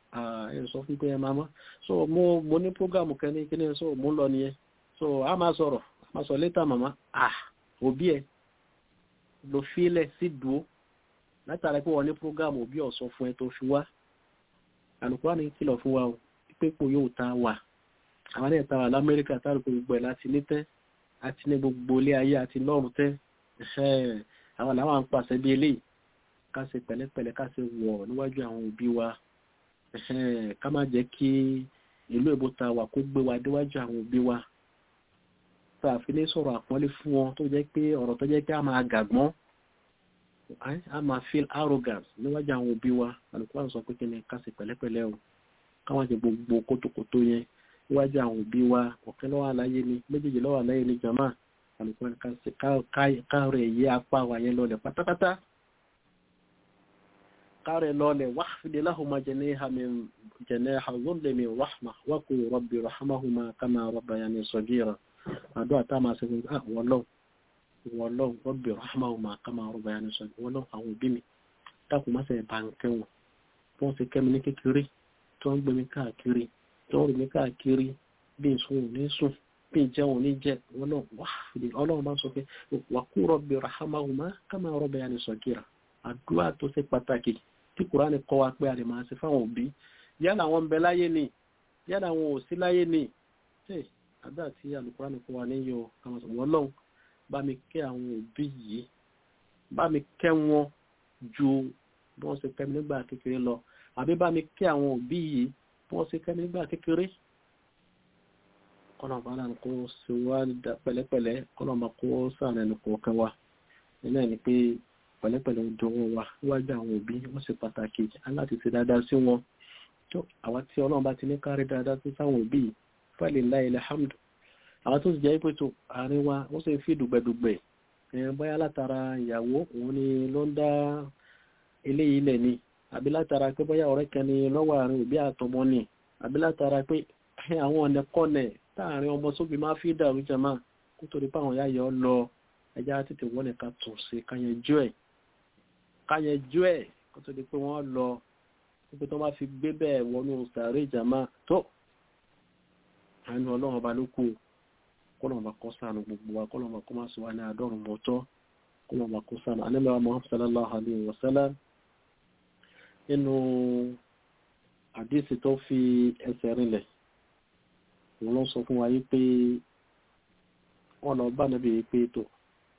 ẹ sọ fún pé ẹ máa mọ́ so mo mo ní program kẹ́ni kíní so mo ń lọ nìyẹn so a máa sọ̀rọ̀ a máa sọ létà màmá ah òbí ẹ ló fílẹ̀ sí dúó látara pé wọ́n ní program òbí ọ̀sọ́ fún ẹ tó fi wá àlùkò ní kìlọ̀ fún wa o pípò yóò ta wà àwọn ẹ̀ta wà lamẹ́ríkà tárùkù gbogbo ẹ̀ láti ní tẹ́ àti ní gbogbo ilé ayé àti lọ́rùn tẹ́ àwọn làwọn à ń pàṣẹ bí eléyìí ká ṣe pẹ̀lẹ́pẹ̀lẹ́ ká ṣe wọ̀ níwájú àwọn òbí wa ká má jẹ́ kí ìlú èbó ta wà kó gbé wa déwájú àwọn òbí wa tá a fi ní sọ̀rọ̀ àpọ́nlé fún wọn tó jẹ́ pé ọ̀rọ̀ tó jẹ́ pé a máa gàgbọ́n a máa feel arrogance níwájú àwọn òbí wa àlùkò àwọn sọ pé kí ni ká ṣe pẹ̀lẹ́pẹ̀lẹ́ o káwọn ṣe gbogbo kótókótó yẹn níwájú àwọn òbí wa ọ̀kẹ́ lọ́wọ́ aláyé ni méjèèjì lọ́wọ́ aláyé ni jama àlùkò káàrẹ̀ yé apá wa yẹn lọlẹ̀ pátápátá káàrẹ̀ lọlẹ̀ wahfid lahuma janaha dhulli min rahma wa qul rabbi irhamhuma kama rabbayani saghira àdúrà tá a máa ṣe fún ah wọ́n lọ́wọ́ wọ́n lọ́wọ́ rabbi irhamhuma kama rabbayani saghira wọ́n lọ́wọ́ àwọn òbí mi dákun má ṣe bá ń kẹ́wọ̀n wọ́n ti kẹ́ mi ní kékeré tó ń gbé mi káàkiri tó ń rí mi káàkiri bí ìsún ò ní sùn bí ìjẹun ò ní jẹ wọn náà wà fìdí ọlọ́run bá sọ pé wà kú rabbi irhamhuma kama rabbayani saghira àdúrà tó ṣe pàtàkì tí Kùránì kọ́ wa pé a lè máa ṣe fáwọn òbí yálà wọn ń bẹ láyé ni yálà wọn ò sí láyé ni ṣe àdúrà tí Al-Kùránì kọ́ wa níyọ kàmá sọ wọn lọ́hùn bá mi kẹ́ àwọn òbí yìí bá mi kẹ́ wọn ju bí wọ́n ṣe kẹ́ mi nígbà kékeré lọ àbí bá mi kí àwọn òbí yìí wọ́n ṣe kẹ́ nígbà kékeré kọ́nà bá náà kó ṣe wá pẹ̀lẹ́pẹ̀lẹ́ kọ́nà bá kó sáàrẹ̀ ní kọ̀ọ̀kan wa nílẹ̀ ni pé pẹ̀lẹ́pẹ̀lẹ́ ìdánwò wa níwájú àwọn òbí wọ́n ṣe pàtàkì aláti ṣe dáadáa sí wọn tó àwa tí Ọlọ́run bá ti ní kárí dáadáa sí sáwọn òbí falillahil hamdu àwọn tó ti jẹ́ pé tó àárín wa wọ́n ṣe fi dùgbẹ̀dùgbẹ̀ ẹ̀ bóyá látara ìyàwó òun ni ló ń dá eléyìí ilẹ̀ ni àbí látara pé bóyá ọ̀rẹ́ kan ni lọ́wọ́ àárín òbí àtọmọ ni àbí látara pé àwọn ọ̀nà kọ́nẹ̀ táàrin ọmọ sóbi máa fi dàrú jẹma kó torí pé àwọn yáyọ lọ ẹja tètè wọlé ká tún sí káyẹjú ẹ̀ káyẹjú ẹ̀ kó torí pé wọ́n lọ pípẹ́ tó bá fi gbé bẹ́ẹ̀ wọnú sàárè jàmá tó àánú ọlọ́run ọba ló kù kọ́lọ̀mà kọ́ sànù gbogbo wa kọ́lọ̀mà kọ́ máa sọ wá ní àádọ́rùn mọ́tọ́ kọ́lọ̀mà kọ́ sànù alẹ́lẹ́wà Muhammad sallallahu alayhi wa sallam nínú àdísì tó fi ẹsẹ̀ rinlẹ̀ wọ́n lọ sọ fún wa yí pé wọ́n lọ bá Nábì yí pé tó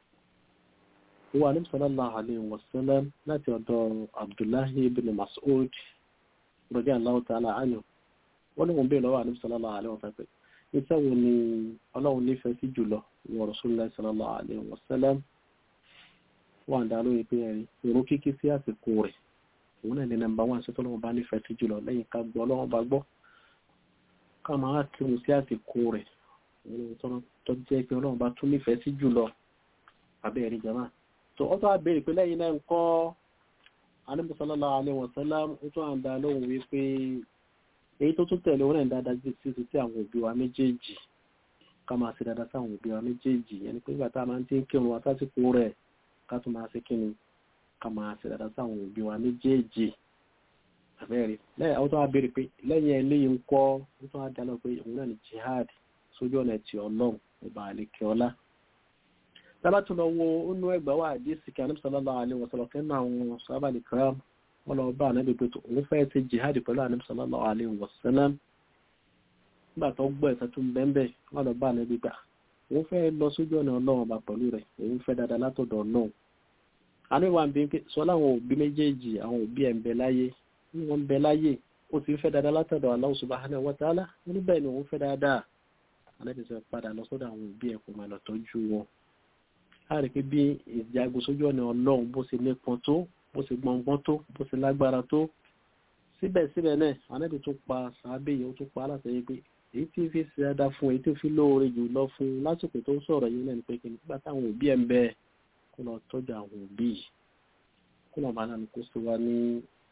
wà ní sallallahu alayhi wa sallam láti ọ̀dọ̀ Abdullahi ibn Mas'ud radiyallahu ta'ala anhu wọ́n ní wọ́n bèèrè lọ́wọ́ ní sallallahu alayhi wa sallam iṣẹ́ wo ni Ọlọ́run nífẹ̀ẹ́ sí jùlọ wọ Rasulullah sallallahu alayhi wa sallam wọ́n dá lórí pé ẹ̀rí ìrun kíkí sí àsìkò rẹ̀ òun náà ní nàmbà wọn àṣẹ tọ́lọ́wọ́ bá nífẹ̀ẹ́ sí jùlọ lẹ́yìn ká gbọ́ Ọlọ́run bá gbọ́ ká máa kírun sí àsìkò rẹ̀ òun tó jẹ́ pé Ọlọ́run bá tún nífẹ̀ẹ́ sí jùlọ abẹ́ ẹ̀rí jama tó ọ́ tó á béèrè pé lẹ́yìn náà ń kọ́ Ànábì sallallahu alaihi wasallam ó tún à ń dá lóhùn wípé èyí tó tún tẹ̀lé òun náà ń dáadáa sí sí sí àwọn òbí wa méjèèjì ká máa ṣe dáadáa sáwọn òbí wa méjèèjì yẹn ni pé ìgbà tá a máa ń tí ń kírun wa sásìkò rẹ̀ ká tún máa ṣe kíni ká máa ṣe dáadáa sáwọn òbí wa méjèèjì àbẹ́rẹ́ lẹ́yìn àwọn tó wá béèrè pé lẹ́yìn eléyìí ń kọ́ ó tún á dá lọ pé òun náà ní jihad sójú ọ̀nà ti Ọlọ́run ọba àlekè ọlá tábà tún lọ wo inú ẹgbàá wa àdìsí kí Ànábì sallallahu alaihi wasallam kẹ́nu àwọn sábàlì kiram wọ́n lọ bá Ànábì pé òun fẹ́ ṣe jihad pẹ̀lú Ànábì sallallahu alaihi wasallam nígbà tó gbọ́ ẹ̀sẹ̀ tó ń bẹ́ẹ̀ wọ́n lọ bá Ànábì gbà òun fẹ́ lọ sójú ọ̀nà Ọlọ́run ọba pẹ̀lú rẹ̀ òun fẹ́ dáadáa látọ̀dọ̀ Ọlọ́run àníwá ń bí sọ láwọn òbí méjèèjì àwọn òbí ẹ̀ ń bẹ láyé ní wọ́n ń bẹ láyé ó ti ń fẹ́ dáadáa látọ̀dọ̀ Allah subhanahu wa ta'ala wọ́n ní bẹ́ẹ̀ ni òun fẹ́ dáadáa Ànábì sọ padà lọ sọ́dọ̀ àwọn òbí ẹ̀ kò máa lọ tọ́jú wọn a rí pé bí ìjagun sójú ọ̀nà Ọlọ́run bó ṣe nípọn tó bó ṣe gbọ̀ngbọ́n tó bó ṣe lágbára tó síbẹ̀síbẹ̀ náà Ànábì tún pa sàábé yìí ó tún pa aláṣẹ pé èyí tí fi ṣe dáadáa fún èyí tí fi lóore jù lọ fún lásìkò tó ń sọ̀rọ̀ yìí náà ni pé kí nígbà táwọn òbí ẹ̀ ń bẹ kó lọ tọ́jú àwọn òbí yìí kó lọ bá náà kó sì wá ní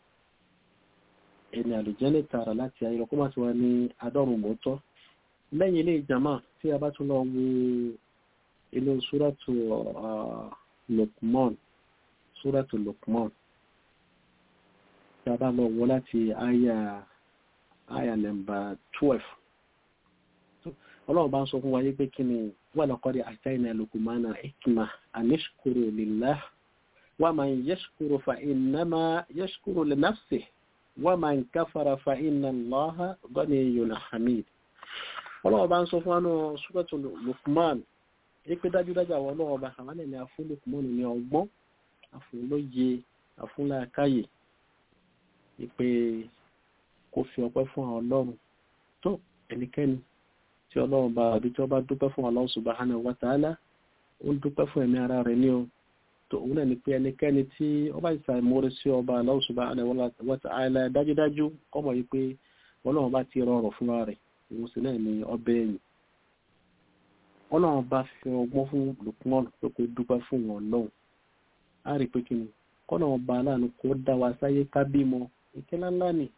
ẹni àlùjẹ́lẹ̀ tààrà láti ayé lọ kó má sì wá ní adọ́rùn mọ́tọ́ lẹ́yìn ilé ìjàmá tí a bá tún lọ wo inú súrátù Luqman súrátù Luqman tí a bá lọ wọ láti àyà aya number twelve ọlọ́run bá ń sọ fún wa yí pé kí ni wa laqad atayna Luqmana hikma an yashkuru lillah wa man yashkuru fa innama yashkuru li nafsihi wa man kafara fa inna Allaha ghaniyyun hamid. ọlọ́run bá ń sọ fún wa ní Suratul Luqman yí pé dájúdájú àwọn ọlọ́run bá àwọn ẹni afún Luqman ní ọgbọ́n afún lóye afún làákàyè yí pé kó fi ọpẹ́ fún ọlọ́run tó ẹnikẹ́ni tí ọlọ́run bá àbí tí ó bá dúpẹ́ fún Allah subhanahu wa ta'ala ó ń dúpẹ́ fún ẹ̀mí ara rẹ̀ ní o tó òun náà ni pé ẹnikẹ́ni tí ó bá ìsà ìmúrí sí ọba Allah subhanahu wa ta'ala dájúdájú ọmọ yìí pé ọlọ́run bá ti rọrùn fún rẹ̀ òun sì náà ni ọbẹ̀ ẹ̀yìn ọlọ́run bá fi ọgbọ́n fún Luqman pé kó dúpẹ́ fún wọn lọ́hùn á rí pé kí ni kọ́nà ọba aláàánú kó dá wa sáyé ká bímọ ìkẹ́lá ńlá ni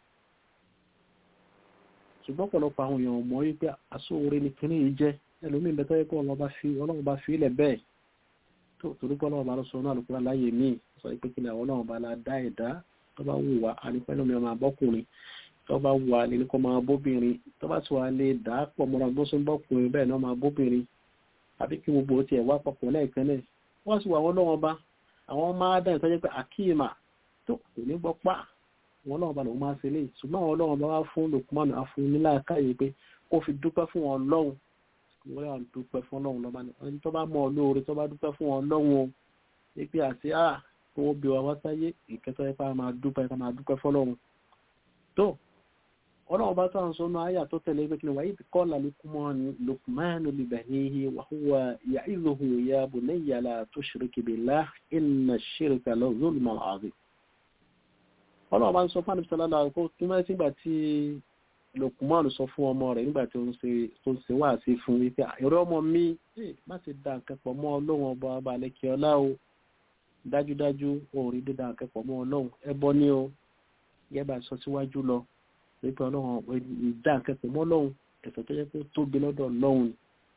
ṣùgbọ́n pọ̀lọpọ̀ àwọn èèyàn mọ̀ wípé aṣóore ni kíní yìí jẹ́ ẹlòmíín bẹ́ẹ̀ tó yẹ kó ọlọ́run bá fi ilẹ̀ bẹ́ẹ̀ tó torí pé ọlọ́run bá lọ sọ náà lókùnrin láyé míì sọ pé kí ni àwọn ọlọ́run bá la dá ẹ̀dá tó bá wù wá ànípẹ́ lómi ọmọ abọ́kùnrin tó bá wù wá ní kó máa bóbìnrin tó bá sì wà lè dà á pọ̀ mọ́ra bó ṣe ń bọ́kùnrin bẹ́ẹ̀ náà máa bóbìnrin àbí kí gbogbo tiẹ̀ wá papọ̀ lẹ́ẹ̀kan náà wọ́n sì wà wọ́n lọ́wọ́ bá àwọn máa dá ìtọ́jú pé àkíyèmá tó kò ní gbọ́ pa wọn náà bá lòun máa ṣe lè ṣùgbọ́n àwọn ọlọ́run bá wá fún Luqman afún nílá káyè pé kó fi dúpẹ́ fún wọn lọ́hùn wọ́n yà ń dúpẹ́ fún ọlọ́run lọ́ba ní ẹni tó bá mọ̀ olóore tó bá dúpẹ́ fún wọn lọ́hùn o ní pé àti à kó wọ́n bí wa wá sáyé ìkẹtọ́ yẹn ká máa dúpẹ́ ká máa dúpẹ́ fọlọ́run tó ọlọ́run bá tó à ń sọ náà àyà tó tẹ̀lé pé kí ni wàyí qala Luqman li banihi wa huwa ya'izuhu ya bunayya la tushrik billah inna ash-shirka la zulmun 'azim. ọlọ́run bá ń sọ fún àdìsí aláàlá kó túmọ̀ sígbà tí Luqman sọ fún ọmọ rẹ̀ nígbà tí ó ń ṣe wá sí fún wípé ẹ̀rọ ọmọ mi má ti da nǹkan pọ̀ mọ́ ọlọ́run ọba ọba àlẹ́kẹ́ ọlá o dájúdájú òòrí dídá nǹkan pọ̀ mọ́ ọlọ́run ẹbọ ní o gẹ́gbà sọ síwájú lọ wípé ọlọ́run ìdá nǹkan pọ̀ mọ́ ọlọ́run ẹ̀sẹ̀ tó yẹ kó tóbi lọ́dọ̀ ọlọ́run.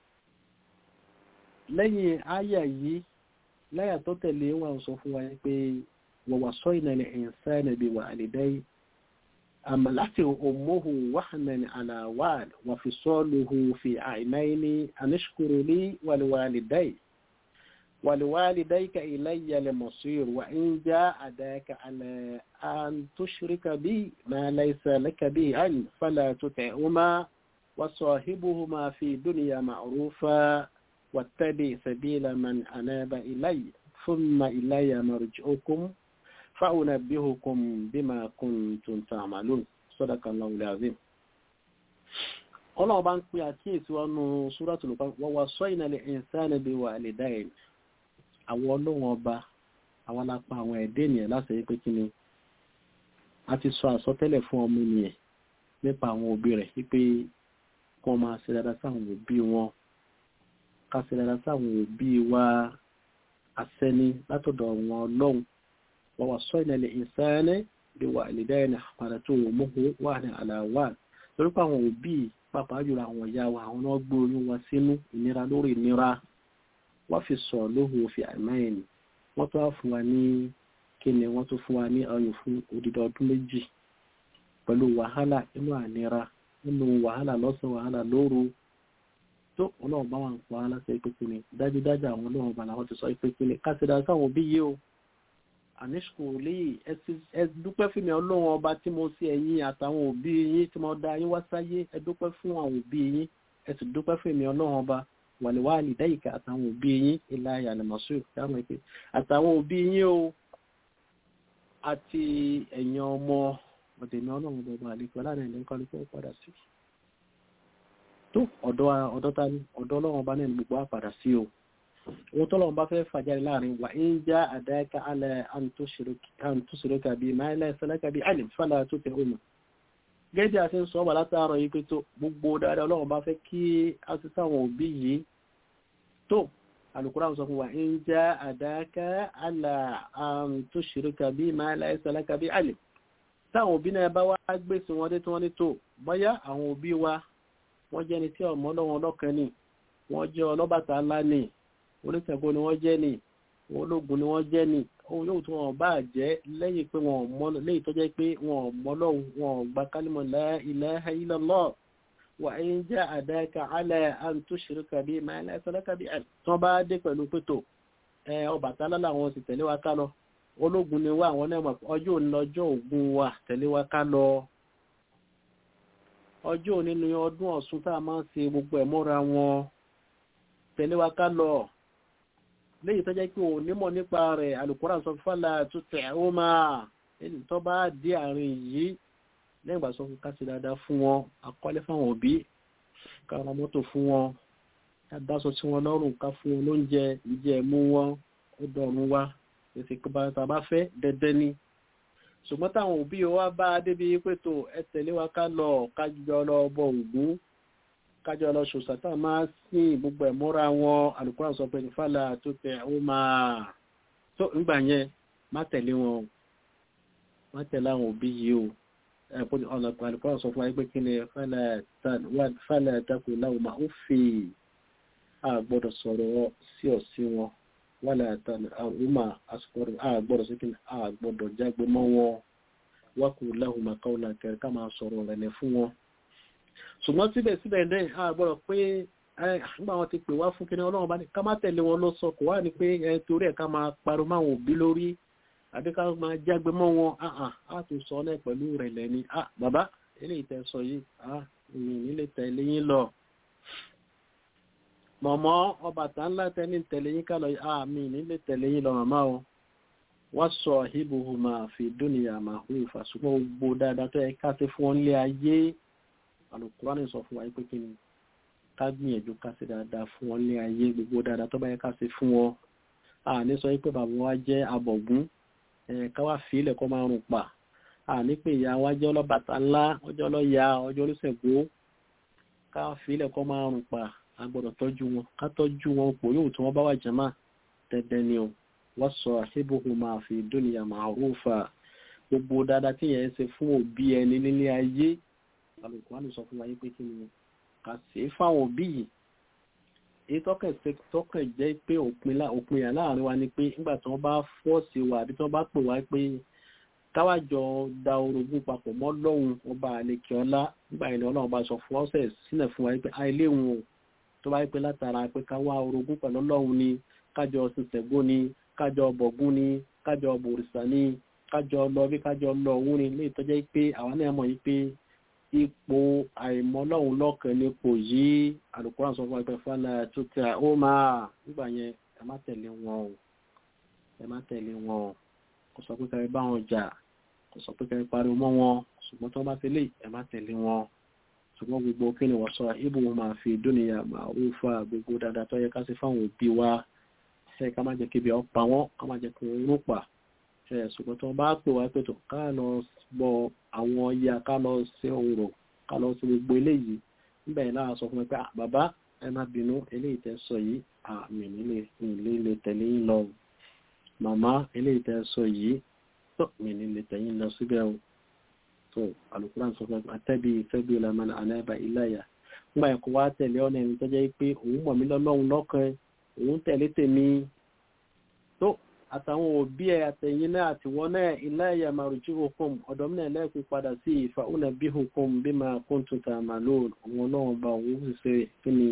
lẹ́yìn áyà yìí láyà tó tẹ̀lé wà ń sọ fún wa pé ووصينا الإنسان بوالديه حملته أمه وهنا على وهن وفصاله في عامين أن اشكر لي ولوالدي ولوالديك إلي المصير وإن جاهداك على أن تشرك بي ما ليس لك به علم فلا تطعهما وصاحبهما في الدنيا معروفا واتبع سبيل من أناب إلي ثم إلي مرجعكم فأنبئكم بما كنتم تعملون صدق الله العظيم. ọlọ́run bá ń pè àkíyèsí wa nù Suratul Luqman wa waṣṣayna al-insana biwalidayhi àwọn ọlọ́run ọba àwọn alápá àwọn ẹ̀dẹ́ ènìyàn láti rí pé kí ni a ti sọ àsọtẹ́lẹ̀ fún ọmọ ènìyàn nípa àwọn òbí rẹ̀ wípé kí wọ́n máa ṣe dáadáa sáwọn òbí wọn ká ṣe dáadáa sáwọn òbí wa àṣẹni látọ̀dọ̀ wọn ọlọ́run ووصينا الإنسان بوالديه حملته أمه وهنا على وهن torí pé àwọn òbí pàápàá jùlọ àwọn ìyá wa àwọn náà gbé oyún wa sínú ìnira lórí ìnira wọ́n fi sọ lóhùn òfin àìmáyẹ̀nì wọ́n tó wá fún wa ní kíni wọ́n tó fún wa ní ọyàn fún odidi ọdún méjì pẹ̀lú wàhálà inú ànira nínú wàhálà lọ́sàn wàhálà lóru tó ọlọ́run bá wà ń pa á láti pé kíni dájúdájú àwọn ọlọ́run bá làwọn ti sọ pé kíni kásìdá sáwọn òbí yìí o àníṣkò lè ẹ dúpẹ́ fún mi ọlọ́run ọba tí mo sí ẹ̀yin àtàwọn òbí yín tí mo dá yín wá sáyé ẹ dúpẹ́ fún àwọn òbí yín ẹ sì dúpẹ́ fún mi ọlọ́run ọba wàlíwàlì dáìkà àtàwọn òbí yín ilá ìyàlẹ̀mọ̀sù dáhùn ẹ̀pẹ́ àtàwọn òbí yín o àti ẹ̀yin ọmọ ọ̀dẹ̀mí ọlọ́run ọba àlekọ́ láàrin ẹ̀lẹ́ nǹkan lóko padà sí tó ọ̀dọ́ ta ni ọ̀dọ́ ọlọ́run ọba náà ní gbogbo á padà sí o wọ́n tọ́lọ̀ bá fẹ́ fàjáre láàrin wà ń já àdáyíká alẹ́ àntúṣìríkà bí máa lẹ́sẹ̀lẹ́kà bí alìm fàlà tó tẹ̀ ọmọ gẹ́gẹ́ àti ń sọ wà látàrọ yìí pé tó gbogbo dáadáa ọlọ́run bá fẹ́ kí a ti sáwọn òbí yìí tó Al-Qur'an sọ fún wa ń já àdáyíká alẹ́ àntúṣìríkà bí máa lẹ́sẹ̀lẹ́kà bí alìm táwọn òbí náà bá wá gbèsè wọn dé tí wọ́n ní tó bóyá àwọn òbí wa wọ́n jẹ́ ni tí ọmọ ọlọ́run ọlọ́kan ni wọ́n jẹ́ ọlọ́bàtà ńlá ni oníṣègùn ni wọ́n jẹ́ ni ológun ni wọ́n jẹ́ ni ohun yóò tún wọn bá jẹ́ lẹ́yìn pé wọn mọ̀ lẹ́yìn tó jẹ́ pé wọn mọ̀ lọ́hùn wọn gba kálímọ̀ la ilaha illallah wa in jahadaka ala an tushrika bi ma laysa laka bi tó bá dé pẹ̀lú pẹ̀tọ̀ Ọbàtálá làwọn sì tẹ̀lé wa ká lọ ológun ni wá àwọn náà ọjọ́ òní lọ́jọ́ ògún wa tẹ̀lé wa ká lọ ọjọ́ òní ni ọdún Ọ̀ṣun tá a máa ń ṣe gbogbo ẹ̀ mọ́ra wọn tẹ̀lé wa ká lọ lẹ́yìn tó jẹ́ pé òun nímọ̀ nípa rẹ̀ Al-Qur'an sọ fàlà tó tẹ̀ ó máa ẹni tó bá dé àárín yìí lẹ́yìn ìgbà sọ fún ká ṣe dáadáa fún wọn àkọ́lé fáwọn òbí ká ra mọ́tò fún wọn ká dáṣọ sí wọn lọ́rùn ká fún wọn lóúnjẹ ìjẹ mú wọn ó dọ̀rùn wa èsì kí bá bá fẹ́ dẹ́dẹ́ ni ṣùgbọ́n táwọn òbí wa bá débi pé tó ẹ tẹ̀lé wa ká lọ kájọ lọ bọ Ògún kájọ lọ ṣòṣà tá a máa sìn gbogbo ẹ̀ mọ́ra wọn Al-Qur'an sọ pé fàlà tó tẹ̀ ó máa tó ńgbà yẹn má tẹ̀lé wọn má tẹ̀lé àwọn òbí yìí o ẹ̀pọ̀ ọ̀nà Al-Qur'an sọ fún wa pé kí ni fàlà takò láwọn máa ń fi àgbọ̀dọ̀ sọ̀rọ̀ sí ọ̀sí wọn wàlẹ̀ àtàlùmà àsìkọ̀rọ̀ àgbọ̀dọ̀ sí kí ni àgbọ̀dọ̀ jágbe mọ́ wọn wákù láhùn màkàwùlà kẹrẹ ká máa sọ̀rọ̀ rẹ̀ fún wọn. ṣùgbọ́n síbẹ̀síbẹ̀ dẹ́ àgbọ̀dọ̀ pé nígbà wọn ti pè wá fún kí ni Ọlọ́run bá ní ká má tẹ̀lé wọn lọ sọ kò wá ní pé torí ẹ̀ ká máa parọ́ máwọn òbí lórí àbí ká máa jágbe mọ́ wọn á tún sọ náà pẹ̀lú rẹ̀ lẹ́ni bàbá eléyìí tẹ́ sọ yìí mi nílé tẹ̀lé yín lọ mọ̀mọ́ Ọbàtálá tẹ́ni tẹ̀lé yín ká lọ àmì nílé tẹ̀lé yín lọ màmá o wọ́n sọ ìbòhùn máa fi dúnìyà máa hù ìfàṣùgbọ́n gbogbo dáadáa tó yẹ ká ṣe fún wọn lé ayé Al-Qur'an sọ fún wa pé kí ni ká gbìyànjú ká ṣe dáadáa fún wọn lé ayé gbogbo dáadáa tó bá yẹ ká ṣe fún wọn àní sọ pé bàbá wa jẹ́ abọ̀gún ká wá fi ilẹ̀ kọ́ máa rùn pa àní pé ìyá wa jẹ́ Ọlọ́bàtálá ọjọ́ ọlọ́ya ọjọ́ Olúṣẹ̀gó ká fi ilẹ̀ kọ́ máa rùn pa a gbọ́dọ̀ tọ́jú wọn ká tọ́jú wọn pò yóò tí wọ́n bá wà jẹ́mà tẹ́tẹ́ ni o wọ́n sọ àṣíbùkún máa fi dúnìyà ma'rufa gbogbo dáadáa tí yẹn ṣe fún òbí ẹni nílé ayé Al-Qur'an sọ fún wa yí pé kí ni ká ṣe é fáwọn òbí yìí èyí tọ́kẹ̀ jẹ́ pé òpin yà láàrin wa ni pé nígbà tí wọ́n bá fọ́ọ̀sì wa àbí tí wọ́n bá pè wá pé káwájọ da orogún papọ̀ mọ́ lọ́hùn ọba àlekè ọlá nígbà yẹn Ọlọ́run bá sọ fún ọ́sẹ̀ sílẹ̀ fún wa pé àìléhùn o tó bá pẹ́ látara pé ká wá orogún pẹ̀lú Ọlọ́run ni kájọ ṣìṣẹ́gbó ni kájọ bọ̀gún ni kájọ bòrìṣà ni kájọ lọ bí kájọ lọ òun ni lè tọ́jẹ́ pé àwọn náà mọ̀ yí pé ipò àìmọ̀ Ọlọ́run lọ́kàn nípò yìí Al-Qur'an sọ fún ẹgbẹ́ fàlà tó tẹ ó máa nígbà yẹn ẹ má tẹ̀lé wọn o ẹ má tẹ̀lé wọn o kò sọ pé kẹrẹ bá wọn jà kò sọ pé kẹrẹ pariwo mọ́ wọn ṣùgbọ́n tó bá tẹ̀lé ẹ má tẹ̀lé wọn ṣùgbọ́n gbogbo kí ni wọ́n sọ ibò wọn máa fi dúnìyà máa ó fa gbogbo dáadáa tó yẹ ká sí fáwọn òbí wa ṣe ká má jẹ́ kí ibi ọ̀pá wọn ká má jẹ́ kí wọ́n rún pa ṣe ṣùgbọ́n tó bá pè wá pẹ̀tọ̀ ká lọ bọ àwọn ya ká lọ sí òrò ká lọ sí gbogbo eléyìí níbẹ̀ yìí lára sọ fún mi pé bàbá ẹ má bínú eléyìí tẹ́ sọ yìí àmì nílé nílé tẹ̀lé yín lọ màmá eléyìí tẹ́ sọ yìí tó mi nílé tẹ̀yìn lọ síbẹ̀ o so Al-Qur'an sọ fún àtẹ́bí ìfẹ́bí ìlànà ànábà iláyà nígbà ẹ̀kọ́ wá tẹ̀lé ọ̀nà ẹni tó jẹ́ pé òun mọ̀ mí lọ́lọ́run lọ́kàn òun tẹ̀lé tèmi tó àtàwọn òbí ẹ̀ àtẹ̀yìn náà àtiwọ́n náà iláyà marji'ukum ọ̀dọ̀ mi náà lẹ́ẹ̀kú padà sí fa unabbi'ukum bima kuntum ta'malun àwọn náà bá òun ṣe kí ni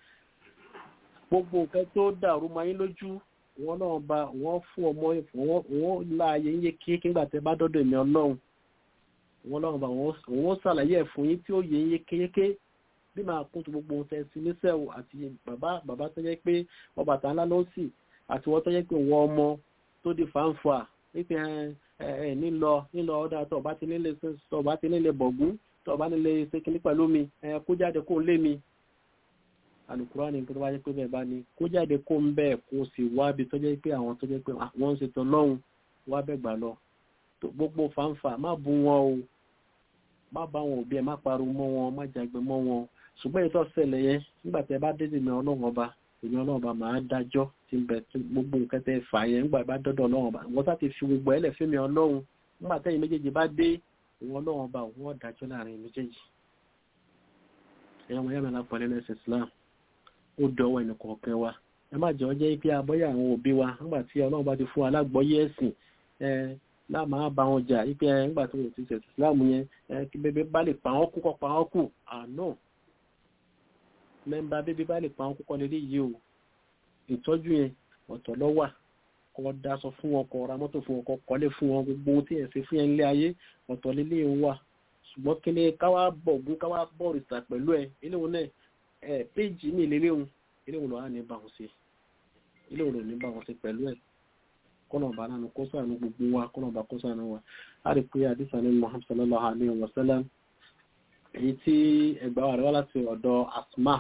gbogbo nǹkan tó dàrú máa yín lójú wọn náà bá wọn fún ọmọ wọn láàyè ń yé kí nígbà tẹ́ bá dọ́dọ̀ èmi Ọlọ́run wọn lọ́wọ́ bá wọn ṣàlàyé ẹ̀ fún yín tí ó yẹ yín yékéyéké bí máa kún tó gbogbo ohun tẹ̀sí níṣẹ́ àti bàbá bàbá tó jẹ́ pé Ọbàtálá ló sì àti wọ́n tó jẹ́ pé wọ́n ọmọ tó di fàǹfà wípé ẹ nílọ nílọ ọ̀dà tó ọba ti nílé tó ọba ti nílé bọ̀gún tó ọba nílé ṣékìlí pẹ̀lú mi ẹ kó jáde kó lé mi Al-Qur'an ní tó bá jẹ́ pé bẹ́ẹ̀ bá ní kó jáde kó ń bẹ́ẹ̀ kó sì wá bí tó jẹ́ pé àwọn tó jẹ́ pé wọ́n ń ṣètò lọ́hùn wá bẹ́ẹ̀ gbà lọ gbogbo fàǹfà má bú wọn o má bá wọn òbí ẹ má pariwo mọ́ wọn má jàgbé mọ́ wọn ṣùgbọ́n ètò ọ̀sẹ̀lẹ̀ yẹn nígbà tí ẹ bá dé ìmọ̀ Ọlọ́run ọba ìmọ̀ Ọlọ́run ọba máa dájọ́ tí ń bẹ gbogbo nǹkan tẹ́ fà yẹn nígbà bá dọ́dọ̀ Ọlọ́run ọba wọ́n sá ti fi gbogbo ẹlẹ̀ fẹ́mi Ọlọ́run nígbà tẹ́yìn méjèèjì bá dé ìwọ̀n Ọlọ́run ọba wọ́n dájọ́ láàrin méjèèjì ẹ̀yàn wọn yàmẹ́lá pẹ̀lú ẹ̀sìn Islam ó dọwọ́ ẹnì kọ̀ọ̀kan wa ẹ má jẹ́ ọjẹ́ pé abọ́yà àwọn òbí wa nígbà tí ọlọ́run bá ti fún wa lágbọ́yé ẹ̀sìn ẹ láàmà bá wọn jà pé nígbà tí wọ́n ti ṣe ìsìláàmù yẹn ẹ kí bébé bá lè pa wọ́n kú kọ́ pa wọ́n kù àná mẹ́mbà bébé bá lè pa wọ́n kú kọ́ lélẹ́ yìí o ìtọ́jú yẹn ọ̀tọ̀ lọ́wà kọ́ daṣọ fún wọn kọ́ ra mọ́tò fún wọn kọ́ kọ́lé fún wọn gbogbo ohun tí ẹ̀ ṣe fún yẹn nílé ayé ọ̀tọ̀ lélẹ́ wà ṣùgbọ́n kí ni káwá bọ̀ gún káwá bọ̀ rìsà pẹ̀lú ẹ̀ eléwọn náà ẹ̀ péjì ní ìlélẹ́hùn eléwọn lọ́wọ́ ní bá wọn ṣe eléwọn lọ́wọ́ ní bá wọn ṣe pẹ̀lú ẹ̀ kọ́nà ọba náà kó sànù gbogbo wa kọ́nà ọba kó sànù wa a rí pé àdìsá ní Muhammad sallallahu alayhi wa sallam èyí tí ẹgbà wa rẹ̀ wá láti ọ̀dọ̀ Asma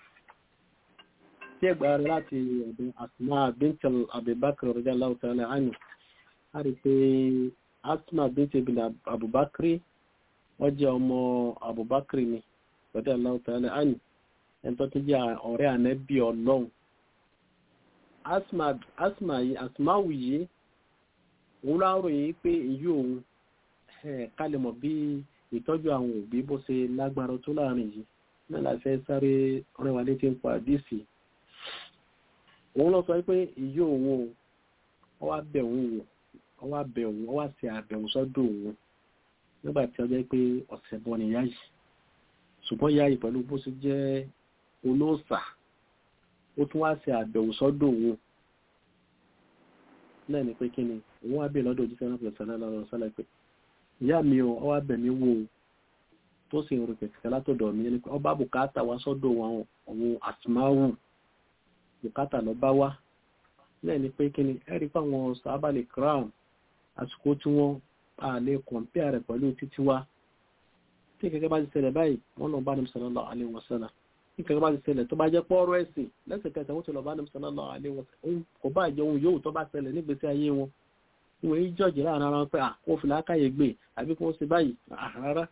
tí ẹgbà rẹ̀ láti ọ̀dọ̀ Asma bint Abubakar radiyallahu ta'ala anhu a rí pé Asma bint Abubakar wọ́n jẹ́ ọmọ Abubakar ni radiyallahu ta'ala anhu ẹni tó ti jẹ́ ọ̀rẹ́ ànábì Ọlọ́run asma asma yìí asmawu yìí òun láàárọ̀ yìí pé èyí òun kálẹ̀ mọ̀ bí ìtọ́jú àwọn òbí bó ṣe lágbára tó láàrin yìí náà la fẹ́ sáré ọ̀rẹ́ wa létí ń pa àdìsí òun lọ sọ pé èyí òun ó wá bẹ̀ òun wò ó wá bẹ̀ òun ó wá ṣe àbẹ̀wò sọ́dọ̀ òun nígbà tí ó jẹ́ pé ọ̀sẹ̀ bọ́ ni yá yìí ṣùgbọ́n yá yìí pẹ̀lú bó ṣe jẹ́ olóòṣà ó tún wá ṣe àbẹ̀wò sọ́dọ̀ òun náà ni pé kí ni òun wá bẹ̀ lọ́dọ̀ òjíṣẹ́ náà pẹ̀lú lọ́rọ̀ sálẹ̀ pé ìyá mi ò ọwá bẹ̀ mí wò tó sì ń rí pẹ̀tẹ̀kẹ́ látọ̀dọ̀ mi ní pé ọba bùkátà wá sọ́dọ̀ àwọn òun àtìmáwù bùkátà lọ bá wá náà ni pé kí ni ẹ̀rí pé àwọn sàábàlì crown àsìkò tí wọ́n a lè kọ̀ǹpẹ́ rẹ̀ pẹ̀lú títí wá tí kẹ́kẹ́ bá ti ṣẹlẹ̀ báyìí wọ́n lọ bá ní sallallahu alaihi wasallam tí kẹ́kẹ́ bá ti ṣẹlẹ̀ tó bá jẹ́ pọ́ọ́rọ́ ẹ̀sìn lẹ́sẹ̀kẹsẹ̀ wọ́n ti lọ bá ní sallallahu alaihi wasallam kò bá jẹ́ ohun yóò tó bá ṣẹlẹ̀ nígbésí ayé wọn ìwọ̀n yìí jọ́ọ̀jì láàrin ara wọn pé à kó fi làákàyè gbé àbí kó ṣe báyìí rárá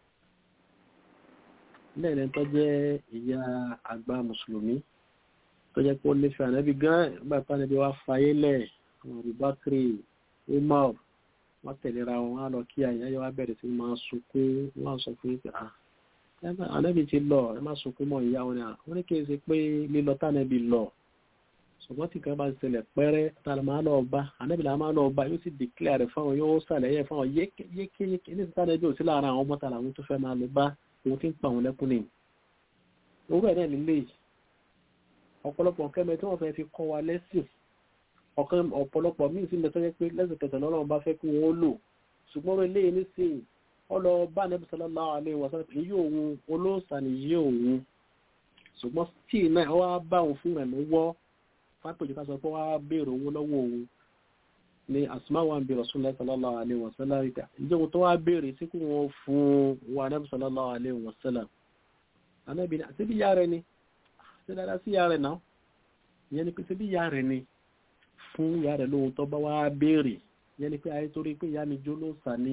lẹ́ẹ̀lẹ́ tó jẹ́ ìyá àgbà mùsùlùmí tó jẹ́ pé ó nífẹ̀ẹ́ ànábì gan nígbà tó ànábì wá fayé lẹ̀ Abubakar Umar wọ́n tẹ̀lera wọn wá lọ kí àyà yọ wá bẹ̀rẹ̀ sí máa sunkún wọ́n sọ fún pé ah ànábì ti lọ ẹ má sunkún mọ́ ìyá wọn ni à wọ́n ní kí n ṣe pé lílọ tánàbì lọ ṣùgbọ́n tí kan bá ti ṣẹlẹ̀ pẹ́rẹ́ tààlà máa lọ bá ànábì là máa lọ bá yóò sì dìklẹ̀ rẹ̀ fáwọn yóò sàlẹ̀yẹ fáwọn yékéyéké ní tánàbì ò sí láàárín àwọn ọmọ tààlà àwọn tó fẹ́ máa lọ bá òun tí ń pa àwọn lẹ́kùn ní owó ẹ̀ náà nílé ọ̀pọ̀lọpọ̀ kẹ́mẹ́ tí wọ́n fẹ́ fi kọ́ wa lẹ́sìn ọ̀kan ọ̀pọ̀lọpọ̀ míì sí mẹ́tọ́ jẹ́ pé lẹ́sẹ̀kẹsẹ̀ lọ́rọ̀ bá fẹ́ kí wọ́n lò ṣùgbọ́n ilé ní sí ọlọ bá Ànábì sallallahu alaihi wasallam èyí òun olóòsà ni yí òun ṣùgbọ́n tí náà wá bá òun fún rẹ̀ lọ́wọ́ fápèjì ká sọ pé wá béèrè owó lọ́wọ́ òun ni Asma wa ń bi Rasulullah sallallahu alaihi wasallam ìgbà ìjọ òun tó wá béèrè sí kí wọ́n fún wa Ànábì sallallahu alaihi wasallam Ànábì ní àti bí ìyá rẹ̀ ni ṣe dáadáa sí ìyá rẹ̀ náà ìyẹn ni pé ṣe bí ìyá rẹ̀ ni fún ìyá rẹ̀ lóhun tó bá wá béèrè yẹn ni pé ayé torí pé ìyá mi jó ló sà ní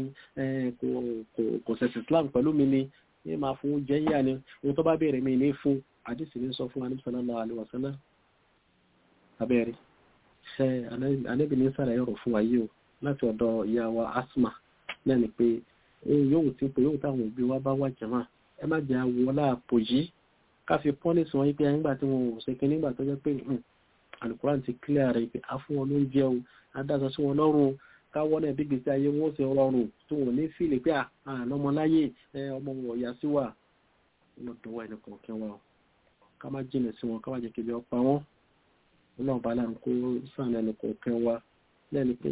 kò sẹ̀sì Islam pẹ̀lú mi ni ní máa fún oúnjẹ yíyá ni ohun tó bá béèrè mi ní fún àdìsí ní sọ fún Ànábì sallallahu alaihi wasallam abẹ́rẹ́ ṣe Ànábì ní sàlàyé ọ̀rọ̀ fún wa yìí o láti ọ̀dọ̀ ìyá wa Asma náà ni pé yóò tí pé yóò táwọn òbí wa bá wà jàmá ẹ má jẹ́ àwọ̀ láàpò yìí ká fi pọ́nìsì wọn yí pé nígbà tí wọn ò ṣe kí nígbà tó jẹ́ pé Al-Qur'an ti clear rẹ̀ pé a fún wọn ló ń jẹ́ o adájọ́ sí wọn lọ́rùn káwọ́ náà bí gbèsè ayé wọn ó sì rọrùn tó wọn ní fìlè pé àná ọmọ láyé ọmọ wọn ọ̀yà sí wà lọ́dọ̀wọ́ ẹni kọ̀ọ̀kan wa ká má jìnà sí wọn ká má jẹ́ kébí ọpa wọn ọlọ́run bá láàrín kó sàn ẹni kọ̀ọ̀kan wa lẹ́ni pé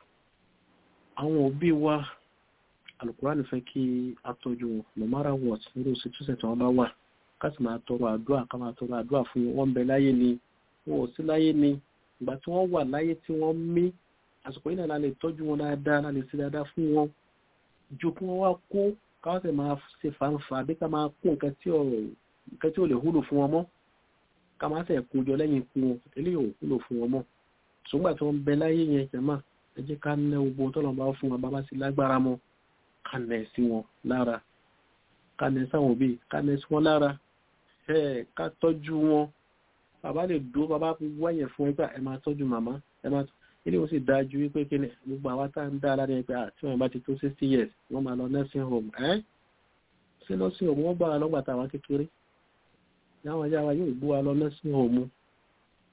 àwọn òbí wa Al-Qur'an fẹ́ kí a tọ́jú wọn no matter what nírú situation tí wọ́n bá wà ká sì máa tọrọ àdúrà ká máa tọrọ àdúrà fún wọn bẹ láyé ni wọn ò sí láyé ni ìgbà tí wọ́n wà láyé tí wọ́n mí àsìkò yìí náà lè tọ́jú wọn dáadáa náà lè sí dáadáa fún wọn ju kí wọ́n wá kó káwọn sì máa ṣe fàǹfà bí ká máa kó nǹkan tí ò lè húlò fún wọn mọ́ ká máa ṣe kó jọ lẹ́yìn ikú wọn eléyìí ò húlò fún wọn mọ́ ṣùgbọ́n tí wọ́n bẹ láyé yẹn jẹ̀má ẹ jẹ́ ká ná gbogbo tọ́lọ̀ bá fún wọn bá bá sí lágbára mọ́ ká nà sí wọn lára ká nà sáwọn òbí ká nà sí wọn lára ẹ ká tọ́jú wọn bàbá lè dúró bàbá wáyẹ̀ fún ẹgbà ẹ máa tọ́jú màmá ẹ máa ilé wọn sì dájú wípé kí ni gbogbo àwọn tá ń dá aláàrẹ ẹgbẹ́ àti wọn bá ti tó sixty years wọ́n máa lọ nursing home ẹ́ sí nursing home wọ́n bá wa lọ́gbà táwa kékeré láwọn ajá wa yóò gbó wa lọ nursing home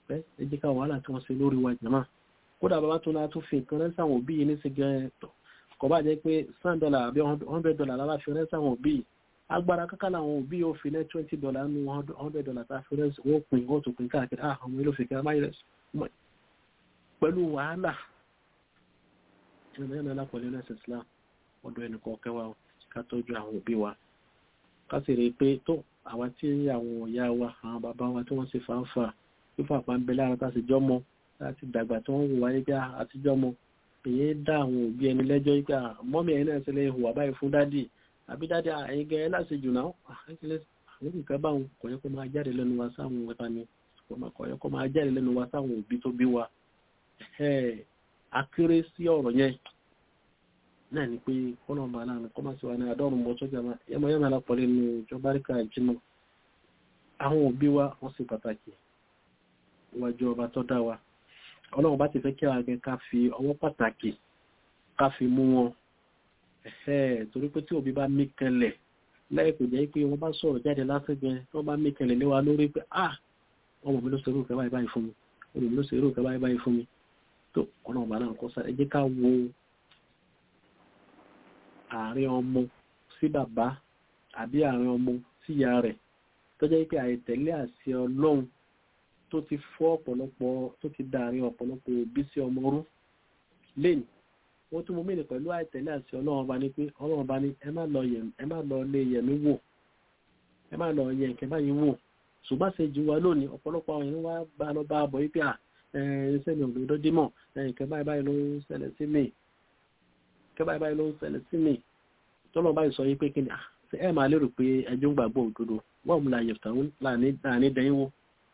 fẹ́ ẹ jẹ́ ká wàhálà tí wọ́n ṣe lórí wa jàmá kódà bàbá tó náà tún fi nǹkan rẹ́ sáwọn òbí yìí ní sìgẹ́ tọ̀ kò bá jẹ́ pé cent dollars àbí hundred dollars lára fi rẹ́ sáwọn òbí yìí agbára kankan làwọn òbí yóò fi ní twenty dollars nínú hundred dollars tá a fi rẹ́ wọ́n pin wọ́n tún pin káàkiri ah àwọn ilé òfin kẹrẹ máyì rẹ̀ pẹ̀lú wàhálà ẹnìyàn náà pẹ̀lú ẹ̀sìn Islam ọ̀dọ̀ ẹnì kọ̀ọ̀kẹ́ wa ká tọ́jú àwọn òbí wa ká sì rí i pé tó àwa tí àwọn ìyá wa àwọn bàbá wa tí wọ́n ṣe fàáfà fífà pàǹbẹ̀ lára tá a sì jọ́mọ láti dàgbà tí wọ́n wù wá nígbà àtijọ́ mọ èyí dá àwọn òbí ẹni lẹ́jọ́ nígbà mọ́mí ẹ̀yin náà ṣẹlẹ̀ hùwà báyìí fún dádì àbí dádì ẹ̀yin gẹ́ láti jù náà àwọn nǹkan báwọn kò yẹ kó máa jáde lẹ́nu wa sáwọn ẹ̀ta ni kò yẹ kó máa jáde lẹ́nu wa sáwọn òbí tó bí wa akéré sí ọ̀rọ̀ yẹn náà ni pé kọ́nà ọba náà kọ́ máa ṣe wà ní àdọ́rùn mọ́ sọ́jà máa yẹ́mọ yẹ́mọ alápọ̀lẹ́ nínú ìjọba ríkà ìjìnà àwọn òbí wa wọ́n ṣe pàtàkì iwájú ọba tó dá wa ọlọ́run bá ti fẹ́ kí àwọn akẹ́ ká fi ọwọ́ pàtàkì ká fi mú wọn ẹ̀ẹ́ torí pé tí òbí bá mí kẹlẹ̀ lẹ́yìn kò jẹ́ pé wọ́n bá sọ̀rọ̀ jáde lásìgbẹ́ tí wọ́n bá mí kẹlẹ̀ lé wa lórí pé ah ọmọ mi ló ṣe irú kẹ́ báyìí báyìí fún mi ọmọ mi ló ṣe irú kẹ́ báyìí báyìí fún mi tó ọlọ́run bá náà kọ́ sá ẹ jẹ́ ká wo àárín ọmọ sí bàbá àbí àárín ọmọ sí ìyá rẹ̀ tó jẹ́ pé àìtẹ̀lé àṣẹ ọlọ́run tó ti fọ́ ọ̀pọ̀lọpọ̀ tó ti dàárín ọ̀pọ̀lọpọ̀ òbí sí ọmọ rú lẹ́yìn wọ́n tún mú mí ní pẹ̀lú àìtẹ̀lé àṣẹ ọlọ́run bá ní pé ọlọ́run bá ní ẹ má lọ yẹ̀ ẹ má lọ lé yẹ̀mí wò ẹ má lọ yẹ̀ nǹkan báyìí wò ṣùgbọ́n ṣe jù wá lónìí ọ̀pọ̀lọpọ̀ àwọn èèyàn wá bá lọ bá bọ̀ wípé à ẹ̀ẹ́sẹ̀ mi ò lè dọ́dí mọ̀ nǹkan báyìí báyìí ló ń ṣẹlẹ̀ sí mi nǹkan báyìí báyìí ló ń ṣẹlẹ̀ sí mi tọ́lọ́ báyìí sọ yí pé kí ni ẹ máa lérò pé ẹjọ́ ń gbàgbọ́ òdodo wọ́n mú la yẹ̀fùtàwọn láàrin dẹ́yìn wò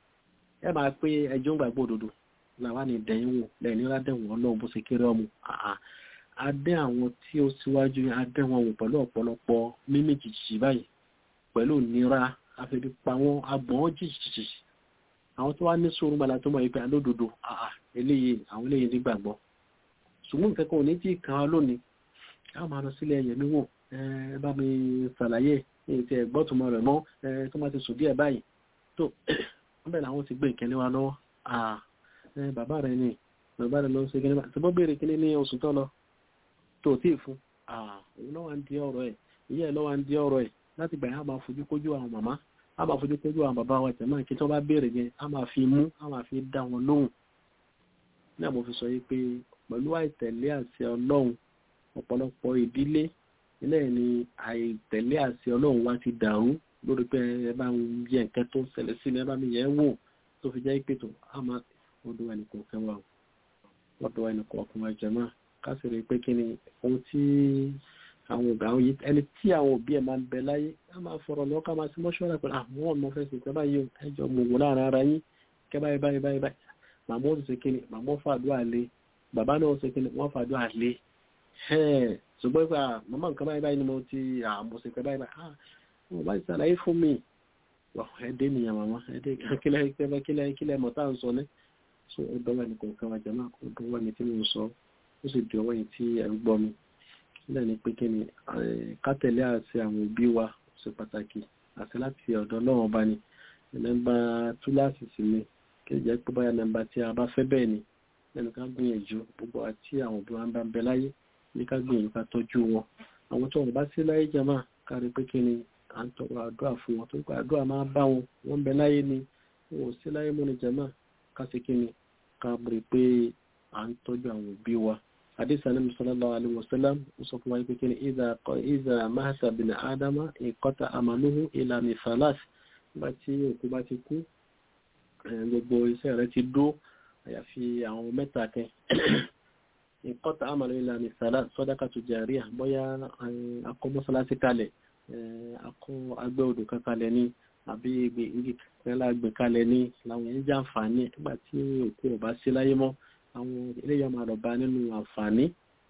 ẹ máa pé ẹjọ́ ń gbàgbọ́ òdodo làwọn ní dẹ́yìn wò lẹ́yìn nílá dẹ̀wọ̀n ọlọ́run bó ṣe kéré ọmọ adé àwọn tí ó síwájú adé wọn wò pẹ̀lú ọ̀pọ̀lọpọ̀ mímí jìjì báyìí pẹ̀lú nira àfẹ́bípa wọn agbọ̀n jìjì àwọn tó wá ní sóorun gbala tó mọ̀ yí pé alódodo eléyìí àwọn eléyìí nígbàgbọ́ ṣùgbọ́n nǹkan kan ò ní tí kàn án lónìí ká máa lọ sílẹ̀ ẹ̀yẹ̀ mi wò ẹ bá mi ṣàlàyé èyí tí ẹ gbọ́ tó mọ rẹ̀ mọ́ ẹ tó máa ti sùn díẹ̀ báyìí tó wọ́n bẹ̀rẹ̀ àwọn ti gbé ìkẹ́lẹ́ wa lọ́wọ́ bàbá rẹ̀ ni bàbá rẹ̀ ló ń ṣe kíní báyìí tí bọ́ béèrè kíní ní oṣù tó lọ tó tí ì fún òun lọ́wọ́ ń di ọ̀rọ̀ ẹ̀ ìyá ẹ̀ lọ́wọ́ ń di ọ̀rọ̀ ẹ̀ láti gbà yẹn á máa fojú kójú àwọn màmá á máa fojú kójú àwọn bàbá wa tẹ̀mọ́ kí tí wọ́n bá béèrè yẹn á máa fi mú á máa fi dá wọn lóhùn náà mo fi sọ yìí pé pẹ̀lú àìtẹ̀lé àṣẹ ọlọ́run ọ̀pọ̀lọpọ̀ ìdílé ilé ni àìtẹ̀lé àṣẹ ọlọ́run wá ti dàrú lórí pé ẹ bá ń yẹ nǹkan tó ń ṣẹlẹ̀ sí mi ẹ bá mi yẹ wò tó fi jẹ́ pé tó á máa ọdún ẹnìkan kan wà ọdún ẹnìkan ọkùnrin wa jẹ máa ká sì rí pé kí ni ohun tí àwọn òbí àwọn yìí ẹni tí àwọn òbí ẹ máa ń bẹ láyé á máa fọ̀rọ̀ lọ ká máa sí mọ́ṣọ́rà pẹ̀lú àwọn ọmọ fẹ́ sí ìjọba yìí ẹjọ́ mọ̀wò láàrin ara yín kẹ́ báyìí báyìí báyìí báyìí màmá ó sì ṣe kí ni màmá ó fàdúrà lé bàbá náà ó ṣe kí ni wọ́n fàdúrà lé ṣùgbọ́n pé màmá nǹkan báyìí báyìí ni mo ti àmọ̀sẹ̀ pẹ̀ báyìí báyìí wọ́n bá ṣàlàyé fún mi ẹ̀dẹ́ nìyàn màmá ẹ̀dẹ́ kílẹ̀ kílẹ̀ mọ̀ tá à ń sọ ní so ọdọ́ wà ní kọ̀ọ̀kan wájà náà ọdọ́ wà ní tí mo sọ ó sì di ọwọ́ yìí tí ẹ̀ ń gbọ́ mi sílẹ̀ ni pé kí ni kátẹ̀lé àti àwọn òbí wa ṣe pàtàkì àti láti ọ̀dọ̀ náà bá ní nọ́mbà túláàsì sí mi kí ẹ jẹ́ pé báyà nọ́mbà tí a bá fẹ́ bẹ́ẹ̀ ni lẹ́nu ká gbìyànjú gbogbo àti àwọn òbí wa ń bá ń bẹ láyé ní ká gbìyànjú ká tọ́jú wọn àwọn tó wọn bá sí láyé jama kárí pé kí ni à ń tọrọ àdúrà fún wọn tó kọ àdúrà máa bá wọn wọn bẹ láyé ni wọn ò sí láyé mọ́ ni jama ká sì kí ni ká rí pé à ń tọ́jú àwọn òbí wa hadith Ànábì sallallahu alaihi wasallam ó sọ fún wa pé kí ni ìdá ìdá mahata bin adama inqata amaluhu ila min thalath nígbà tí òkú bá ti kú gbogbo iṣẹ́ rẹ̀ ti dó àyàfi àwọn mẹ́ta kẹ́ ìkọ́ta àmàlò ìlànà ìsàlá sọ́dáka tó jàríà bóyá akọ mọ́sálásí kalẹ̀ akọ agbẹ́ odò kankalẹ̀ ní àbí igi kẹlá gbẹ̀ kalẹ̀ ní làwọn èèyàn jẹ́ àǹfààní nígbà tí òkú ọba sí láyé mọ́ àwọn eléyà máa lọ bá nínú àǹfààní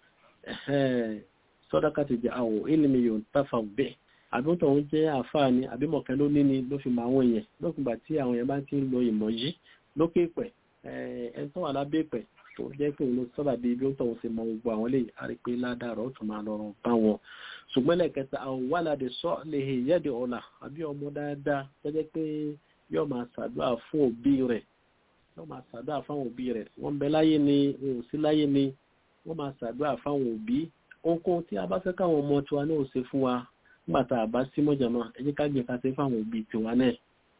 sọ́dáka tó jẹ́ àwọ̀ ìlìmí yóò tàfà bẹ́ẹ̀ àbí tó ń jẹ́ àǹfààní àbí mọ̀kẹ́ ló ní ni ló fi mọ àwọn èèyàn lókùngbà tí àwọn èèyàn bá ti ń lo ìmọ̀ yìí lókè pẹ̀ ẹni tó wà lábẹ́ pẹ̀ tó jẹ́ pé òun sábà bíi bí ó tọ̀hún sí mọ gbogbo àwọn lè àrí pé ládàárọ̀ ó tún máa lọ́rùn bá wọn ṣùgbọ́n lẹ́kẹta àwọn wàlàdé sọ lè hè yẹ́dẹ̀ ọ̀la àbí ọmọ dáadáa tó jẹ́ pé yóò máa ṣàdúrà fún òbí rẹ̀ wọ́n máa ṣàdúrà fáwọn òbí rẹ̀ wọ́n bẹ láyé ni wọn ò sí láyé ni wọ́n máa ṣàdúrà fáwọn òbí ohunkóhun tí a bá fẹ́ káwọn ọmọ tiwa náà ṣe fún wa nígbà tá a bá sí mọ́jàmá ẹ jẹ́ ká gbé ká ṣe fáwọn òbí tiwa náà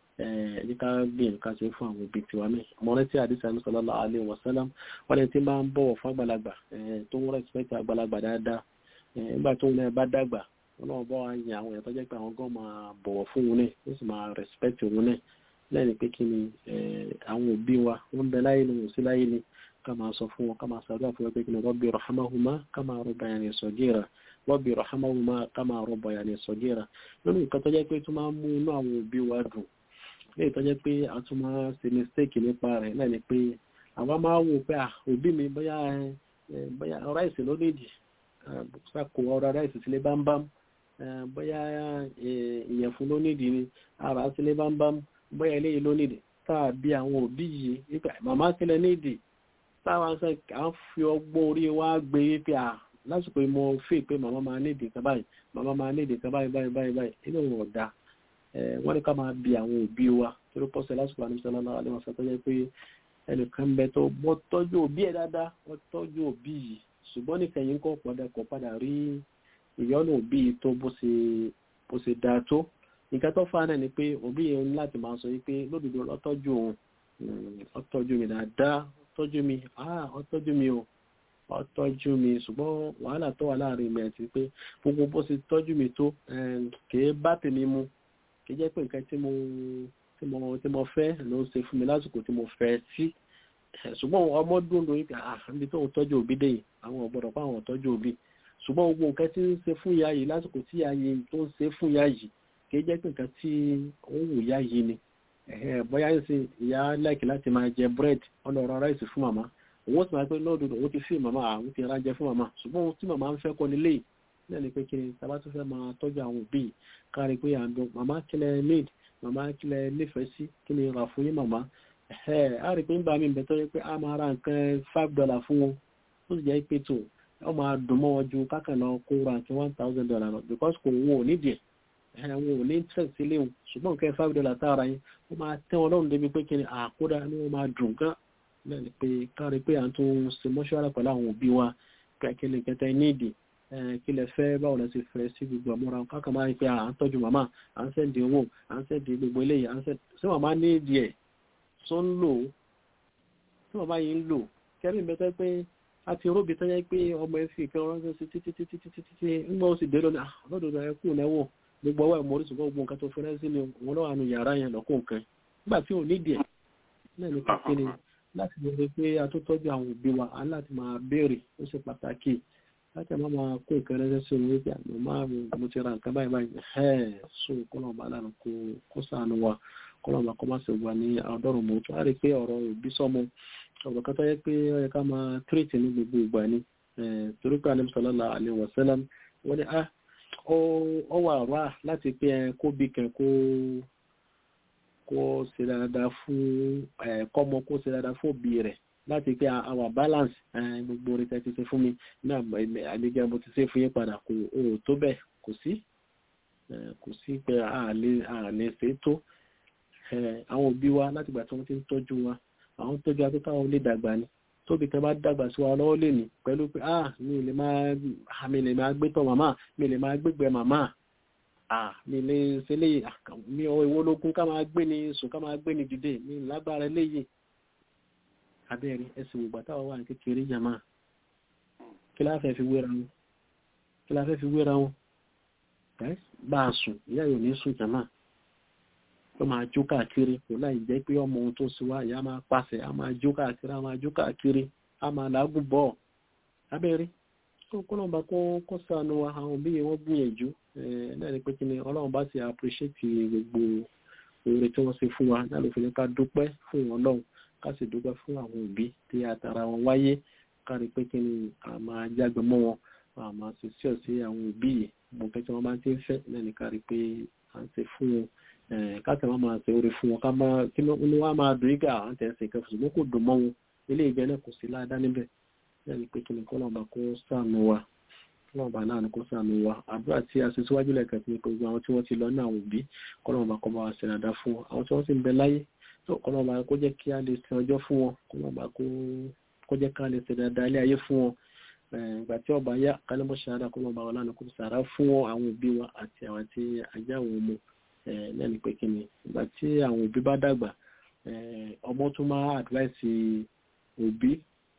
ẹ jẹ́ ká gbé ká ṣe fún àwọn òbí tiwa náà mọ́rẹ́ tí àdìsá ní sallallahu alaihi wasallam wọ́n lè ti máa ń bọ̀wọ̀ fún àgbàlagbà tó ń rẹ́sipẹ́tì àgbàlagbà dáadáa nígbà tó ń náà bá dàgbà wọn náà bọ́ àyìn àwọn èèyàn tó jẹ́ pé àwọn gan máa bọ̀wọ̀ fún wọn náà ó sì máa rẹ́sipẹ́tì wọn náà lẹ́yìn pé kí ni àwọn òbí wa wọ́n bẹ láyé ni wọ́n sí láyé ni ká máa sọ fún wọn ká máa ṣàdúrà fún wọn pé kí ni rabbi rahamahuma kama rabbayani sagira rabbi rahamahuma kama rabbayani sagira nínú nǹkan tó jẹ́ pé tó máa ń mú inú àwọn òbí wa dùn léyìí tó jẹ́ pé a tún máa ṣe mistake nípa rẹ̀ lẹ́yìn pé àwa máa wò pé òbí mi bóyá bóyá ráìsì ló nídìí sàkó ọ̀rọ̀ ráìsì sílé bámbám bóyá ìyẹ̀fun ló nídìí ni ara sílé bámbám bóyá eléyìí ló nídìí tàbí àwọn òbí yìí nípa màmá kílẹ̀ nídìí táwọn sọ à ń fi ọgbọ́n orí wa gbé wípé à lásìkò ìmọ̀ fèé pé màmá máa nídìí kan báyìí màmá máa nídìí kan báyìí báyìí báyìí báyìí inú wọn ọ̀dà wọ́n ní ká máa bi àwọn òbí wa tó ló pọ̀sẹ̀ lásìkò àníṣe lọ́la àlẹ́wọ̀n sọ tó jẹ́ pé ẹnìkan ń bẹ tó wọ́n tọ́jú òbí ẹ̀ dáadáa wọ́n tọ́jú òbí yìí ṣùgbọ́n nìkẹyìn kọ́ padà kọ́ padà rí ìyọ́nù òbí tó bó ṣe dáa tó nǹkan tó fa náà ni pé òbí yẹn ní láti máa sọ wípé lódodo ọtọ́jú òun ọtọ́jú mi dáadáa ọtọ́jú mi ah ọtọ́jú mi o ọtọ́jú mi ṣùgbọ́n wàhálà tó wà láàrin mi àti pé gbogbo bó ṣe tọ́jú mi tó kìí bá tèmi mu kìí jẹ́ pé nǹkan tí mo tí mo tí mo fẹ́ ló ń ṣe fún mi lásìkò tí mo fẹ́ sí ṣùgbọ́n ọmọ dùn lórí pé ah níbi tó ń tọ́jú òbí dé yìí àwọn ọ̀gbọ́dọ̀ pa àwọn tọ́jú òbí ṣùgbọ́n gbogbo nǹkan tí ń ṣe fún ìyá yìí lásìkò tí ìyá yìí tó ń ṣe fún ìyá yìí kìí jẹ́ pé nǹkan tí ó wù ìyá yìí ni bóyá ń sin ìyá láìkì láti máa jẹ bread ọlọ́rọ̀ ráìsì fún màmá òun sì máa pé lọ́dún òun ti fi màmá àwọn ti ránjẹ fún màmá ṣùgbọ́n ohun tí màmá ń fẹ́ kọ́ nílé yìí náà ni pé kí ni tàbá tó fẹ́ máa tọ́jú àwọn òbí kárí pé à ń dùn màmá kílẹ̀ need màmá kílẹ̀ nífẹ̀ẹ́ sí kí ni rà fún yín màmá á rí pé ń bá mi bẹ̀ tọ́jú pé a máa ra nǹkan five dollar fún wọn ó sì jẹ́ pé tó ọ máa dùn mọ́ wọn ju kákan lọ kó ra nǹkan one thousand dollar lọ because kò wọn ò nídìí ẹ̀ wọn ò ní interest sílé wọn ṣùgbọ́n nǹkan five dollar tára yín ó máa tẹ́ wọn lọ́rùn débi pé kí ni àkódà ni wọ́n máa dùn gan náà ni pé kárí pé à ń tún ṣe mọ́ṣúárà pẹ̀lú àwọn òbí wa kẹ́kẹ́lẹ́ kẹta nídìí kí lẹ fẹ́ báwo lẹ ti fẹ́ sí gbogbo àmúra kákan máa ń pẹ́ à ń tọ́jú màmá à ń sẹ́ndì owó à ń sẹ́ndì gbogbo eléyìí à ń sẹ́ndì sí màmá ní ìdí ẹ̀ tó ń lò tí màmá yìí ń lò kẹ́rin bẹ́tẹ́ pé a ti róbi tó yẹ pé ọmọ ẹ fi ìkan ránṣẹ́ sí títí títí títí títí ńgbà ó sì dé lónìí lọ́dọ̀dọ̀ ẹ kú lẹ́wọ̀ gbogbo ọwọ́ ẹ̀mọ́ oríṣiríṣi gbogbo nǹkan tó fẹ́rẹ́ sí ni wọn lọ́wọ́ àánú yàrá yẹn lọ́kọ̀ nǹkan nígbà tí ò nídìí ẹ̀ náà ní kékeré láti lè pé a tó tọ́jú àwọn òbí wa á láti máa béèrè ó ṣe pàtàkì láti máa máa kó nǹkan rẹ́sẹ̀ sí orí pé àmọ́ mo ti ra nǹkan báyìí báyìí ẹ̀ so kọ́nà ọba lánàá kó kó sànù wa kọ́nà ọba kọ́ máa ṣe wà ní ọ̀dọ́rùn mọ́ tó á rí pé ọ̀rọ̀ òbí sọ́mọ ọ̀rọ̀ kan tó yẹ pé ó yẹ ká máa tírètì ní gbogbo ìgbà ni torí pé Ànábì sallallahu alaihi wasallam wọ́n ní á ó wà wá láti pé kó bí kan kó kó ṣe dáadáa fún kọ́mọ kó ṣe dáadáa fún òbí rẹ̀ láti pé our balance gbogbo orí tẹ́ ti ṣe fún mi náà àlejò mo ti ṣe fún yín padà kò tó bẹ́ẹ̀ kò sí kò sí pé àlè ṣe tó àwọn òbí wa láti gbà tí wọ́n ti ń tọ́jú wa àwọn tọ́jú wa tó káwọn lè dàgbà ni tóbi kan bá dàgbà sí wa lọ́wọ́ lè ní pẹ̀lú pé ah mi lè máa mi lè máa gbé tọ̀ màmá mi lè máa gbégbé màmá ah mi lè ṣe léyìí mi ò ìwọ lókun ká máa gbé ni sùn ká máa gbé ni dìde mi lágbára léyìí abẹ́rẹ́ ẹsẹ̀ ògbà táwọn wà ní kékeré jàmá kí la fẹ́ fi wéra wọn kí la fẹ́ fi wéra wọn bá a sùn ìyá yóò ní sùn jàmá ó máa jó káàkiri kò láì jẹ́ pé ọmọ ohun tó sì wá ìyá máa pàṣẹ a máa jó káàkiri a máa jó káàkiri a máa làágùn bọ̀ abẹ́rẹ́ tó kọ́ náà bá kó kó sànù wa àwọn òbí yẹn wọ́n gbìyànjú náà ni pé kí ni ọlọ́run bá ti appreciate gbogbo oore tí wọ́n ṣe fún wa náà ló fi ní ká dúpẹ́ fún ọlọ́run ká sì dúpẹ́ fún àwọn òbí tí àtàrà wọn wáyé kárí pé kí ni a máa jágbe mọ́ wọn a máa ṣe sí ọ̀sẹ̀ àwọn òbí yìí mo fẹ́ tí wọ́n bá ti ń fẹ́ náà ni kárí pé à ń ṣe fún wọn káàkiri wọn máa ṣe oore fún wọn ká máa kí wọ́n máa dùn ígà àwọn tẹ̀sẹ̀ kẹfù ṣùgbọ́n kò dùn mọ́ wọn ilé ìgbẹ́ náà kò sí láàdá níbẹ̀ náà ni pé kí ni kọ́lọ́ọ̀bà kó ṣàánú wa kọ́lọ́ọ̀bà náà ni kó ṣàánú wa àdúrà tí a ṣe síwájú lẹ́ẹ̀kan sí pé gbogbo àwọn tí wọ́n ti lọ ní àwọn òbí kọ́lọ́ọ̀bà kọ́ bá wa ṣe dáadáa fún àwọn tí wọ́n sì ń bẹ láyé tó kọ́nà bá kó jẹ́ kí a lè sin ọjọ́ fún wọn kọ́nà bá kó jẹ́ ká lè ṣe dáadáa ilé ayé fún wọn ìgbà tí ọba yá kálẹ́mọ̀ ṣáádà kọ́nà bá wọn lánàá kó sàrà fún àwọn òbí wa àti àwọn tí ajá àwọn ọmọ lẹ́nu pé kíni ìgbà tí àwọn òbí bá dàgbà ọmọ tún máa advice òbí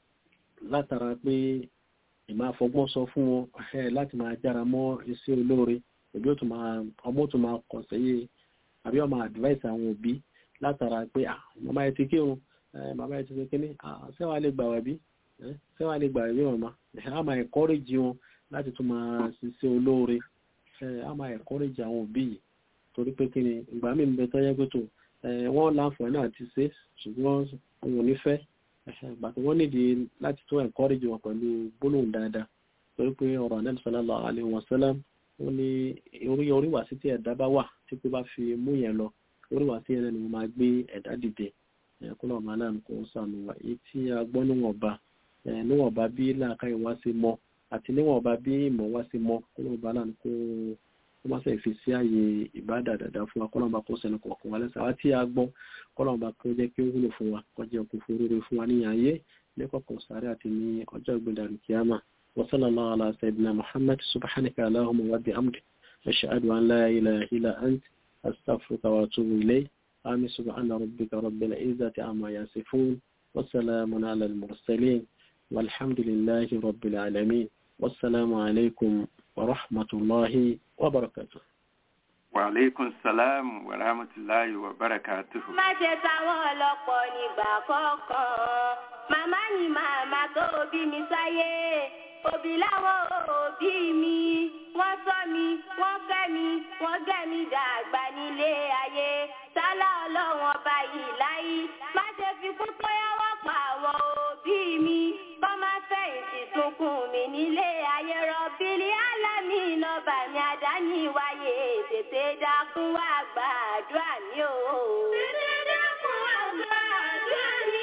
látara pé ìmọ̀ àfọgbọ́n sọ fún wọn láti máa jára mọ́ iṣẹ́ olóore òbí ọmọ tún máa kọ̀ sẹ́yẹ àbí ọmọ advice àwọn òbí látara pé màmá ẹ ti kírun màmá ẹ ti ṣe kíní sẹ́wà lè gbà wá bí sẹ́wà lè gbà wá bí màmá a máa encourage wọn láti tún máa ṣiṣẹ́ olóore a máa encourage àwọn òbí yìí torí pé kíni ìgbà mi ń bẹ tọ́jẹ́ pé tó wọ́n láǹfààní náà ti ṣe ṣùgbọ́n wọn ò ní fẹ́ bàtí wọ́n nídìí láti tún encourage wọn pẹ̀lú gbólóhùn dáadáa torí pé ọ̀rọ̀ Ànábì sallallahu alaihi wasallam wọ́n ní orí oríwà sí tí ẹ̀dá bá wà tí pé bá fi mú yẹn lọ oríwà sí ẹ̀rẹ́ ni mo máa gbé ẹ̀dá dìde kúlọ̀ ọ̀mà náà kò sànù wá èyí tí a gbọ́ níwọ̀nba níwọ̀nba bí làákàyè wá sí mọ́ àti níwọ̀nba bí ìmọ̀ wá sí mọ́ kúlọ̀ ọ̀mà náà kò wọ́n máa fẹ́ fi sí ààyè ìbádà dáadáa fún wa kọ́lọ́mbà kó sẹ́nu kọ̀ọ̀kan wa lẹ́sẹ̀ àwa tí a gbọ́ kọ́lọ́mbà kó jẹ́ kí ó wúlò fún wa kó jẹ́ òkú fún rere fún wa ní ayé lẹ́kọ̀ọ̀kan sáré àti ní ọjọ́ ìgbìndà kìámà wa sallallahu ala sayyidina Muhammad subhanaka allahumma wa bihamdik ashhadu an la ilaha illa ant astaghfiruka wa atubu ilayk amin subhana rabbika rabbil izzati amma yasifun wa salamun ala al mursalin walhamdulillahi rabbil alamin wassalamu alaykum ورحمة الله وبركاته وعليكم السلام ورحمة الله وبركاته. má ṣe táwọn ọlọ́pọ̀ nígbà kọ̀ọ̀kan màmá ni màmá tó bí mi sáyé òbí láwọn òbí mi wọ́n ṣọ́ mi wọ́n kẹ́ mi wọ́n gẹ́ mi dàgbà nílé ayé sálá ọlọ́wọ́n báyìí láyé má ṣe fi kú tó yáwọ́ pa àwọn òbí mi kọ́ má fẹ̀yìntì sunkún mi nílé ayé rọ̀bìlì alámì lọ́ba mi àdáni wáyé tètè dákun wá gbàdúrà mi o. tètè dákun wá gbàdúrà mi.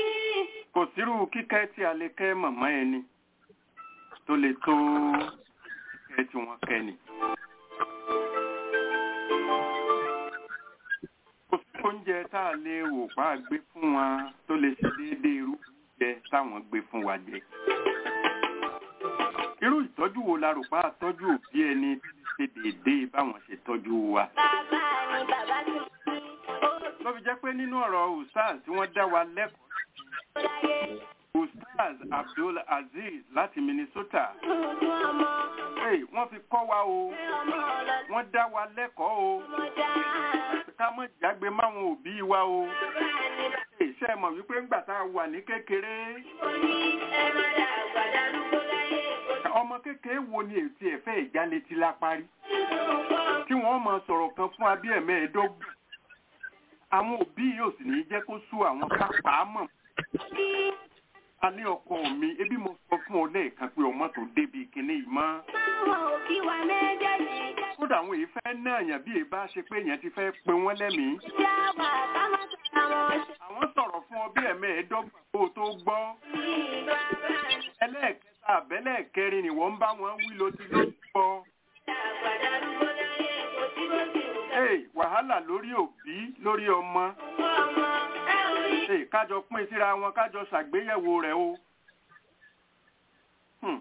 kò sírú kíkẹ́ tí a lè kẹ́ màmá ẹni tó lè tó kíkẹ́ tí wọ́n kẹ́ ni. kò sí oúnjẹ tá a lè wò pa gbé fún wa tó lè ṣe déédéé irú jẹ táwọn gbé fún wa jẹ. irú ìtọ́jú wo la rò pa àtọ́jú òbí ẹni ṣe déédéé báwọn ṣe tọ́jú wa. bàbá ni bàbá ti mú. ló fi jẹ́ pé nínú ọ̀rọ̀ ustaz tí wọ́n dá wa lẹ́kọ̀ọ́ ustaz Abdul Aziz láti Minnesota. hey, wọ́n fi kọ́ wa o wọ́n dá wa lẹ́kọ̀ọ́ o ká mọ̀ jágbe máwọn òbí wa o. iṣẹ́ mọ̀ wípé ńgbà tá a wà ní kékeré ọmọ kékeré wo ni èsì ẹ̀fẹ́ ìjálétí lápárí tí wọ́n mọ̀ sọ̀rọ̀ kan fún abí ẹ̀mẹ́ẹ̀ẹ́dógún àwọn òbí yóò sì ní jẹ́ kó sú àwọn kápá mọ̀. a ní ọkọ mi ebi mo sọ fún ọ lẹ́ẹ̀kan pé ọmọ tó débi kinní yìí mọ́. kódà àwọn èyí fẹ́ náà yàn bí èbá ṣe pé èèyàn ti fẹ́ pe wọ́n lẹ́mìí. àwọn sọ̀rọ̀ fún ọ bí ẹ̀mẹ́ẹ̀ẹ́dọ́gbọ̀n kó o tó gbọ́. ẹlẹ́ẹ̀kẹta àbẹ́lẹ́ẹ̀kẹrin ni wọ́n ń bá wọn wí ló ti ló gbọ́. Hey, wàhálà lórí òbí lórí ọmọ. Hey, kájọ pín síra wọn kájọ ṣàgbéyẹ̀wò rẹ̀ o. Hmm,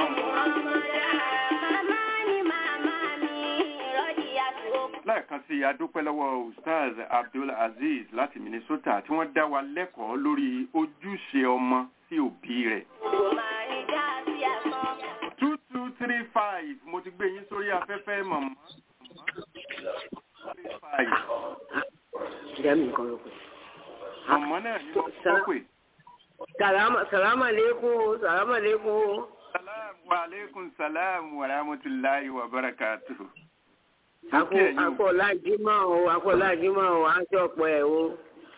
lẹ́ẹ̀kan sí adúpẹ́ lọ́wọ́ Ustaz Abdul Aziz láti Minnesota tí wọ́n dá wa lẹ́kọ̀ọ́ lórí ojúṣe ọmọ sí òbí rẹ̀. two two three five mo ti gbé yín sórí afẹ́fẹ́ mọ̀mọ́. Mọ̀mọ́ náà ni wọ́n kọ́ pé. Salamu alaikum, salamu alaikum. Salamu alaikum, salamu wa rahmatullahi wa barakatuhu. Akọ̀ lájímọ̀ o, akọ̀ lájímọ̀ o, aṣọ ọ̀pọ̀ ẹ̀ o.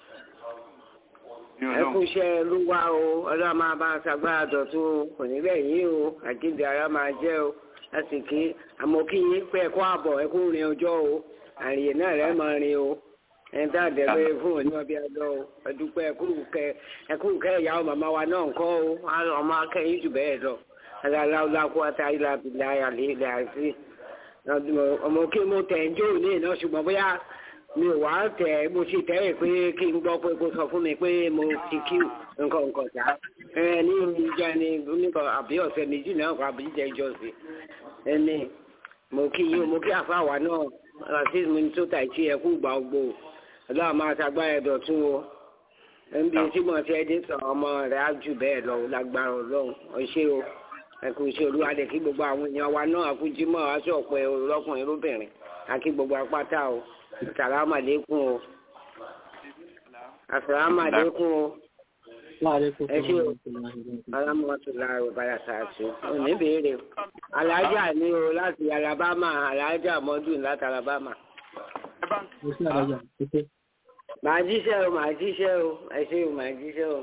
Ẹkúnṣẹ́ lúwa o, ọlọ́run máa bá ṣàgbára dọ̀tún kò níbẹ̀ yìí o, àjíǹde ara máa jẹ́ o. Láti kí àmọ́ kí yín pé ẹ̀kọ́ àbọ̀ ẹkún rin ọjọ́ o, àrìyè náà rẹ̀ máa rin o. Ẹni tá àdẹ́gbẹ́ fún òní ọbẹ̀ ọjọ́ o, ẹdúpẹ́ ẹkún kẹ́ ìyàwó màmá wa náà ń kọ́ o, ọmọ akẹ́yìn jù bẹ́ẹ̀ lọ. Aláwọ̀láwọ̀ àtàrí làbìlà àlè ilẹ̀ àìsí. Ọmọ kí mo tẹ̀ ń jó ní iná ṣùgbọ́n bóyá mi ò wá tẹ̀ mo ṣe tẹ́ ẹ̀ pé kí n gbọ́ pé kó sọ fún mi pé mo ti kí nǹkan nǹkan ṣá ẹ ní ìjà ni nǹkan àbí ọ̀sẹ̀ méjì náà kọ́ àbí ìjẹ́ ìjọsìn ẹni mo kí yín mo kí àfáàwá náà àti mi tó tà ìtì ẹ̀kú gbà gbò ọlọ́run máa ṣàgbára ẹ̀dọ̀ tún o níbi tí mo ti ẹdín sọ ọmọ rẹ̀ á jù bẹ́ẹ̀ lọ lágbára ọlọ́run ọṣẹ́ o ẹ̀kú iṣẹ́ olúwadẹ kí gbogbo àwọn èèyàn wa náà àkújímọ̀ aṣọ ọ̀pẹ ọlọ́kùnrin lóbìnrin àti gbogbo apáta o Assalamu alaikum o. Assalamu alaikum o. Ẹ ṣé o. Alámọ̀tòlá ọ̀bára ṣáàṣì. Òní béèrè. Alájà ni o láti Alabama. Alájà mọ́dún láti Alabama. Màá jíṣẹ́ o, màá jíṣẹ́ o. Ẹ ṣé o, màá jíṣẹ́ o.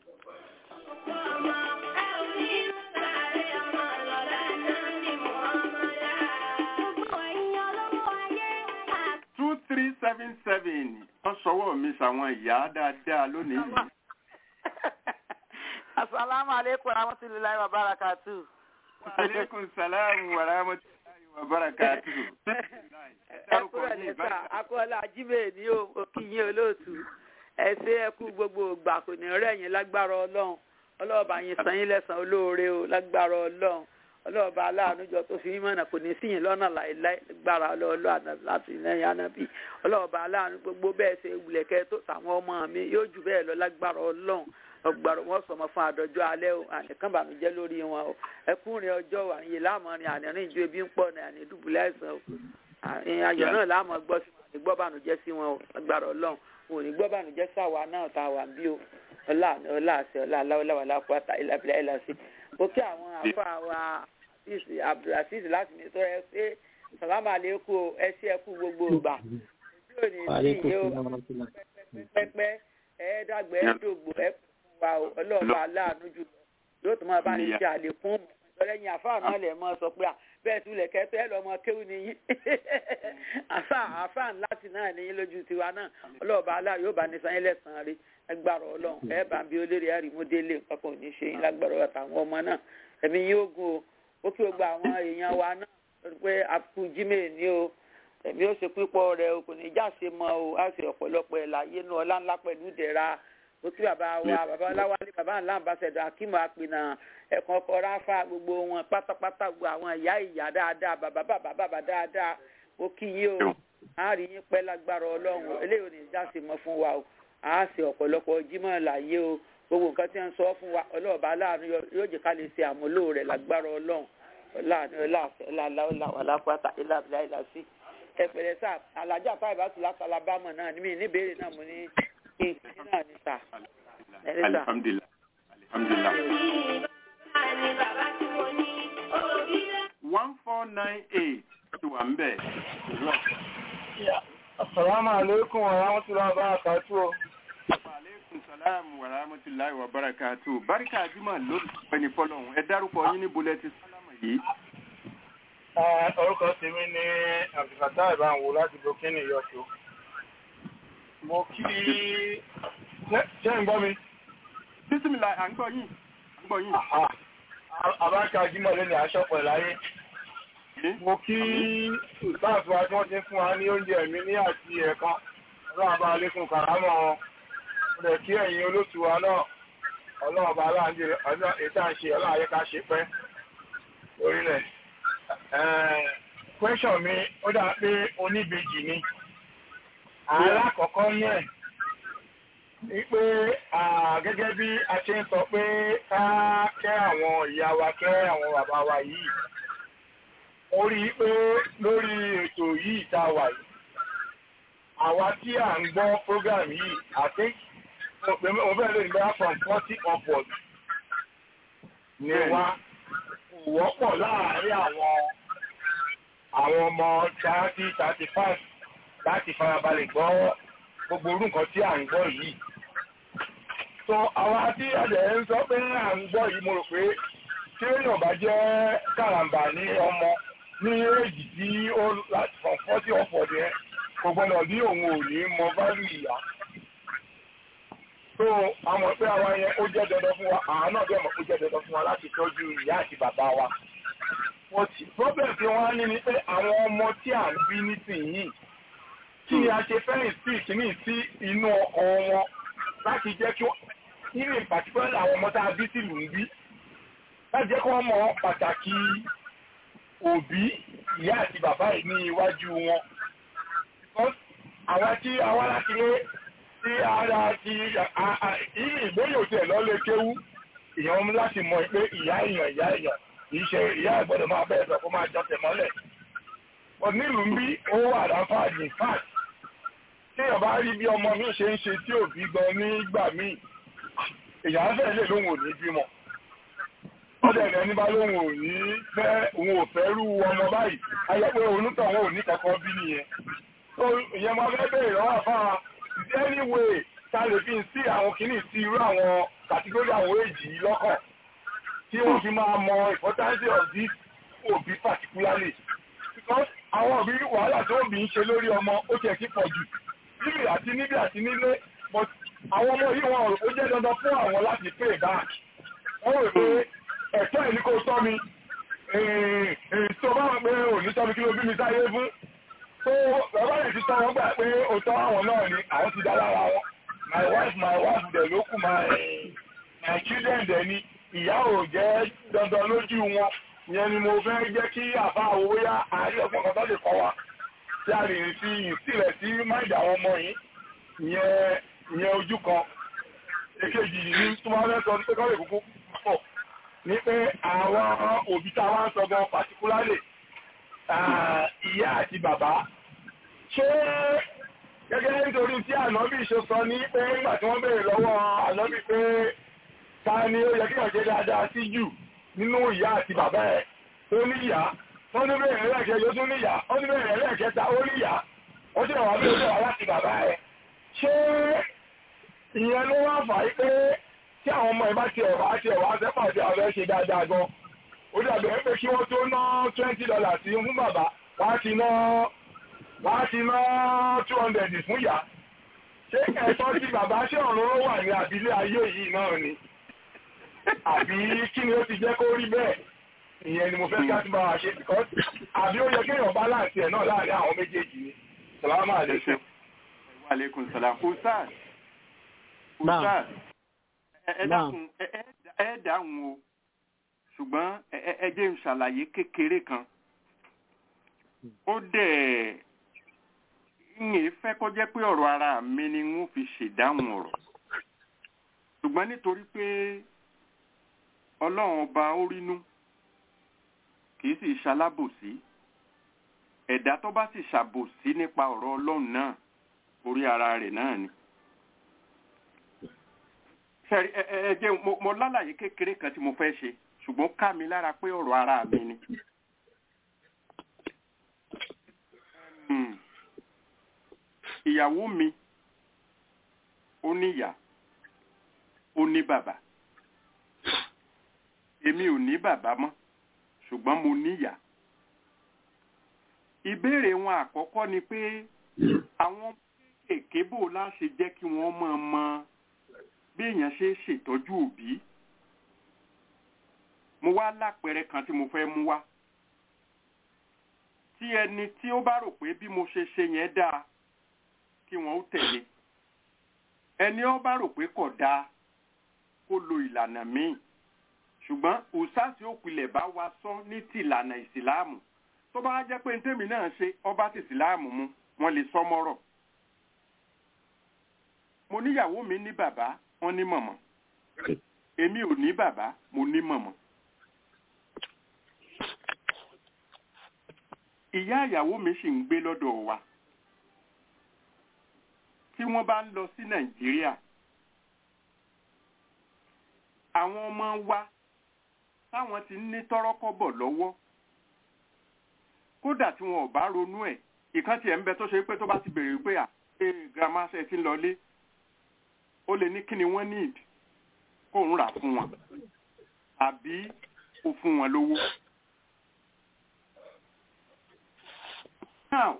three seven seven wọ́n sọwọ́ mi sàwọn ìyá dáadáa lónìí. Asalaamu aleykum wa rahmatulahi wa barakatu. Aleykum salaam wa rahmatulahi wa barakatu. Ẹkúrẹ́ ní sá, akọ́lá Ajímẹ̀ ní òkìyìn olóòtú. Ẹ ṣé ẹ kú gbogbo ìgbà kò ní rẹ̀ yín lágbára Ọlọ́run. Ọlọ́ọ̀bà yín san yín lẹ́san olóore o lágbára Ọlọ́run. Ọlọ́ọ̀bà aláàánú jọ tó fi yín mọ̀nà kò ní sí yín lọ́nà láìláì gbára ọlọ́ọ̀lọ́ láti lẹ́yìn anábì. Ọlọ́ọ̀bà aláàánú gbogbo bẹ́ẹ̀ ṣe wulẹ̀kẹ́ tó tàwọn ọmọ mi yóò jù bẹ́ẹ̀ lọ lágbára Ọlọ́run. Ọgbàrún wọn sọmọ fún àdọjọ́ alẹ́ o ànìkàn bànújẹ́ lórí wọn o ẹkúnrin ọjọ́ àyè láàmọrin ànírín ìjọ ebi ń pọ̀ ní àní dùbúlẹ̀ àìsàn o ayọ̀ náà láàmọ gbọ́ sí wọn àní gbọ́ bànújẹ́ sí wọn o lágbára Ọlọ́run ò ní gbọ́ bànújẹ́ sáwa náà tá a wà bí o ọlá ọlá àṣẹ ọlá aláwọláwà lápáta ìlàbílà ìlàsí ó kí àwọn àfa wa Abdulaziz láti mi tó ẹ ṣe sàlámù àlékún ẹ ṣe ẹkú gbogbo ìgbà ojú òní sí ìyẹn o pẹpẹ ẹ dàgbẹ ẹ dògbò ẹ wa ọlọ́ọ̀bá aláàánú jù yóò tún máa bá ní ṣe àlékún lẹ́yìn àfáà náà lè mọ́ sọ pé bẹ́ẹ̀ tún lè kẹ́tọ́ ẹ lọ́mọ kéwù nìyí àfáà àfáà láti náà níyí lójú tiwa náà ọlọ́ọ̀bá aláà yóò bá ní sanyí lẹ́sàn-án rí ẹgbàrọ̀ ọlọ́run ẹ bá ń bí olórí ẹ̀rí mú délé pápá òní ṣe yín lágbàrọ̀ àtàwọn ọmọ náà ẹ̀mí yóò gùn o ó kí o gba àwọn èèyàn wa náà pé àkú jímẹ̀ ní o ẹ̀mí ó ṣe pípọ̀ rẹ̀ o kò ní já ṣe mọ́ o á ṣe ọ̀pọ̀lọpọ̀ ẹ̀ láyé nú ọlá ńlá pẹ̀lú ìdẹ̀ra ó kí bàbá wa bàbá ọláwálé bàbá ńlá àmbásẹ̀dọ̀ akímọ̀ àpìnà ẹ̀kan ọkọ̀ ráfà gbogbo wọn pátápátá gbogbo àwọn ìyá ìyá dáadáa bàbá bàbá bàbá dáadáa ó kí yín o á rí yín pẹ́ lágbára ọlọ́run eléyìí ò ní já ṣe mọ́ fún wa o á ṣe ọ̀pọ̀lọpọ̀ jímọ̀ láyé o gbogbo nǹkan tí wọ́n sọ fún wa ọlọ́ọ̀bá aláàánú yóò jẹ́ ká lè ṣe àmúlò rẹ̀ lágbára ọlọ́run ọláàánú ọláàpátá ìlàbílà ìlàsí ẹ̀pẹ̀rẹ̀ sáà alájà táì bá tún láti alábàámọ̀ náà ní mi níbèrè náà mo ní kí n náà ní sà. Alhamdulillah. Alhamdulillah. one four nine eight ti wà ń bẹ̀. Assalamu alaikum wa rahmatullahi wa barakatuh. Salaam wa rahmatullahi wa barakatuh. Barika Juma lórí ẹni fọ́lọ́hun. Ẹ dárúkọ yín ní buleti sálámù yìí. Orúkọ tèmi ní Abdulfatah Ìbáwò láti Burkina Yọ̀ṣọ́. Mo kí ṣé ń gbọ́ mi? Bísímìlà à ń gbọ́ yín. À ń gbọ́ yín. Àbáka Juma lónìí aṣọ́pọ̀ láyé. Mo kí ìbáàfù wa tí wọ́n ti ń fún wa ní oúnjẹ mi ní àti ẹ̀kan. Ọlọ́run bá lékún kàrámọ̀ wọn. Ọ̀dẹ̀ kí ẹ̀yin olóòtú wa náà ọlọ́run bá aláàjẹ ọjọ́ ìta ṣe ọlọ́run ayé ká ṣe pẹ́ orílẹ̀. Question mi ó dà pé oníbejì ni. Alákọ̀ọ́kọ́ ní ẹ̀ ní pé gẹ́gẹ́ bí a ṣe ń sọ pé ká kẹ́ àwọn ìyá wa kẹ́ àwọn bàbá wa yìí. Ó rí pé lórí ètò yìí tá a wà yìí. Àwa tí à ń gbọ́ program yìí àti mo fẹ́ lè gbá from forty upward ni wá kò wọ́pọ̀ láàárín àwọn àwọn ọmọ thirty thirty five láti farabalẹ̀ gbọ́ gbogbo orú nǹkan tí à ń gbọ́ yìí. So àwa tí àjẹ́ ń sọ pé à ń gbọ́ yìí mo rò pé tí èèyàn bá jẹ́ kàràǹbà ní ọmọ ní èjì tí ó láti from forty upward yẹn kò gbọ́dọ̀ bí òun ò ní mọ value ìyá. So àmọ̀ pé àwa yẹn ó jẹ́ dandan fún wa àwọn náà bẹ́ẹ̀ mọ̀ pé ó jẹ́ dandan fún wa láti tọ́jú ìyá àti bàbá wa. Problem tí wọ́n á ní ni pé àwọn ọmọ tí à ń bí nísìnyí tí a ṣe fẹ́yìn sí ìkíní sí inú ọkàn wọn láti jẹ́ kí wọ́n nínú ìpàtíkọ́ àwọn ọmọ tá a bí sílùú ń bí láti jẹ́ kí wọ́n mọ pàtàkì òbí ìyá àti bàbá yìí ní iwájú wọn. Àwọn tí àwọn láti lé tí ara ti ìlú ìgbóyè òtí ẹ̀ lọ́lé kéwú èèyàn láti mọ̀ pé ìyá èèyàn ìyá èèyàn kìí ṣe ìyá ìgbọ́dọ̀ máa bẹ́ẹ̀ sọ kó máa jọ tẹ̀ mọ́lẹ̀. Nílùú ń bí owó àdáfáàjì fat tí èèyàn bá rí bí ọmọ mi ṣe ń ṣe tí òbí gan nígbà míì èèyàn fẹ́ lè lóhùn ò ní bímọ. Ọdẹ rẹ̀ ní bá lóhùn ò ní fẹ́ òun ò fẹ́ rú ọmọ báyìí ayẹ pé onútọ̀ wọn ò ní kankan bí nìyẹn. So ìyẹn máa fẹ́ bẹ̀rẹ̀ lọ́wọ́ àfáà is there any way ta lè fi sí àwọn kìíní sí irú àwọn kàtígórì àwọn èjì yìí lọ́kàn tí wọ́n fi máa mọ importance of this òbí particularly because àwọn òbí wàhálà tó òbí ń ṣe lórí ọmọ ó tiẹ̀ ti pọ̀ jù níbi àti níbi àti nílé but àwọn ọmọ yìí wọn ó jẹ́ dandan fún àwọn láti pay back wọ́n rò pé ẹ̀tọ́ ẹ̀ ní kò tọ́ mi tó bá wọn pé òní tọ́ mi kí ló bí mi sáyé fún tó bàbá rẹ̀ ti tọ́ wọn gbà pé òótọ́ àwọn náà ni àwọn ti dá lára wọn my wife my wife dẹ̀ ló kù my my children dẹ̀ ni ìyá ò jẹ́ dandan lójú wọn ìyẹn ni mo fẹ́ jẹ́ kí àbá owó yá àárín ọgbọ́n kan tó lè kọ́ wa tí a lè fi ìsílẹ̀ sí máìdì àwọn ọmọ yìí ìyẹn ìyẹn ojú kan èkejì ní tí wọ́n fẹ́ sọ ní pé kọ́ lè kúkú pọ̀ ní pé àwọn òbí tá a wá ń sọ gan particularly ìyá àti bàbá ṣé gẹ́gẹ́ nítorí tí ànábì ṣe sọ ní pé nígbà tí wọ́n béèrè lọ́wọ́ ànábì pé ta ni ó yẹ kí wọ́n ṣe dáadáa sí jù nínú ìyá àti bàbá ẹ̀ tó níyà wọ́n ní bẹ́ẹ̀ ẹlẹ́ẹ̀kẹ́ yóò tún níyà wọ́n ní bẹ́ẹ̀ ẹlẹ́ẹ̀kẹta ó níyà wọ́n sì wà bí ó wà láti bàbá ẹ̀ ṣé ìyẹn ló wá fà í pé tí àwọn ọmọ ẹ̀ bá ti ẹ̀wà àti ẹ̀wà àtẹ́pà àti àwọn ẹ̀ ṣe dáadáa gan ó dàbí ẹ̀ pé kí wọ́n tó ná twenty dollars fún bàbá wọ́n á ti ná wọ́n á ti ná two hundred fún ìyá ṣé ẹ̀tọ́ tí bàbá ṣé ọ̀run ló wà ní àbílẹ̀ ayé yìí náà ni àbí kí ni ó ti jẹ́ kó rí bẹ́ẹ̀ ìyẹn ni mo fẹ́ ká tí bá wa ṣe because àbí ó yẹ kéèyàn bá láǹtì ẹ̀ náà láàrin àwọn méjèèjì ni sàlámà àlẹ́sẹ̀. Wa alaikum salam. Ustaz Ustaz ẹ dákun ẹ dáhùn o ṣùgbọ́n ẹ jẹ́ n ṣàlàyé kékeré kan ó dẹ̀ ìyẹn fẹ́ kó jẹ́ pé ọ̀rọ̀ ara mi ni wọ́n fi ṣèdáhùn ọ̀rọ̀ ṣùgbọ́n nítorí pé ọlọ́run ọba ó rínú kìí sì ṣalábòsí ẹ̀dá tó bá sì ṣàbòsí nípa ọ̀rọ̀ ọlọ́run náà orí ara rẹ̀ náà ni. ẹ jẹ́ mo lálàyé kékeré kan tí mo fẹ́ ṣe ṣùgbọ́n ká mi lára pé ọ̀rọ̀ ara mi ni. ìyàwó mi ó níyà ó ní bàbá èmi ò ní bàbá mọ́ ṣùgbọ́n mo níyà. ìbéèrè wọn àkọ́kọ́ ni pé àwọn kéékèèké bò láṣẹ jẹ́ kí wọ́n mọ̀ mọ̀ bí èèyàn ṣe ṣètọ́jú òbí. mo wá lápẹẹrẹ kan tí mo fẹ́ mú wá. tí ẹni tí ó bá rò pé bí mo ṣe ṣe yẹn dáa kí wọ́n ó tẹ̀lé. ẹni ó bá rò pé kò dáa kó lo ìlànà míì. ṣùgbọ́n òṣàṣì òpìlẹ̀ bá wa sọ ní tìlànà ìsìláàmù tó bá jẹ́ pé ntẹ́mi náà ṣe ọba ti ìsìláàmù mu wọ́n lè sọ mọ́rọ̀. mo níyàwó mi ní bàbá wọ́n ní mọ̀mọ́ èmi ò ní bàbá mo ní mọ̀mọ́. ìyá ìyàwó mi sì ń gbé lọ́dọ̀ wa tí wọ́n bá ń lọ sí Nàìjíríà àwọn ọmọ wa táwọn ti ní tọ́rọ́kọ́bọ̀ lọ́wọ́ kódà tí wọn ò bá ronú ẹ̀ ìkan tiẹ̀ ń bẹ tó ṣe pé tó bá ti bèrè pé à ẹ girama ṣe ti ń lọlé ó lè ní kí ni wọ́n need kó ń rà fún wọn àbí ó fún wọn lówó. now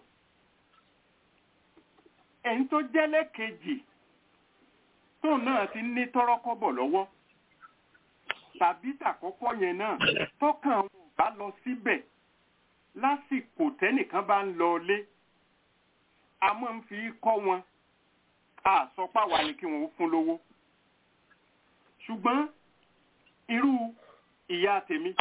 ẹ̀yin tó jẹ́lẹ̀ kejì tóun náà ti ní tọ́rọ́kọ́bọ̀ lọ́wọ́ tàbí tàkọ́kọ́ yẹn náà tọ́kàn wọn ò bá lọ síbẹ̀ lásìkò tẹ́nìkan bá ń lọ lé a máa ń fi kọ́ wọn a sọ páwa ni kí wọ́n fún lówó ṣùgbọ́n irú ìyá tèmi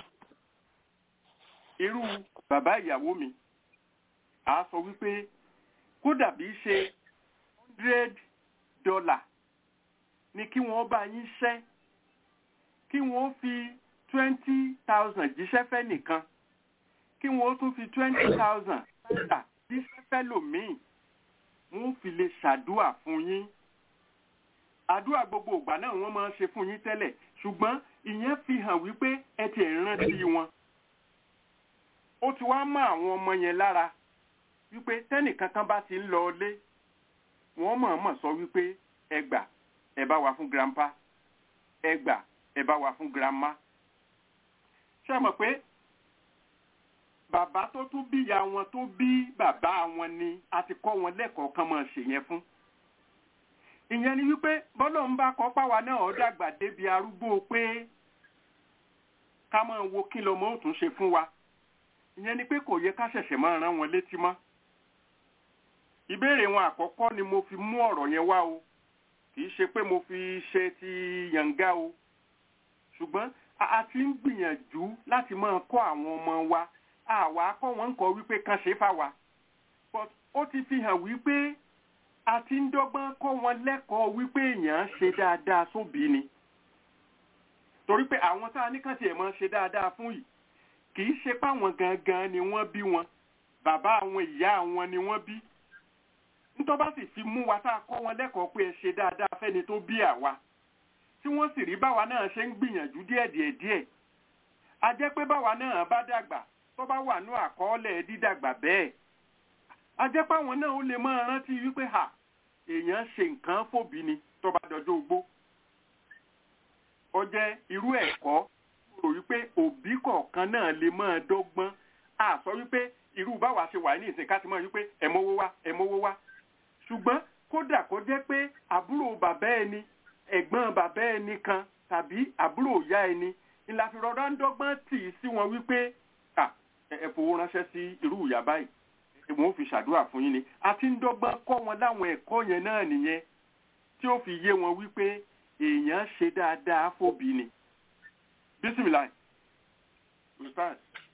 irú bàbá ìyàwó mi a sọ wípé kó dàbí ṣe hundred dollar ni kí wọ́n bá yín ṣẹ́ kí wọ́n fi twenty thousand jíṣẹ́ fẹ́ nìkan kí wọ́n tún fi twenty thousand padà jíṣẹ́ fẹ́ lòmíì wọ́n fi lè ṣàdúà fún yín àdúà gbogbo ìgbà náà wọ́n máa ń ṣe fún yín tẹ́lẹ̀ ṣùgbọ́n ìyẹn fi hàn wípé ẹ ti rántí wọn ó ti wá mọ́ àwọn ọmọ yẹn lára wípé tẹ́nìkan kan bá ti ń lọ ilé wọ́n mọ̀ọ́mọ̀ sọ wípé ẹ gbà ẹ bá wa fún grandpa ẹ gbà ẹ bá wa fún grandma ṣé mọ̀ pé bàbá tó tún bí ìyá wọn tó bí bàbá wọn ni a ti kọ́ wọn lẹ́kọ̀ọ́ kan máa ṣe yẹn fún ìyẹn ni wípé bọ́lọ̀ ń bá kọ́ páwa náà ó dàgbà débi arúgbó pé ká máa wo kí lọmọ ó tún ṣe fún wa ìyẹn ni pé kò yẹ ká ṣẹ̀ṣẹ̀ máa rán wọn létí mọ́ ìbéèrè wọn àkọ́kọ́ ni mo fi mú ọ̀rọ̀ yẹn wá o kì í ṣe pé mo fi ṣe ti yànga o ṣùgbọ́n a ti ń gbìyànjú láti máa kọ́ àwọn ọmọ wa àwa kọ́ wọn ń kọ́ wípé kan ṣe fáwa but ó ti fi hàn wípé a ti ń dọ́gbọ́n kọ́ wọn lẹ́kọ̀ọ́ wípé èèyàn ṣe dáadáa sóbì ni torí pé àwọn tá a ní kàn tiẹ̀ máa ṣe dáadáa fún yìí kì í ṣe páwọn gangan ni wọ́n bí wọn bàbá àwọn ìyá wọn ni wọ́n bí nítorí bá sì fi mú wa tá a kọ́ wọn lẹ́kọ̀ọ́ pé ẹ ṣe dáadáa fẹ́ni tó bí àwa tí wọ́n sì rí báwa náà ṣe ń gbìyànjú díẹ̀díẹ̀ díẹ̀ a jẹ́ pé báwa náà bá dàgbà tó bá wà ní àkọọ́lẹ̀ dídàgbà bẹ́ẹ̀ a jẹ́ pé àwọn náà ó lè máa rántí wípé ha èèyàn ṣe nǹkan fòbí ni tó bá dọjọ́ ogbó ó jẹ́ irú ẹ̀kọ́ rò wípé òbí kọ̀ọ̀kan náà lè máa dọ́gbọ́n a sọ wípé irú báwa ṣe wà ní ìsìn ká ti mọ̀ wípé ẹ mówó wá ẹ mówó wá ṣùgbọ́n kódà kó jẹ́ pé àbúrò bàbá ẹni ẹ̀gbọ́n bàbá ẹni kan tàbí àbúrò ìyá ẹni ńlá fi rọra ń dọ́gbọ́n tì í sí wọn wípé ẹ fowó ránṣẹ́ sí irú ìyá báyìí wọn ò fi ṣàdúrà fún yín ni a ti ń dọ́gbọ́n kọ́ wọn láwọn ẹ̀kọ́ yẹn náà nìyẹn tí ó fi yé wọn wípé èèyàn ṣe dáadáa fòbí ni bísímìláì ustaz.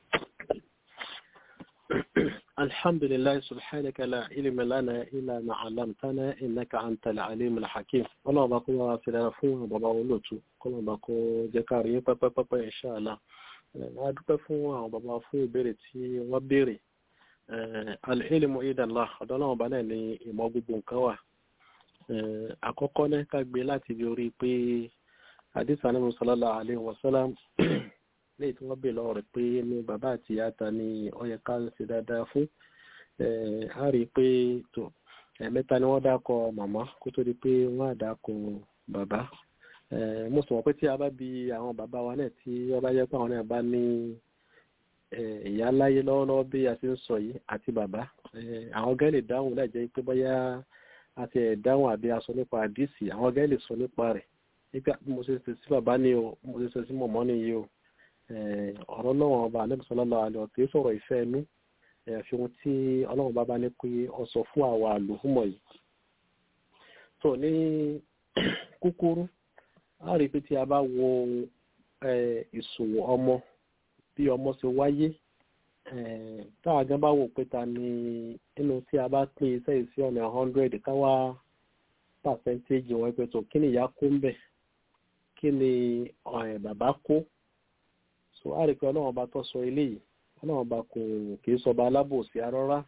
alhamdulilayi subhanaka la ilma lana illa ma 'allamtana innaka antal alimul hakim ọlọ́run bá kó wá sí dára fún bàbá olóòtú kọ́lọ́run bá kó jẹ́ káàrí yín pẹ́pẹ́pẹ́pẹ́ inshallah a dúpẹ́ fún àwọn bàbá fún ìbéèrè tí wọ́n béèrè al-ilmu indallah ọ̀dọ̀ náà bá náà ní ìmọ̀ gbogbo nǹkan wà àkọ́kọ́ náà ká gbé láti bí orí pé hadith Ànábì sallallahu alaihi wasallam lè tí wọ́n bè lọ́wọ́ rẹ̀ pé ní bàbá àti ìyá ta ni ó yẹ ká ṣe dáadáa fún a rí i pé tó ẹ̀mẹ́ta ni wọ́n dákọ̀ màmá kó tó di pé wọ́n á dákọ̀ bàbá mo sọ pé tí a bá bi àwọn bàbá wa náà tí wọ́n bá jẹ́ pé àwọn náà bá ní ìyá láyé lọ́wọ́lọ́wọ́ bí a ti ń sọ yìí àti bàbá àwọn gẹ́gẹ́ lè dáhùn láì jẹ́ pé bóyá àti ẹ̀dáhùn àbí aṣọ nípa àdìsí àwọn gẹ́gẹ́ lè sọ nípa rẹ̀ nígbà mo ṣe ṣe sí bàbá ni o mo ṣe ṣe sí mọ̀mọ́ nìyí o ọ̀rọ̀ náà ọba Ànábì sallallahu alaihi wasallam kì í sọ̀rọ̀ ìfẹ́ inú ẹ̀fí ohun tí ọlọ́run bá bá ní pé ọ sọ fún àwa àlùhùmọ̀ yìí tó ní kúkúrú a rí pé tí a bá wo ìṣòwò ọmọ bí ọmọ ṣe wáyé táwa gan bá wò pé ta ni nínú tí a bá pín iṣẹ́ ìsí ọ̀nà hundred káwá percentage wọn pé tó kí ni ìyá kó ń bẹ̀ kí ni bàbá kó so a rí pé ọlọ́run bá tọ́ sọ eléyìí ọlọ́run bá kò kì í sọba alábòsí arọ́rá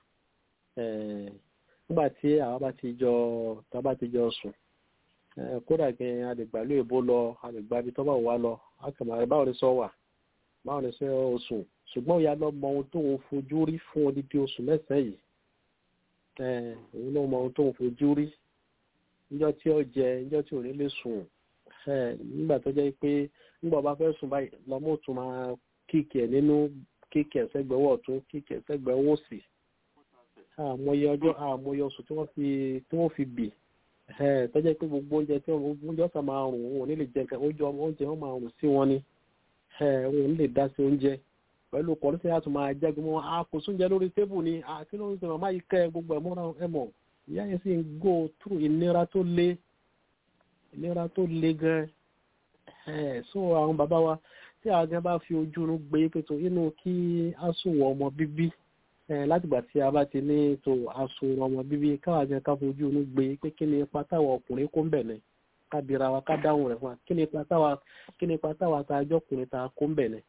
nígbà tí àwọn bá ti jọ tá bá ti jọ sùn kódà gan àdìgbàlú èbó lọ àdìgbàbí tó bá wà lọ àkàmà rẹ báwo ni sọ wà báwo ni sọ oṣù ṣùgbọ́n ìyá lọ mọ ohun tó ń fojú rí fún odidi oṣù mẹ́sàn-án yìí òun ló mọ ohun tó ń fojú rí níjọ́ tí ó jẹ níjọ́ tí ò ní lè sùn nígbà tó jẹ́ pé nígbà bá fẹ́ sùn báyìí lọ́mọ́ tún máa kíkì ẹ̀ nínú kíkì ẹ̀ sẹ́gbẹ̀wọ̀ ọ̀tún kíkì ẹ̀ sẹ́gbẹ̀wọ̀ òsì àmọye ọjọ́ àmọye oṣù tí wọ́n fi tí wọ́n fi bì tó jẹ́ pé gbogbo oúnjẹ tí wọ́n oúnjẹ ọ̀sán máa rùn wọn ò ní lè jẹ oúnjẹ oúnjẹ wọn máa rùn sí wọn ni wọn ò ní lè dá sí oúnjẹ pẹ̀lú kọ́lọ́sẹ̀ láti máa jágun mọ́ àkóso oúnjẹ lórí tébù ni àti lórí tébù máa yí kẹ́ gbogbo ẹ̀ mọ́ra ẹ̀ mọ̀ ìyá yẹn sì ń go through ìnira tó le ìnira tó le gan ẹ̀ so àwọn bàbá wa tí àwọn gan bá fi ojú inú gbé pé tó inú kí á sùnwọ̀n ọmọ bíbí látìgbà tí a bá ti ní tó àsùnwọ̀n ọmọ bíbí káwọn gan ká fojú inú gbé pé kí ni ipa táwọn ọkùnrin kó ń bẹ̀ ní ká bira wa ká dáhùn rẹ̀ fún wa kí ni ipa táwa kí ni ipa táwa tá a jọkùnrin tá a kó ń bẹ̀ ní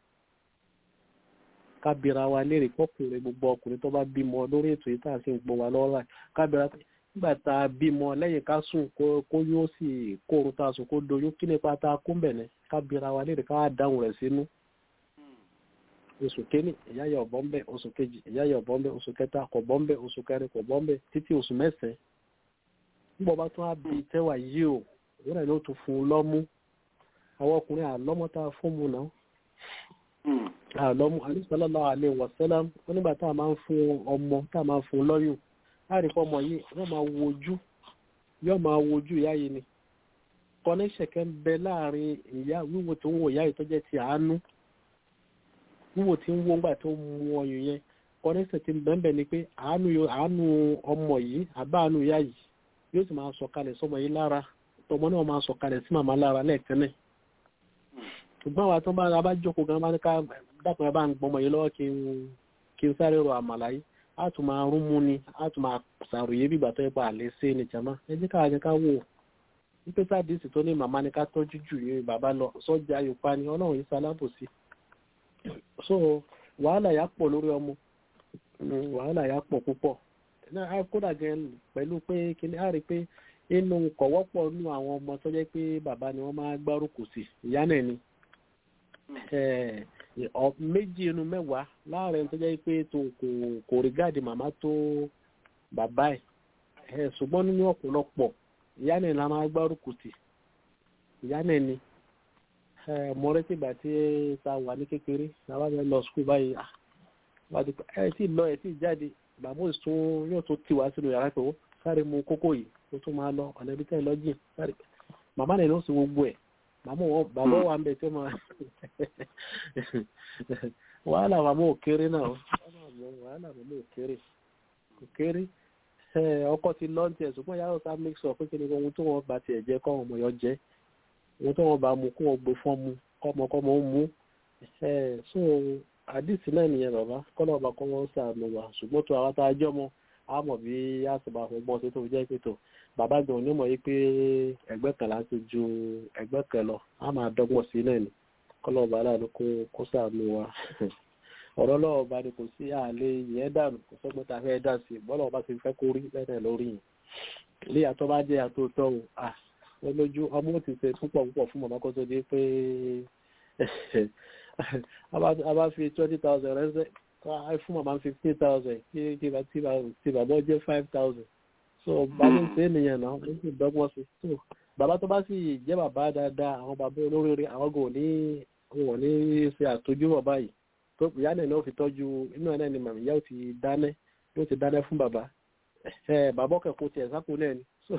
ká bira wa léèrè pọ́kùnrin gbogbo ọkùnrin tó bá bímọ lórí ètò yìí tá a sì ń gbọ́ wa lọ́wọ́ ká bira nígbà tá a bímọ lẹ́yìn ká sùn kó yóò sì kóorun tá a sùn kó doyún kí nípa tá a kó ń bẹ̀ ní ká bira wa léèrè ká dáhùn rẹ̀ sínú oṣù kéní ìyá yẹ ọ̀bọ̀n bẹ̀ oṣù kejì ìyá yẹ ọ̀bọ̀n bẹ̀ oṣù kẹta kò bọ́n bẹ̀ oṣù kẹrin kò bọ́n bẹ̀ títí oṣù mẹ́sàn-án nígbà bá tún á bí tẹ́wà yìí o òun rẹ̀ ló tún fún un lọ́mú àwọn ọkùnrin àlọ́mọ́ tá a fún mu náà àlọ́mú sallallahu alaihi wasallam nígbà tá a máa ń fún ọmọ tá a máa ń fún lọ́yùn láàrin fọmọ yìí yóò máa wojú yóò máa wojú ìyá yìí ni kọ́nẹ́ṣẹ̀kẹ́ ń bẹ láàrin ìyá wíwò tó ń wo ìyá yìí tó jẹ́ ti àánú wíwò tí ń wó ńgbà tó mú ọyùn yẹn kọ́nẹ́ṣẹ̀ ti ń bẹ́ẹ̀ ni pé àánú ọmọ yìí àbáàánú ìyá yìí yóò sì máa sọ̀kalẹ̀ sọmọ yìí lára tọmọ náà máa sọ̀kalẹ̀ sí màmá lára lẹ́ẹ̀kan náà ṣùgbọ́n àwọn tó bá bá jókòó gan bá ní ká dákun ẹ bá ń gbọmọ yìí lọ́wọ́ kí n sáré ro àmàlà yìí á tún máa rún mú ni á tún máa ṣàròyé bí ìgbà tó yẹ pa àlẹ́ sí ní jàmá ẹ jẹ́ káà ní ká wò wípé sáàdìsì tó ní màmá ní ká tọ́jú jù ní bàbá lọ sọ́jà yorùbá ni ọlọ́run yìí sálábòsí so wàhálà yà pọ̀ lórí ọmọ wàhálà yà pọ̀ púpọ̀ náà kódà gan pẹ̀lú pé kíní á rí pé inú kọ̀wọ́pọ̀ nú àwọn ọmọ tó jẹ́ pé bàbá ni wọ́n máa gbárùkù sí ìyá náà ni méjì inú mẹ́wàá láàrin tó jẹ́ pé tó kò rí gáàdì màmá tó bàbá ẹ̀ ṣùgbọ́n nínú ọ̀pọ̀lọpọ̀ ìyá náà la máa gbárùkù tì ìyá náà ni mo retí ìgbà tí ta wà ní kékeré àwa fẹ́ lọ skul báyìí ẹ tí lọ ẹ tí jáde bàbá òsùn yóò tó tiwa sínú yàrá pé ó sáré mu kókó yìí ó tún máa lọ ọ̀nà ibi tẹ́ ẹ lọ jìn sáré màmá náà ló sì gbogbo ẹ̀ màmá wọn bàbá wa ń bẹ tí ó máa wàhálà màmá ò kéré náà wàhálà màmá ò kéré kò kéré ọkọ ti lọ tiẹ̀ ṣùgbọ́n yàrá ọ̀sán make sure pé kí ni ohun tó wọn bá tiẹ̀ jẹ́ kọ́ ọmọ yọ jẹ́ ohun tó wọn bá mu kó wọn gbé fún mu kọ́mọ kọ́mọ ń mú so àdìsí náà nìyẹn bàbá kọ́lọ́ ọba kọ́ wọn sàánú wa ṣùgbọ́n tó àwọn tá a jọ́ mọ́ a mọ̀ bí a sì bá fún bọ́ sí tó jẹ́ pé tó bàbá gan onímọ̀ yìí pé ẹgbẹ́ kan láti ju ẹgbẹ́ kan lọ a máa dọ́gbọ̀n sí náà ni kọ́lọ́ ọba aláàánú kó sàánú wa ọ̀rọ̀ lọ́wọ́ bá ní kò sí àlè yẹn dànù kò sọ́gbọ́n tá a fẹ́ dà sí bọ́lá ọba ti fẹ́ kó rí lẹ́nà lórí yìí ilé àtọ́ bá jẹ́ àtòótọ́ o à wọ́n lójú ọmọ ti ṣe púpọ̀ púpọ̀ fún màmá kó tó di pé a bá fi twenty thousand rẹ́sẹ̀ fún màmá fifteen thousand kí tí bàbá jẹ́ five thousand so bàbá ṣe é nìyẹn náà ó sì dọ́gbọ́n sí so bàbá tó bá sì jẹ́ bàbá dáadáa àwọn bàbá olóríire àwọn gò ní wọn ní ṣe àtọ́jú bàbá yìí tó ìyá náà ló fi tọ́jú inú ẹ̀ náà ni màmí ìyá ò ti dáná yóò ti dáná fún bàbá ẹ bàbá ọkọ̀ tiẹ̀ sápò náà ni so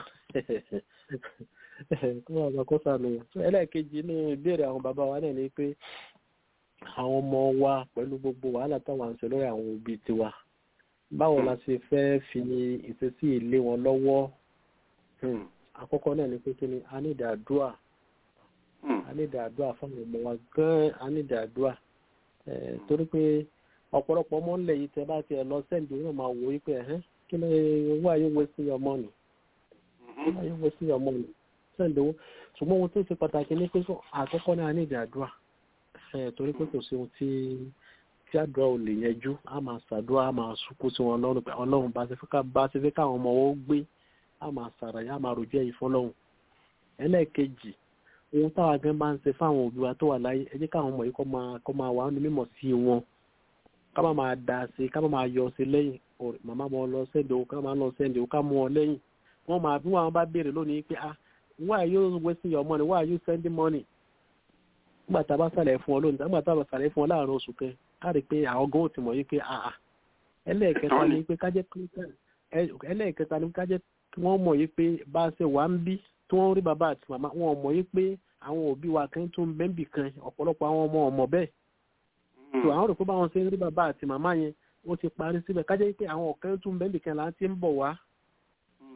kó bàbá kó sànù wọn so ẹlẹ́ẹ̀kejì inú ìbéèrè àwọn bàbá wa náà ni pé àwọn ọmọ wa pẹ̀lú gbogbo wàhálà táwọn à ń ṣe lórí àwọn òbí tiwa báwo la ṣe fẹ́ fi ìṣesí ilé wọn lọ́wọ́ àkọ́kọ́ náà ni pé kí ni a ní ìdàdúà a ní ìdàdúà fáwọn ọmọ wa gan-an a ní ìdàdúà torí pé ọ̀pọ̀lọpọ̀ ọmọ ńlẹ̀ yìí tẹ bá tiẹ̀ lọ sẹ́ǹdì náà máa wò wípé ẹ̀hẹ́n kí ni owó ayé wo sí ọmọ nì owó ayé wo sí ọmọ nì sẹ́ǹdì owó ṣùgbọ́n ohun tó ṣe pàtàkì ní pé àkọ́kọ́ náà ní ìdàdúà torí pé kò sí ohun tí tí àdúrà ò lè yẹjú a máa ṣàdúrà a máa sunkún sí wọn lọ́rùn pé ọlọ́run bá ti fẹ́ káwọn ọmọ wọn gbé a máa ṣàràyà a máa rojẹ́ yìí fọlọ́run ẹlẹ́ẹ̀kejì ohun táwa gan máa ń ṣe fáwọn òbí wa tó wà láyé ẹ jẹ́ káwọn ọmọ yìí kọ́ máa wà nínú mímọ̀ sí wọn ká má máa dà sí ká má máa yọ sí lẹ́yìn màmá mọ́ lọ sẹ́ndì owó ká má lọ sẹ́ndì owó ká mú ọ lẹ́yìn wọ́n máa bí wọn bá béèrè lónìí pé ah why are you wasting your money why are you sending money nígbà tá a bá sàlẹ̀ fún ọ lónìí nígbà tá a bá sàlẹ̀ fún ọ láàrin oṣù kẹ ká rí i pé àwọn gan ò ti mọ̀ yí pé àà ẹlẹ́ẹ̀kẹta ni pé kájẹ́ ẹlẹ́ẹ̀kẹta ni kájẹ́ kí wọ́n mọ̀ yí pé bá a ṣe wà ń bí tí wọ́n rí bàbá àti màmá wọn mọ̀ yí pé àwọn òbí wa kan tún bẹ́ńbì kan ọ̀pọ̀lọpọ̀ àwọn ọmọ ọmọ bẹ́ẹ̀ tó àwọn rò pé báwọn ṣe ń rí bàbá àti màmá yẹn ó ti parí síbẹ̀ kájẹ́ pé àwọn ọ̀kan tún bẹ́ńbì kan là ń ti ń bọ̀ wá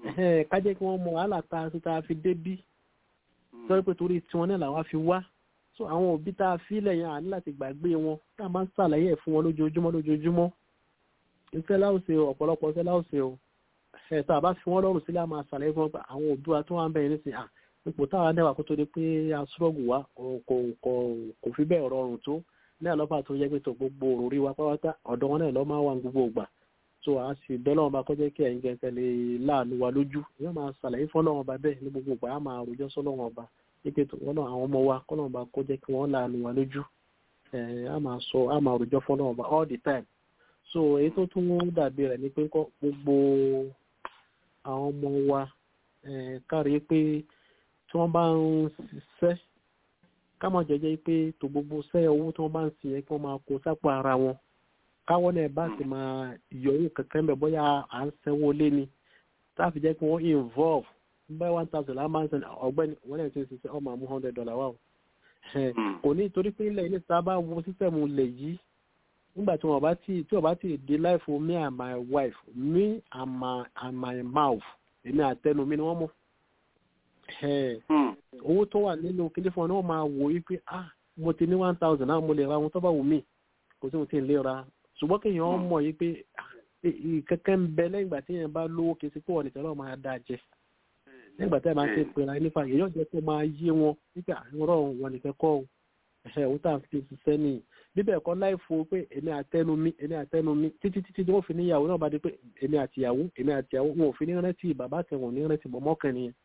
ká jẹ́ kí wọ́n mọ wàhálà tá a tá a fi débí sọ pé torí tiwọn náà làwọn fi wá so àwọn òbí tá a fi lẹ́yìn àní láti gbàgbé wọn tá a máa ń ṣàlàyé ẹ̀ fún wọn lójoojúmọ́ lójoojúmọ́ iṣẹ́ láòṣe ọ̀pọ̀lọpọ̀ iṣẹ́ láòṣe o ẹ̀ tá a bá fi wọ́n lọ́rùn sílẹ̀ a máa ṣàlàyé fún wọn pé àwọn òbí wa tó wà ń bẹ̀rẹ̀ nísìnyí à ipò táwa náà wà kó tó di pé aṣọ́ọ̀gù wa kò fi bẹ́ẹ̀ rọrùn tó ní àlọ́fà tó yẹ pé tó gbogbo òrùrí wa pátá ọ̀dọ̀ wọn náà lọ́ máa wà gbogbo ìgbà so a sì bẹ́ẹ̀ lọ́wọ́ bá kọjá kí ẹ̀yin gẹ̀ẹ́sẹ̀ lè láàánú wa lójú yóò máa ṣàlàyé fún ọlọ́wọ́n ba bẹ́ẹ̀ ní gbogbo ìgbà á máa rojọ́ sọ́lọ́wọ́n ọba wípé wọn náà àwọn ọmọ wa kọ́lọ́wọ́n ba kọjá kí wọ́n láàánú wa lójú á máa sọ á máa rojọ́ fún ọlọ́wọ́n ba all the time so èyí tó tún dàbí rẹ̀ ni pé gbogbo àwọn ọmọ wa kárí pé tí wọ́n bá ń ṣiṣẹ́ ká má jẹ́jẹ́ pé tó gbogbo ṣẹ́ owó tí wọ́n bá ń sin yẹn kí wọ́n máa kó sápò ara wọn káwọn náà bá ti máa yọ̀wò kankan bẹ̀ bóyá à ń sanwó lé ni táàfì jẹ́ kí wọ́n involve bẹ́ẹ̀ one thousand la máa ń sẹ́ni ọ̀gbẹ́ni wọ́n náà ti ń ṣiṣẹ́ ọmọ àmú hundred dollar wà o kò ní torí pé ilẹ̀ ilé sábà wo sísẹ̀mù lè yí nígbà tí wọ́n bá ti tí wọ́n bá ti dé life me and my wife me and my and my mouth èmi àtẹnu mi ni wọ́n mọ̀ owó tó wà nínú kílé fún ọ náà máa wò yí pé ah mo ti ní one thousand náà mo lè ra ohun tó bá wù mí kò sí mo ti lè ra ṣùgbọ́n kí èèyàn mọ̀ yí pé kẹ́kẹ́ ń bẹ lẹ́yìn ìgbà tí èèyàn bá lówó kì í sí pé wọ́n nìkan náà máa dáa jẹ nígbà tí ẹ máa ń ṣe pera nípa èèyàn jẹ́ kó máa yé wọn nígbà àárọ̀ wọn nìkan kọ́ ẹ̀ òun tá à ń fi ṣiṣẹ́ nìyí bíbẹ̀ ẹ̀kọ́ láì fo pé èmi àtẹnu mi èmi àtẹnu mi títí títí tí wọ́n fi níyàwó náà bá dé pé èmi àtìyàwó èmi àtìyàwó wọn ò fi ní rántí bàbá àtẹ̀wọ̀n ní rántí mọ́mọ́kàn nìyẹn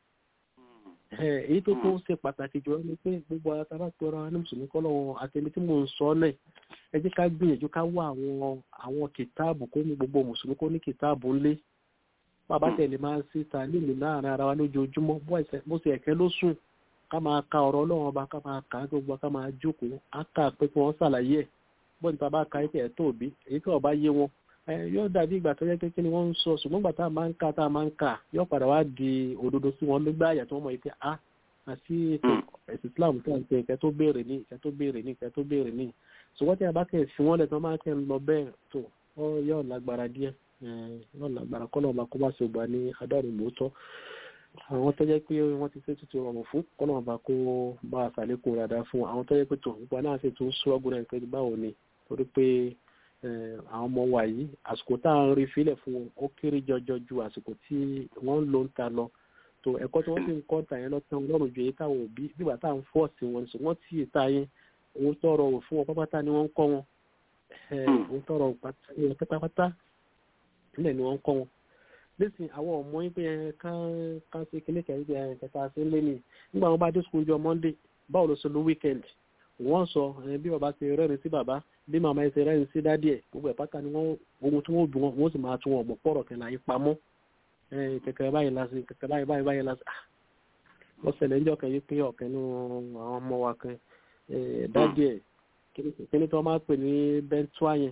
èyí tó tó ṣe pàtàkì jù ni pé gbogbo ara tábà pé ọ̀rọ̀ ní mùsùlùmí kọ́ lọ́wọ́ àtẹ̀mí tí mò ń sọ náà ẹ jẹ́ ká gbìyànjú ká wá àwọn àwọn kìtáàbù kó ní gbogbo mùsùlùmí kó ní kìtáàbù ńlé bàbá tẹ̀lé máa ń síta nílùú láàrin ara wa lójoojúmọ́ bó ṣe ẹ̀kẹ́ ló sùn ká máa ka ọ̀rọ̀ ọlọ́run ọba ká máa kà á gbogbo ká máa jókòó á kà pé kí wọ́n ṣàlàyé ẹ̀ bọ́ọ̀ni tá a bá ka ẹ̀ tó òbí èyí tí ọba yé wọn yóò dàbí ìgbà tó yẹ pé kí ni wọ́n ń sọ ṣùgbọ́n ìgbà tá a máa ń ka tá a máa ń kà yóò padà wá di òdodo sí wọn lógbà àyà tí wọ́n mọ̀ yìí pé a àti ètò ẹ̀sìn Islam tó ń pè ìkẹ́ tó béèrè ní ìkẹ́ tó béèrè ní ìkẹ́ tó béèrè ní ṣùgbọ́n tí a bá kẹ́ fi wọ́n lẹ̀ tí wọ́n máa kẹ́ ń lọ bẹ́ẹ̀ tó yóò lágbára díẹ̀ yóò lágbára kọ́ náà kó bá ṣe gbà ní adáàrú lóòótọ́ àwọn tó jẹ́ pé wọ́n ti ṣe tuntun rọrùn fún kọ́ náà bá kó bá a ṣàlékún dáadáa fún àwọn tó jẹ́ pé tó gbogbo náà sì tún ṣọ́ọ́gùn náà pé báwo ni torí pé àwọn ọmọ wa yìí àsìkò tá à ń rí fílẹ̀ fún wọn ó kéré jọjọ ju àsìkò tí wọ́n ń lò ń ta lọ tó ẹ̀kọ́ tí wọ́n sì ń kọ́ ta yẹn lọ́tàn lọ́rùn ju èyí táwọn òbí bíbà tá à ń fọ́ sí wọn ṣùgbọ́n tí ìta yẹn owó tọrọ ò fún wọn pápátá ni wọ́n ń kọ́ wọn owó tọrọ pátápátá nílẹ̀ ni wọ́n ń kọ́ wọn lẹ́sìn àwọn ọmọ yín pé ká ká ṣe kíní kẹ́yìn pé kẹta ṣe ń lé ní nígbà wọn bá dé sukùl jọ Monday báwo ló ṣe lo weekend wọ́n sọ bí bàbá ṣe rẹ́rìn sí bàbá bí màmá ṣe rẹ́rìn sí dádì ẹ̀ gbogbo ẹ̀ pátá ni wọ́n ohun tí wọ́n bí wọn wọ́n sì máa tún wọn mọ̀ pọ̀rọ̀ kẹ́lá yín pamọ́ kẹ̀kẹ́ báyìí lásì kẹ̀kẹ́ báyìí báyìí báyìí lásì wọ́n ṣẹlẹ̀ ń jọ kẹ́ yí pé ọ̀kẹ́ nínú àwọn ọmọ wa kan dádì ẹ̀ kíní tí wọ́n máa pè ní bẹ́ńtúà yẹn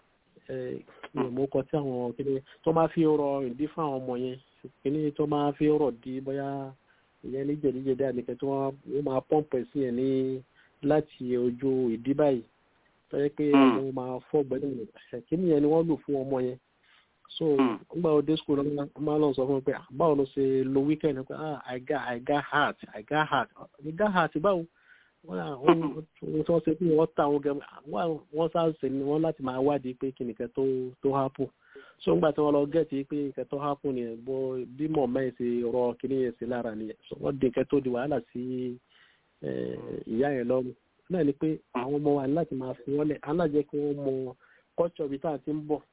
mo kọ tí àwọn kíní tó máa fi rọ ìdí fún àwọn ọmọ yẹn kíní tó máa fi rọ di bóyá ìyẹn ní jẹ̀díjẹ̀dí àníkẹ́ tí wọ́n máa pọ́ǹpù sí yẹn ní láti ojú ìdí báyìí tó yẹ pé wọ́n máa fọ́ gbẹ́dẹ̀ kíní yẹn ni wọ́n lò fún ọmọ yẹn so nígbà wo dé school ọmọ máa lọ sọ fún mi pé báwo ló ṣe lo weekend pé ah I got I got heart I got heart I got heart báwo wọ́n tí wọ́n ṣe pé wọ́n ta àwọn gẹ̀mọ́ wọ́n sáàsì ni wọ́n láti máa wádìí pé kí nìkan tó tó hápù so nígbà tí wọ́n lọ gẹ̀ẹ́tì pé nìkan tó hápù ni bó bí mọ̀ mẹ́rin ṣe rọ kíní yẹn sí lára nìyẹn so wọ́n di nǹkan tó di wàhálà sí ìyá yẹn lọ́rùn náà ni pé àwọn ọmọ wa láti máa fi wọ́n lẹ̀ alájẹ́ kí wọ́n mọ culture bí tá à ti ń bọ̀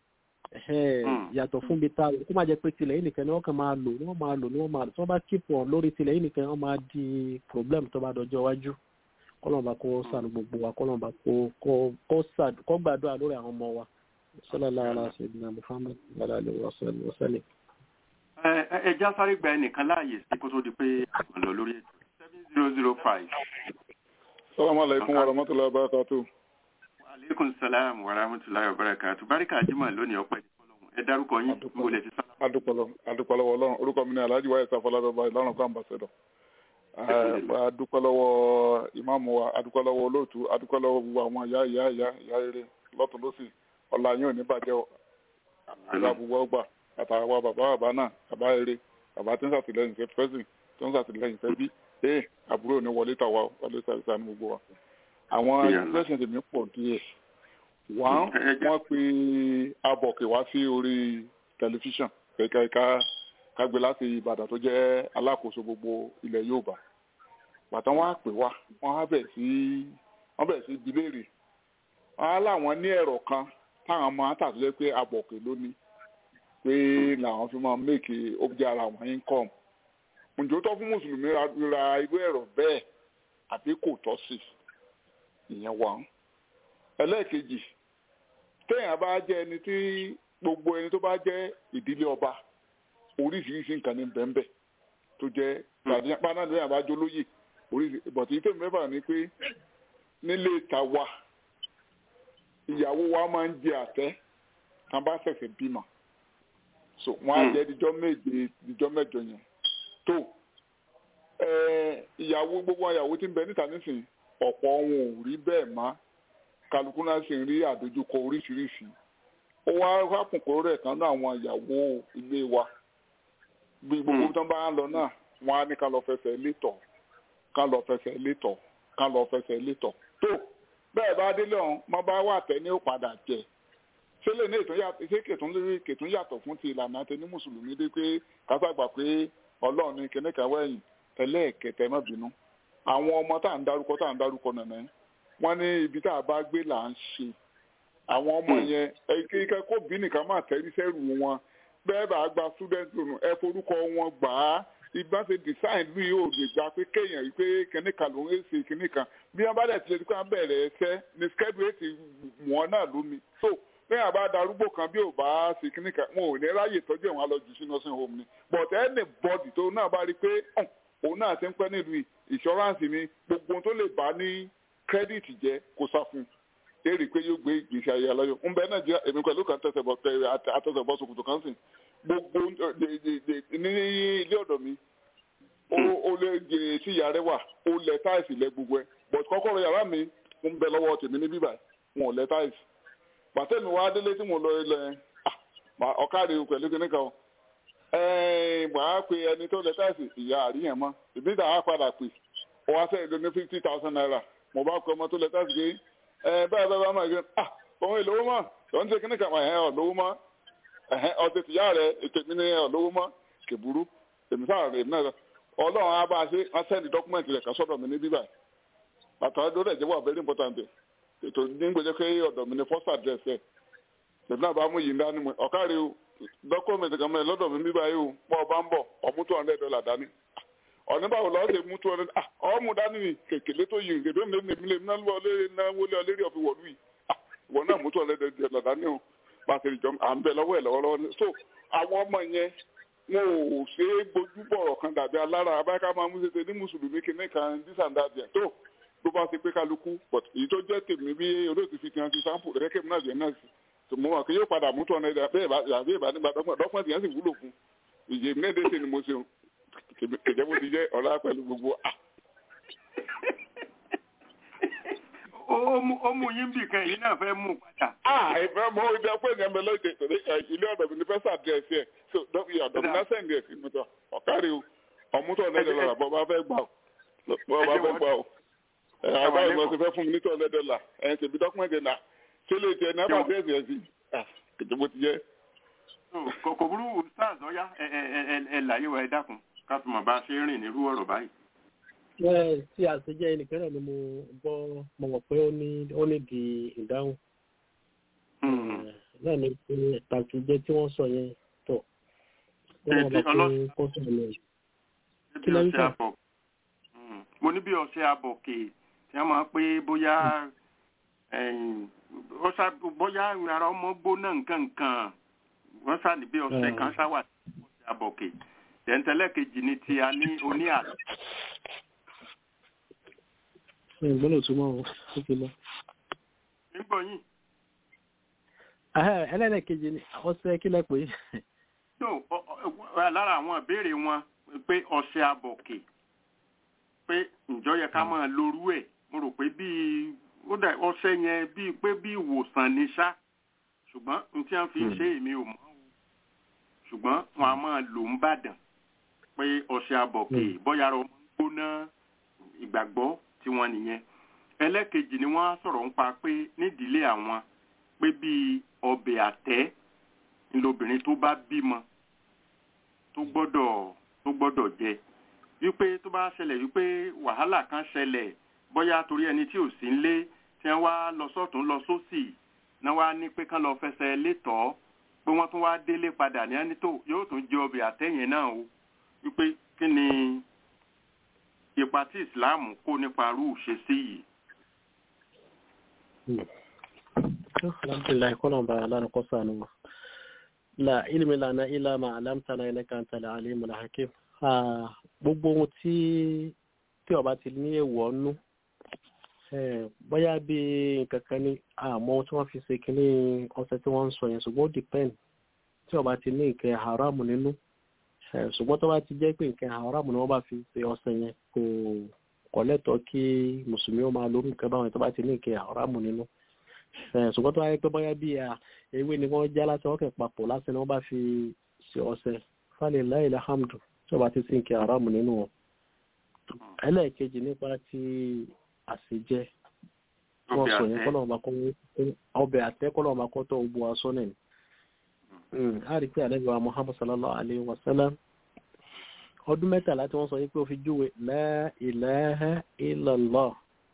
yàtọ̀ fún bí tá kó má jẹ́ pé tilẹ̀ yìí nìkan ni wọ́n kàn máa lò ni wọ́n máa lò ni wọ́n máa lò tí wọ́n bá keep on lórí tilẹ̀ yìí nìkan wọ́n máa di problem tó bá dọjọ́ iwájú kọlọ́nba kó sànù gbogbo wa kọlọ́nba kó gbàdúrà lórí àwọn ọmọ wa sallallahu alaihi wasallam Muhammad sallallahu alaihi wasallam. ẹ já sáré gba ẹnìkan láàyè sí kó tó di pé àwọn lọ lórí ètò seven zero zero five. Assalamu alaikum wa rahmatullahi wa barakatuh. Wa alaikum salam wa rahmatullahi wa barakatuh. Báríkà Jímọ̀ lónìí ọpẹ́ ẹ dárúkọ yín mo lè ti sá. adúpọ̀lọ́ adúpọ̀lọ́ Ọlọ́run orúkọ mi ni Alhaji Wáyé Sáfọládọ́ba Ìlọrin kó ambassador. adúpẹ́ lọ́wọ́ ìmáàmù wa adúpẹ́ lọ́wọ́ olóòtú adúpẹ́ lọ́wọ́ gbogbo àwọn ìyá ìyá ìyá ìyá rere lọ́tún lọ́sì ọ̀la yín ò ní bàjẹ́ àgbà gbogbo ọgbà àtàwọn bàbá bàbá náà bàbá rere bàbá tí ń ṣàtìlẹ́yìn fẹ́ pẹ́sìn tó ń ṣàtìlẹ́yìn fẹ́ bí ẹ àbúrò ní wọlé tàwa wọlé tàwa ní gbogbo wa àwọn lẹ́sìn tèmi pọ̀ díẹ̀ wọ́n wọ́n pe abọ̀kè wá sí orí tẹlifíṣàn kẹ̀kẹ́ ká kágbé láti Ìbàdàn tó jẹ́ alákòóso gbogbo ilẹ̀ Yorùbá bàtà wọn á pè wá wọn á bẹ̀ sí wọn bẹ̀ sí bilérì wọn á láwọn ní ẹ̀rọ kan táwọn máa tàbí pé abọ̀kè lónìí pé làwọn fi máa make object ara wọn income ǹjọ́ tó fún mùsùlùmí ra irú ẹ̀rọ bẹ́ẹ̀ àbí kò tọ́ sí ìyẹn wà ń. ẹlẹ́ẹ̀kejì téèyàn bá jẹ́ ẹni tí gbogbo ẹni tó bá jẹ́ ìdílé ọba oríṣiríṣi nǹkan ní bẹ́ẹ̀nbẹ́ẹ̀ tó jẹ́ pàdánù lóyún àbájọ lóyè oríṣiríṣi bọ̀tí tèmi mẹ́fà ni pé nílé tàwa ìyàwó wa máa ń jẹ àtẹ́ kan bá ṣẹ̀ṣẹ̀ bímọ so wọ́n á jẹ́ díjọ́ méje díjọ́ mẹ́jọ yẹn tó ìyàwó gbogbo ìyàwó tí ń bẹ níta nísìnyí ọ̀pọ̀ wọn ò rí bẹ́ẹ̀ má kálukú náà sì ń rí àdójúkọ oríṣiríṣi ó wá rákùnkùn rẹ̀ kan náà àwọn ìyàwó ilé wa bí gbogbo tó ń bá ń lọ náà wọ́n á ní ká lọ fẹsẹ̀ létọ̀ ká lọ fẹsẹ̀ létọ̀ ká lọ fẹsẹ̀ létọ̀ tó bẹ́ẹ̀ bá délé ọ̀hún má bá wà tẹ́ ní ó padà jẹ ṣé lè ní ètò yàtọ̀ ṣé kètùn lórí kètùn yàtọ̀ fún ti ìlànà àti ní mùsùlùmí dé pé kásàgbà pé ọlọ́run ní kíníkà wẹ̀yìn ẹlẹ́ẹ̀kẹtẹ má bínú àwọn ọmọ tá à ń dárúkọ tá à ń dárúkọ nànà wọ́n ní ibi tá a bá gbé là ń ṣe àwọn ọmọ yẹn kíkẹ́ kó bí nìkan máa tẹ́rí sẹ́rù wọn bẹ́ẹ̀ bá gba student loan ẹ forúkọ wọn gbà á ìgbà ṣe design lu yóò lè gba pé kéèyàn rí pé kíníkà ló ń ṣe kíníkà bí wọ́n bá dẹ̀ ti lè dúpẹ́ bẹ̀rẹ̀ ẹsẹ́ ní schedule ti wọ́n náà lómi so bẹ́ẹ̀ àbá darúgbó kan bí ò bá ṣe kíníkà wọn ò ní ráyè tọ́jú ẹ̀wọ̀n alọ́jú sí nursing home ni but anybody tó náà bá rí pé òun náà ti ń pẹ́ nílùú insurance ni gbogbo ohun tó lè bá ní credit jẹ́ kó sá fún un èrè pé yóò gbé ìgbésí ayé aláyọ̀ ń bẹ Nàìjíríà èmi pẹ̀lú kan tẹ̀sẹ̀ bọ̀ pé àtẹ̀sẹ̀ bọ̀ sòkòtò kan sìn gbogbo ní ilé ọ̀dọ̀ mi ó lè jẹ tí ìyá rẹ wà ó lẹ táìsì lẹ gbogbo ẹ but kọ́kọ́rọ́ yàrá mi ń bẹ lọ́wọ́ tèmi ní bíbà wọn ò lẹ táìsì pàtẹ́ mi wá délé tí mo lọ ilẹ̀ ọ̀kadì pẹ̀lú kíníkan wàá pe ẹni tó lẹ táìsì ìyá àríyàn mọ́ ìbí ìdá á padà pè ó wá sẹ́yìn ló ní fifty thousand naira mo bá kọ́ ọmọ tó lẹ táìsì pé ẹ bẹ́ẹ̀ bẹ́ẹ̀ bá máa gbé ah òun ìlówó mọ́ lọ́n ti kíní kan ẹ̀hẹ́ ọ̀lówó mọ́ ẹ̀hẹ́ ọtí tìyá rẹ̀ ètò ìpínlẹ̀ ẹ̀ ọ̀lówó mọ́ kèburú èmi sáà rẹ̀ náà ọlọ́run á bá a ṣe wọ́n sẹ́ni dọ́kúmẹ̀ntì rẹ̀ kan sọ́dọ̀ mi ní bíbá àtàwọn rẹ̀ jẹ́ wà very important ètò nígbèjẹ́ pé ọ̀dọ̀ mi ní first address ẹ̀ èmi náà bá mú yìí dání mu ọ̀kárí o dọ́kúmẹ̀ntì kan mẹ́rin lọ́dọ̀ mi ní bíbá yìí o pọ̀ ọba ń bọ̀ ọmú two hundred dollar dání ọ̀ní báwo lọ́ọ́ ṣe mú two hundred ah ọmú dání ni kèkèlé tó yìí kèdè mi lè mi náà wọlé ọlẹ́rìí ọ̀fi wọ̀lú yìí ìwọ náà mú two hundred dollar dání o pàṣẹ ìjọ à ń bẹ lọ́wọ́ ẹ̀ lọ́wọ́lọ́wọ́ so àwọn ọmọ yẹn wọn ò ṣe é gbójú bọ̀rọ̀ kan dàbí alára abáyíká máa mú ṣe ní mùsùlùmí kìíní kan this and that yẹn tó ló bá ṣe pé kálukú but èyí tó jẹ́ tèmi bí olóòtú fi tiwọn ti sample rẹ́kẹ̀mí náà jẹ́ náà sí tó mọ́ wọn kí yóò padà mú two hundred bẹ́ẹ̀ àbí ìbá nígbà dọ́kùnrin yẹn sì wúlò fún ìyè mẹ́ẹ̀ẹ́dẹ́sẹ̀ ni mo ṣe kẹjẹ bó ti jẹ́ ọ̀la pẹ̀lú gbogbo à. ó mú yín bì kan èyí náà fẹ́ mú padà. ah ìfẹ́ mọ ìdí ọpẹ́ ìyẹn mi lóde tòde ilé ọ̀dọ̀ mi ní fẹ́ sàdírẹ́sì ẹ̀ so ọ̀dọ̀ mi náà sẹ́ǹdì ẹ̀ sí mi tọ́ ọ̀kárí o ọ̀mútọ̀ ọ̀nẹ́dẹ̀ lọ́la bọ́ bá fẹ́ gbà ó bọ́ bá fẹ́ gbà ó ẹ̀ àbáyé lọ sí fẹ́ fún mi ní tọ́ ọ̀nẹ́dẹ̀ là ẹ̀ ṣèbí dọ́kúmẹ̀ntì náà ṣé lè jẹ náà bá bẹ́ẹ̀ ẹ̀ sí kìtì bó ti jẹ́. kò burú stars ọ̀yá ẹ̀ láyé wa ẹ dákun ká tó mọ̀ bá ṣe rìn nírú ọ̀rọ̀ báyìí. Ẹ tí àṣejẹ́ ẹnìkan náà ni mo gbọ́ mo mọ̀ pé ó ní ó ní di ìdáhùn. Náà ni pé tàkìjẹ́ tí wọ́n sọ yẹn tọ̀. Ó wọ́n bá pé kó tó lọ. Kí ló ń sọ? Mo ní bí ọṣẹ abọ̀kè tí wọ́n máa pé bóyá bóyá ara ọmọ gbóná nǹkan nǹkan wọ́n sá ní bí ọṣẹ kan ṣáwà ọṣẹ abọ̀kè. Tẹ̀ntẹ́lẹ̀ kejì ni ti a ní oní àlọ́. Ìgbọ́nà tó mọ́ ó ti lọ. Nígbọ̀ yìí. Ẹlẹ́lẹ́kejì ni ọṣẹ kílẹ̀ pé. Lára àwọn ìbéèrè wọn pé ọṣẹ abọ̀kè pé ǹjọ́ yẹ ká máa lorú ẹ̀ mo rò pé bíi ọṣẹ yẹn bíi pé bí ìwòsàn ni ṣá ṣùgbọ́n n tí wọ́n fi ṣe èmi ò mọ̀ ṣùgbọ́n wọn a máa lò ń bàdàn pé ọṣẹ abọ̀kè bóyá ọmọ gbóná ìgbàgbọ́ tí wọ́n nìyẹn. ẹlẹ́kejì ni wọ́n á sọ̀rọ̀ ń pa pé nídìílé àwọn pé bíi ọbẹ̀ àtẹ́ ńlọbìnrin tó bá bímọ tó gbọ́dọ̀ tó gbọ́dọ̀ jẹ wípé tó bá ṣẹlẹ̀ wípé wàhálà kan ṣẹlẹ̀ bóyá torí ẹni tí ò sí ńlé tí wọ́n wá lọ sọ́tún lọ sósì náà wá ní pé kán lọ fẹsẹ̀ létọ́ pé wọ́n tún wá délé padà ní ẹni tó yóò tún jẹ ọbẹ̀ àtẹ́yìn náà o wípé kí ni ipa tí ìsìláàmù kó nípa irú ìṣesí yìí. alhamdulilayi kọ́nà bá aláàánú kọ́ sànù wa la ilmi lana illa ma alamtana innaka antal alimul hakim. Gbogbo ohun tí tí ó bá ti ní èèwọ̀ nú bóyá bí nǹkan kan ní àmọ́ ohun tí wọ́n fi ṣe kíní ọ̀sẹ̀ tí wọ́n ń sọ yẹn ṣùgbọ́n ó depend tí ó bá ti ní nǹkan haramu nínú ṣùgbọ́n tó bá ti jẹ́ pé nǹkan haramu ni wọ́n bá fi ṣe ọ̀sẹ̀ yẹn kò kò lẹ́tọ̀ọ́ kí mùsùlùmí ó máa lórí nǹkan báwọn tó bá ti ní nǹkan haramu nínú ṣùgbọ́n tó bá yẹ pé bóyá bí ewé ni wọ́n já láti wọ́n kẹ̀ papọ̀ láti ni wọ́n bá fi ṣe ọ̀sẹ̀ falilahi alhamdu tí ó bá ti sí nǹkan haramu nínú wọn. ẹlẹ́ẹ̀kejì nípa ti àṣejẹ wọ́n sọ yẹn kọ́lọ́ ọba kọ́ ọbẹ̀ àtẹ́ kọ́lọ́ ọba kọ́ tó gbọ́ aṣọ náà ni. a rí pé àlejò wa Muhammad sallallahu alayhi wa sallam ọdún mẹ́tàlá tí wọ́n sọ yìí pé ó fi júwe la ilaha illallah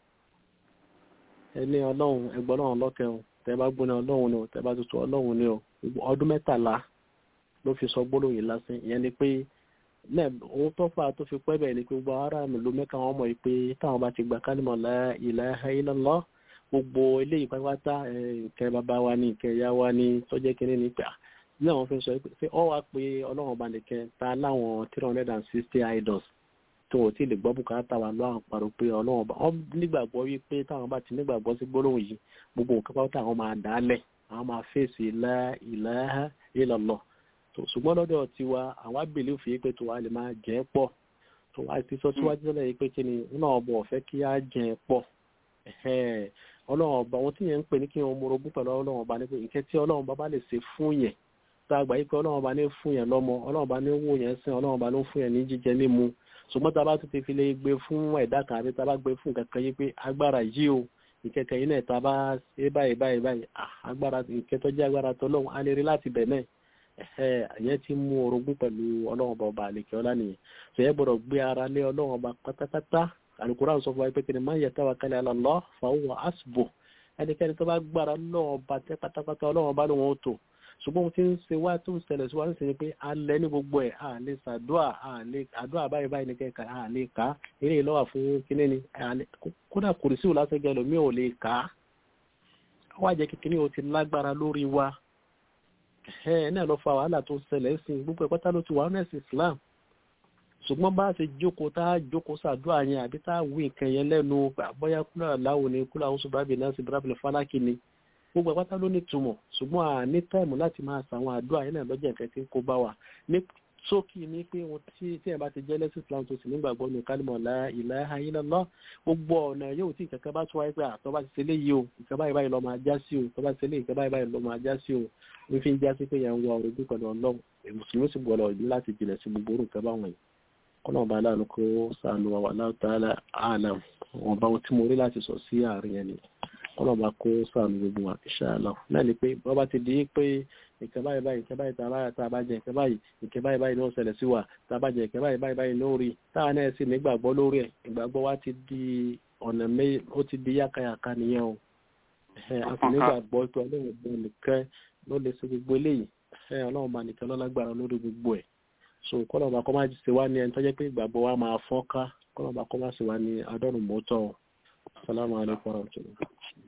ẹni ọlọ́run ẹgbọ́n ọlọ́run lọ́kẹ́hùn tẹ́ bá gbóná ọlọ́run ni o tẹ́ bá tutù ọlọ́run ni o ọdún mẹ́tàlá ló fi sọ gbólóhùn yìí lásán ìyẹn ni pé ohun tó fà tó fi pẹ́ bẹ́ẹ̀ ni pé gbogbo ara mi ló mẹ́ka wọn mọ̀ pé táwọn bá ti gbà kálímọ̀ la ilaha illallah gbogbo eléyìí pátápátá ìkẹ́ bàbá wa ní ìkẹ́ ìyá wa ní tọ́jẹ́ kínní ní pé ní àwọn fi sọ pé ọ wá pé ọlọ́run ọba nìkẹ́ ta láwọn three hundred and sixty idols tó o ti lè gbọ́ bùkátà wà lọ́wọ́ àpàrọ̀ pé ọlọ́run ọba ọ nígbàgbọ́ wípé táwọn bá ti nígbàgbọ́ sí gbólóhùn yìí gbogbo nǹkan pátá àwọn máa dálẹ̀ àwọn máa fèsì la ilaha illallah ṣùgbọ́n lọ́dọ̀ tiwa àwọn abèlè òfin pé tó wà lè máa jẹ́ pọ̀ tó wà ti sọ síwájú tẹ́lẹ̀ yìí pé kí ni ọlọ́run ọba ọ̀fẹ́ kí á jẹ́ pọ̀ ọlọ́run ọba wọn tí yẹn ń pè ní kí wọn morogún pẹ̀lú ọlọ́run ọba ní pé nǹkan tí ọlọ́run ọba bá lè ṣe fún yẹn tá a gbà yí pé ọlọ́run ọba ní fún yẹn lọ́mọ ọlọ́run ọba ní wò yẹn sìn ọlọ́run ọba ló fún yẹn ní jíjẹ mímu ṣùgbọ́n tá a bá tún ti fi lè gbé fún ẹ̀dá kan àbí tá a bá gbé fún kankan yí pé agbára yìí o ìkẹkẹ yìí náà tá a bá ṣe báyìí báyìí báyìí agbára ìkẹtọ́ jẹ́ agbára tọ́lọ́run á lè rí láti bẹ̀ náà ẹ̀yẹ́ ti mú orogún pẹ̀lú ọlọ́run ọba ọba àlèkè ọlá nìyẹn ṣèyẹ́ gbọ́dọ̀ gbé ara lé ọlọ́run ọba pátápátá Al-Qur'an sọ fún wa pé kí ni man yatawakkal ala Allah fa huwa hasbuh ẹnikẹ́ni tó bá gbára ọlọ́run ọba tẹ́ pátápátá ọlọ́run ọba lóun ó tò ṣùgbọ́n mo ti ń ṣe wá tó ń ṣẹlẹ̀ sí wa ń ṣe pé alẹ́ ní gbogbo ẹ̀ à lè ṣàdúà àdúà báyìí báyìí ní kẹ́kẹ́ à lè kà á eré ìlọ́wà fún kíní ni kódà kùrìsì lásán gẹ́lò mi ò lè kà á wá jẹ́ kí kíní o ti lágbára lórí wa ẹ̀ náà lọ fa wàhálà tó ń ṣẹlẹ̀ sí gbogbo ẹ̀ pátá ló ti wà ní ẹ̀sìn Islam ṣùgbọ́n bá ṣe jókòó tá a jókòó ṣàdúà yẹn àbí tá a wí nǹkan yẹn lẹ́nu bóyá kúlà láwo ni kúlà oṣù bábí náà sì bírábìlì fálákì ni gbogbo àpáta ló ní túmọ̀ ṣùgbọ́n à ní táìmù láti máa ṣàwọn àdúrà yẹn náà lọ́jọ́ nǹkan tí kò bá wà ní sókì ní pé wọn tí tí ẹ̀ bá ti jẹ́ lẹ́sìn Islam tó sì nígbàgbọ́ ní kálímọ̀ la ilaha illallah gbogbo ọ̀nà yóò tí nǹkan kan bá tún wáyé pé àtọ́ bá ti ṣe léyìí o nǹkan báyìí báyìí lọ́ máa já sí o tọ́ bá ti ṣe léyìí nǹkan báyìí báyìí lọ́ máa já sí o ní fi ń já sí pé yẹn ń wọ ọ̀rọ̀ ojú pẹ̀lú ọlọ́run mùsùlùmí sì gbọ́dọ̀ ìlú láti jìnà sí gbogbo orúkọ báwọn yìí kọ́nà ọba aláàánú kó sànù wa wallahu ta'ala a'lam wọn bá wọn tí mo rí láti sọ sí àárín yẹn ni kọ́nà ọba kó sànù gbogbo wa inshallah náà ni pé bọ́ bá ti di pé nǹkan báyìí báyìí nǹkan báyìí tá a bá jẹ nǹkan báyìí nǹkan báyìí báyìí ló ń ṣẹlẹ̀ sí wa tá a bá jẹ nǹkan báyìí báyìí báyìí lórí táwa náà sì nígbàgbọ́ lórí ẹ̀ ìgbàgbọ́ wa ti di ọ̀nà méjì ó ti di yákàyàká nìyẹn o a sì nígbàgbọ́ pé ọlọ́run ọba nìkan ló lè ṣe gbogbo eléyìí ọlọ́run ọba nìkan ló lágbára lórí gbogbo ẹ̀ so kọ́nà ọba kọ́ máa ṣe wá ní ẹni tó jẹ́ pé ìgbàgbọ́ wa máa fọ́n ká kọ́nà ọba kọ́ máa ṣe wá ní adọ́rùn mọ́tọ́ salamu alaykum wa rahmatulah.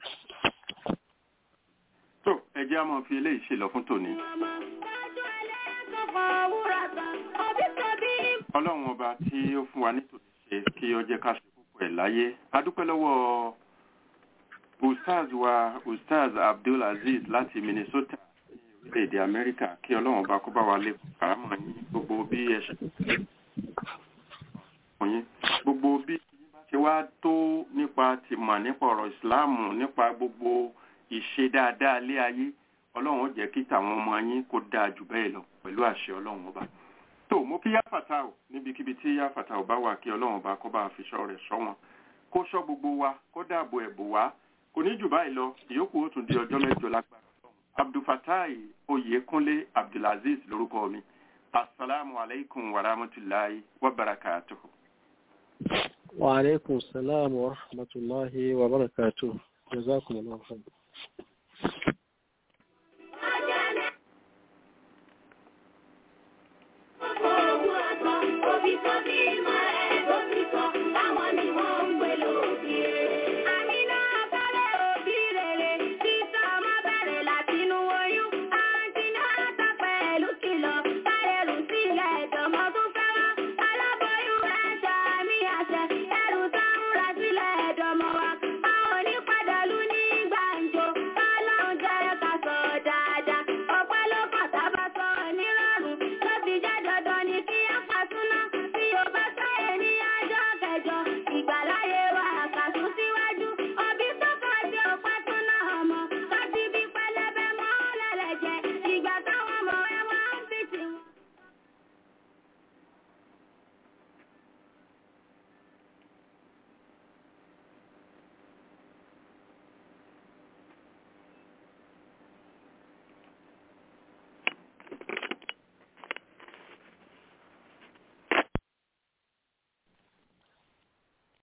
tó ẹ jẹ́ a máa fi eléyìí ṣe lọ fún tòní. ọlọ́run ọba tí ó fún wa ní tòní ṣe kí ó jẹ́ ká ṣe púpọ̀ ẹ̀ láyé a dúpẹ́ lọ́wọ́ ustaz wa ustaz Abdul Aziz láti Minnesota orílẹ̀-èdè Amẹ́ríkà kí ọlọ́run ọba kó bá wa lè kàrámọ̀ yín gbogbo bí ẹ ṣe yín gbogbo bí bá ṣe wá tó nípa tìmọ̀ nípa ọ̀rọ̀ ìsìláàmù nípa gbogbo ìṣe dáadáa lé ayé ọlọ́run ó jẹ́ kí tàwọn ọmọ yín kó dáa jù bẹ́ẹ̀ lọ pẹ̀lú àṣẹ ọlọ́run ọba tó mú kí yáfàtà ò níbikíbi tí yáfàtà ò bá wà kí ọlọ́run bá kó bá fi ṣọ́ rẹ̀ ṣọ́ wọn kó ṣọ́ gbogbo wa kó dáàbò ẹ̀bò wa kò ní jù báyìí lọ ìyókù ó tún di ọjọ́ mẹ́jọ lágbára abdulfatai oyèkúnlé abdulaziz lórúkọ mi assalamu alaikum wa rahmatullahi wa barakatuh. wa alaikum salam wa rahmatullahi wa barakatuh. jazakumullahu khairan. Obi, Obi, Obi,